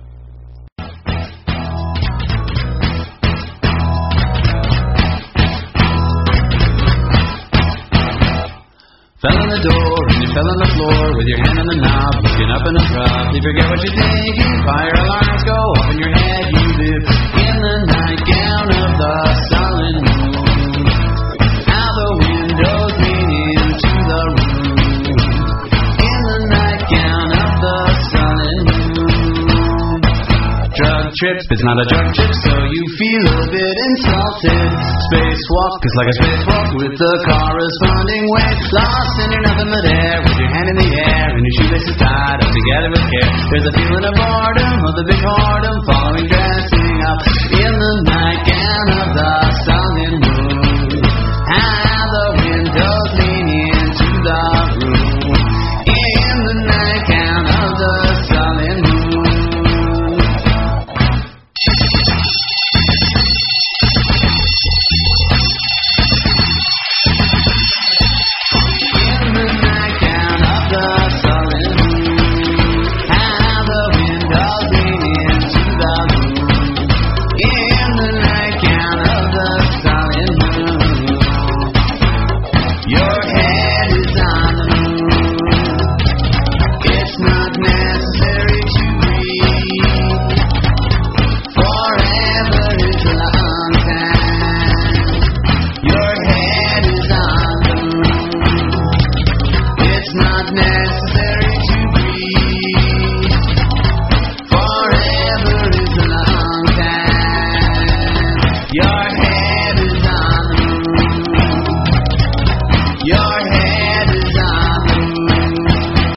Fell in the door and you fell on the floor with your hand on the knob, looking up in a drop. You forget what you're thinking, fire alarms go off in your head. You live in the nightgown of the sullen moon. How the windows lean into the room. In the nightgown of the sullen moon. Drug trip, it's not a drug trip, so you feel a bit insulted. Spacewalk is like a spacewalk with the corresponding weight. Lost in your nothing but air, with your hand in the air and your shoelaces tied up together with care. There's a feeling of boredom, of the big boredom, following dressing up. The